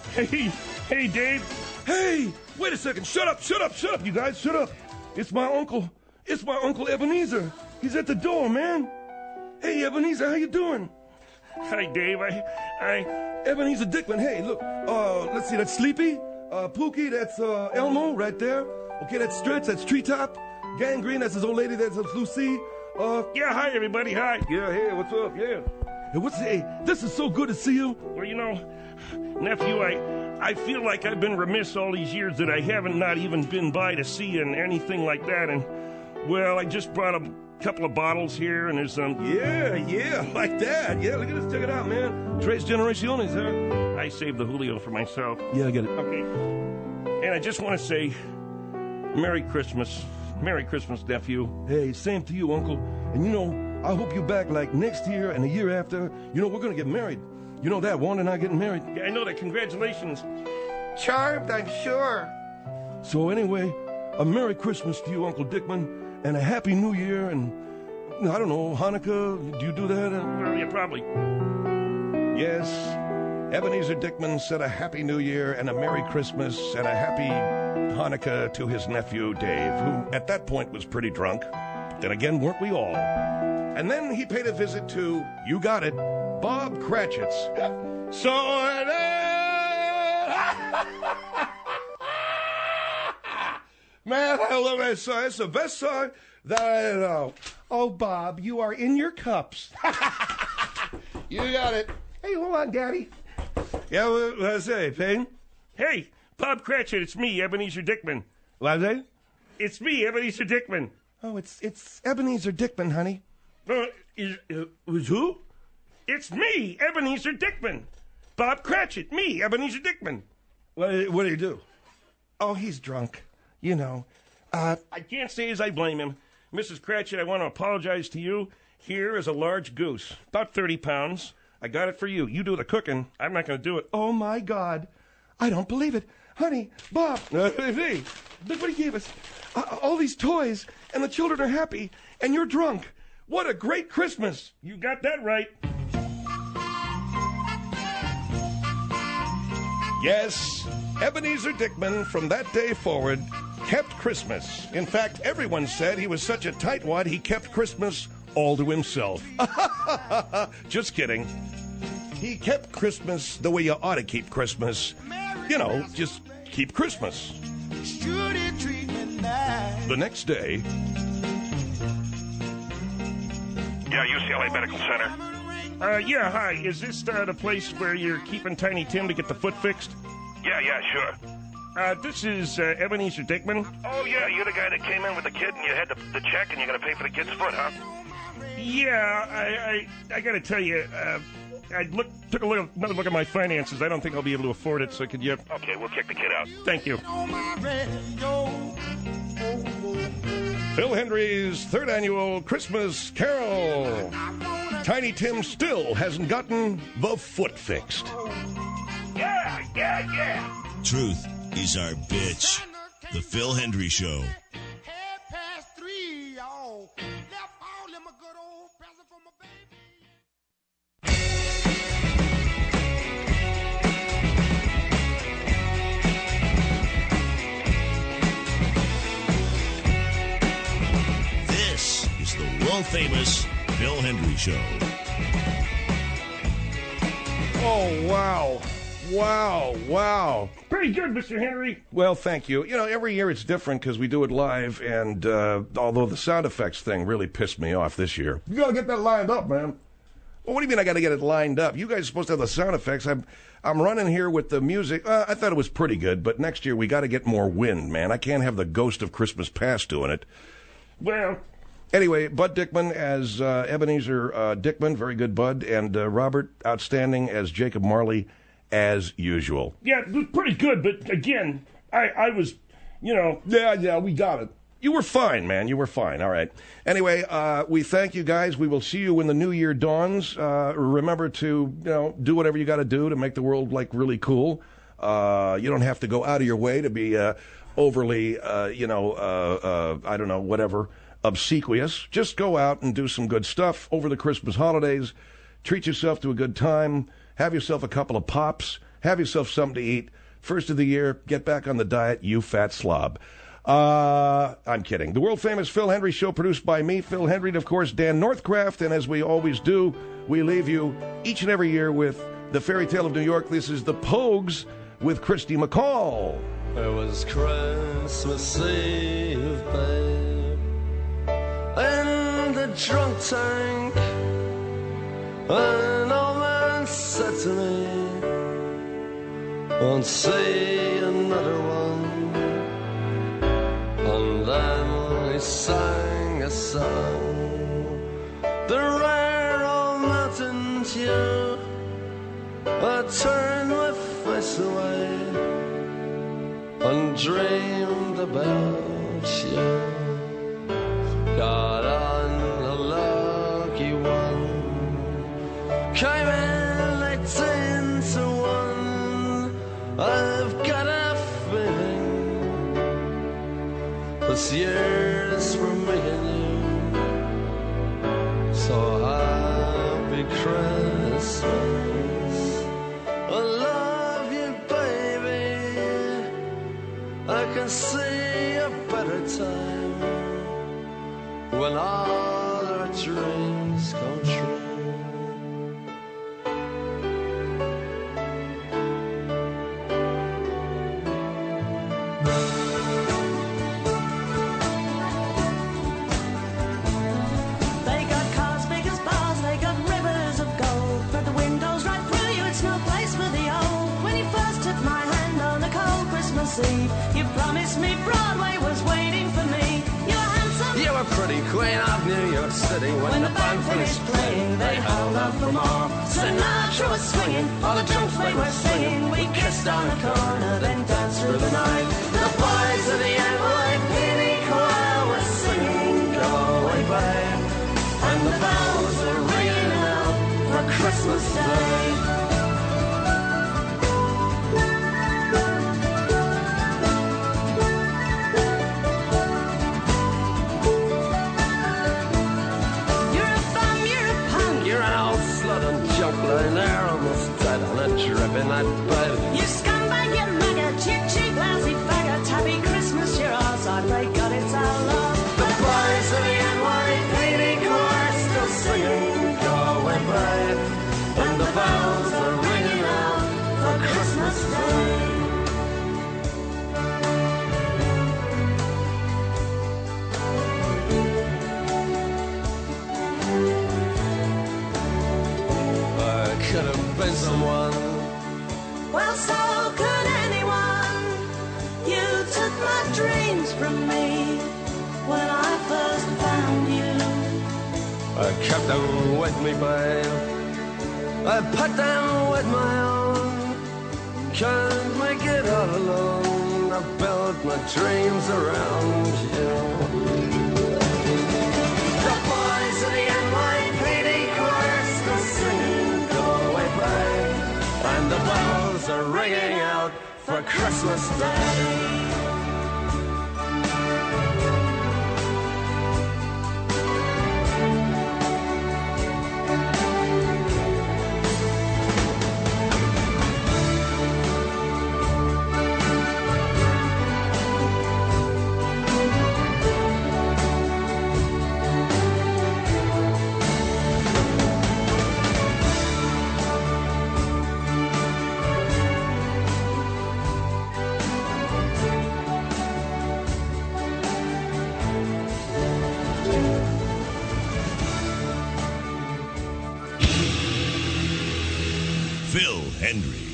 Dave. Hey, wait a second. Shut up, you guys. Shut up. It's my uncle. It's my Uncle Ebenezer. He's at the door, man. Hey, Ebenezer, how you doing? Hi, Dave. Ebenezer Dickman. Hey, look. Let's see. That's Sleepy. Pookie, that's Elmo right there. Okay, that's Stretch. That's Treetop. Gangrene, that's his old lady. That's Lucy. Yeah, hi, everybody. Hi. Yeah, hey, what's up? Yeah. Hey, this is so good to see you. Well, nephew, I feel like I've been remiss all these years that I haven't not even been by to see you and anything like that. And, well, I just brought a couple of bottles here, and there's some... Yeah, like that. Yeah, look at this. Check it out, man. Tres Generaciones, huh? I saved the Julio for myself. Yeah, I get it. Okay. And I just want to say, Merry Christmas. Merry Christmas, nephew. Hey, same to you, Uncle. And I hope you're back like next year and the year after. We're going to get married. You know that, Wanda and I getting married. Yeah, I know that. Congratulations. Charmed, I'm sure. So anyway, a Merry Christmas to you, Uncle Dickman, and a Happy New Year, and, I don't know, Hanukkah. Do you do that? Well, yeah, probably. Yes, Ebenezer Dickman said a Happy New Year and a Merry Christmas and a Happy Hanukkah to his nephew, Dave, who at that point was pretty drunk. Then again, weren't we all? And then he paid a visit to, you got it, Bob Cratchit's. So man, I love that song. It's the best song that I know. Oh, Bob, you are in your cups. You got it. Hey, hold on, Daddy. Yeah, what I say, Payne? Hey, Bob Cratchit, it's me, Ebenezer Dickman. What I say? It's me, Ebenezer Dickman. Oh, it's Ebenezer Dickman, honey. Was who? It's me, Ebenezer Dickman. Bob Cratchit, me, Ebenezer Dickman. What do you do? Oh, he's drunk. I can't say as I blame him. Mrs. Cratchit, I want to apologize to you. Here is a large goose, about 30 pounds. I got it for you. You do the cooking. I'm not going to do it. Oh, my God. I don't believe it. Honey, Bob, Hey, look what he gave us. All these toys, and the children are happy, and you're drunk. What a great Christmas. You got that right. Yes, Ebenezer Dickman from that day forward kept Christmas. In fact, everyone said he was such a tightwad he kept Christmas all to himself. Just kidding. He kept Christmas the way you ought to keep Christmas. Just keep Christmas. The next day... Yeah, UCLA Medical Center. Yeah, hi. Is this the place where you're keeping Tiny Tim to get the foot fixed? Yeah, sure. This is Ebenezer Dickman. Oh, yeah, you're the guy that came in with the kid and you had the check and you're going to pay for the kid's foot, huh? Yeah, I got to tell you, I took another look at my finances. I don't think I'll be able to afford it, so could you... Okay, we'll kick the kid out. Thank you. Phil Hendry's third annual Christmas Carol. Tiny Tim still hasn't gotten the foot fixed. Yeah. Truth is our bitch. The Phil Hendry Show. world-famous Phil Hendry Show. Oh, wow. Wow, wow. Pretty good, Mr. Henry. Well, thank you. You know, every year it's different because we do it live, and although the sound effects thing really pissed me off this year. You gotta get that lined up, man. Well, what do you mean I gotta get it lined up? You guys are supposed to have the sound effects. I'm running here with the music. I thought it was pretty good, but next year we gotta get more wind, man. I can't have the ghost of Christmas Past doing it. Well... Anyway, Bud Dickman as Ebenezer Dickman, very good Bud, and Robert, outstanding, as Jacob Marley, as usual. Yeah, it was pretty good, but again, I was, you know... Yeah, we got it. You were fine, man. You were fine. All right. Anyway, we thank you guys. We will see you when the new year dawns. Remember to, do whatever you got to do to make the world, really cool. You don't have to go out of your way to be overly, I don't know, whatever, obsequious. Just go out and do some good stuff over the Christmas holidays. Treat yourself to a good time. Have yourself a couple of pops. Have yourself something to eat. First of the year, get back on the diet, you fat slob. I'm kidding. The world-famous Phil Hendry Show, produced by me, Phil Hendry, and, of course, Dan Northcraft. And as we always do, we leave you each and every year with the fairy tale of New York. This is The Pogues with Christy McCall. It was Christmas Eve, babe, in the drunk tank. An old man said to me, won't see another one. And then he sang a song, the rare old mountain tune. I turned my face away and dreamed about you. Got on a lucky one, came in 18 to 1. I've got a feeling this year's for me and you. So happy Christmas, I love you, baby. I can see a better time when all our dreams come true. You promised me Broadway was waiting for me. You were handsome. You were pretty queen of New York City. When the band finished playing, they held out for more. Sinatra was swinging, all the drunks they were singing. We kissed on the corner, then danced through the night. The boys of the NYPD choir were singing, Go Away Babe, and the bells were ringing out for Christmas Day. Lying there almost dead on a drip in that bed. You scumbag, you maggot, you cheap, lousy faggot. Happy Christmas, you're ours, I pray God it's our love. The boys of the NYPD choir still singing, Go Away Babe, and the bells are ringing out for Christmas Day. Could have been someone. Well, so could anyone. You took my dreams from me when I first found you. I kept them with me, babe. I put them with my own. Can't make it all alone. I built my dreams around you. The boys of the NYPD choir still singing, and the bells are ringing out for Christmas Day. Phil Hendry.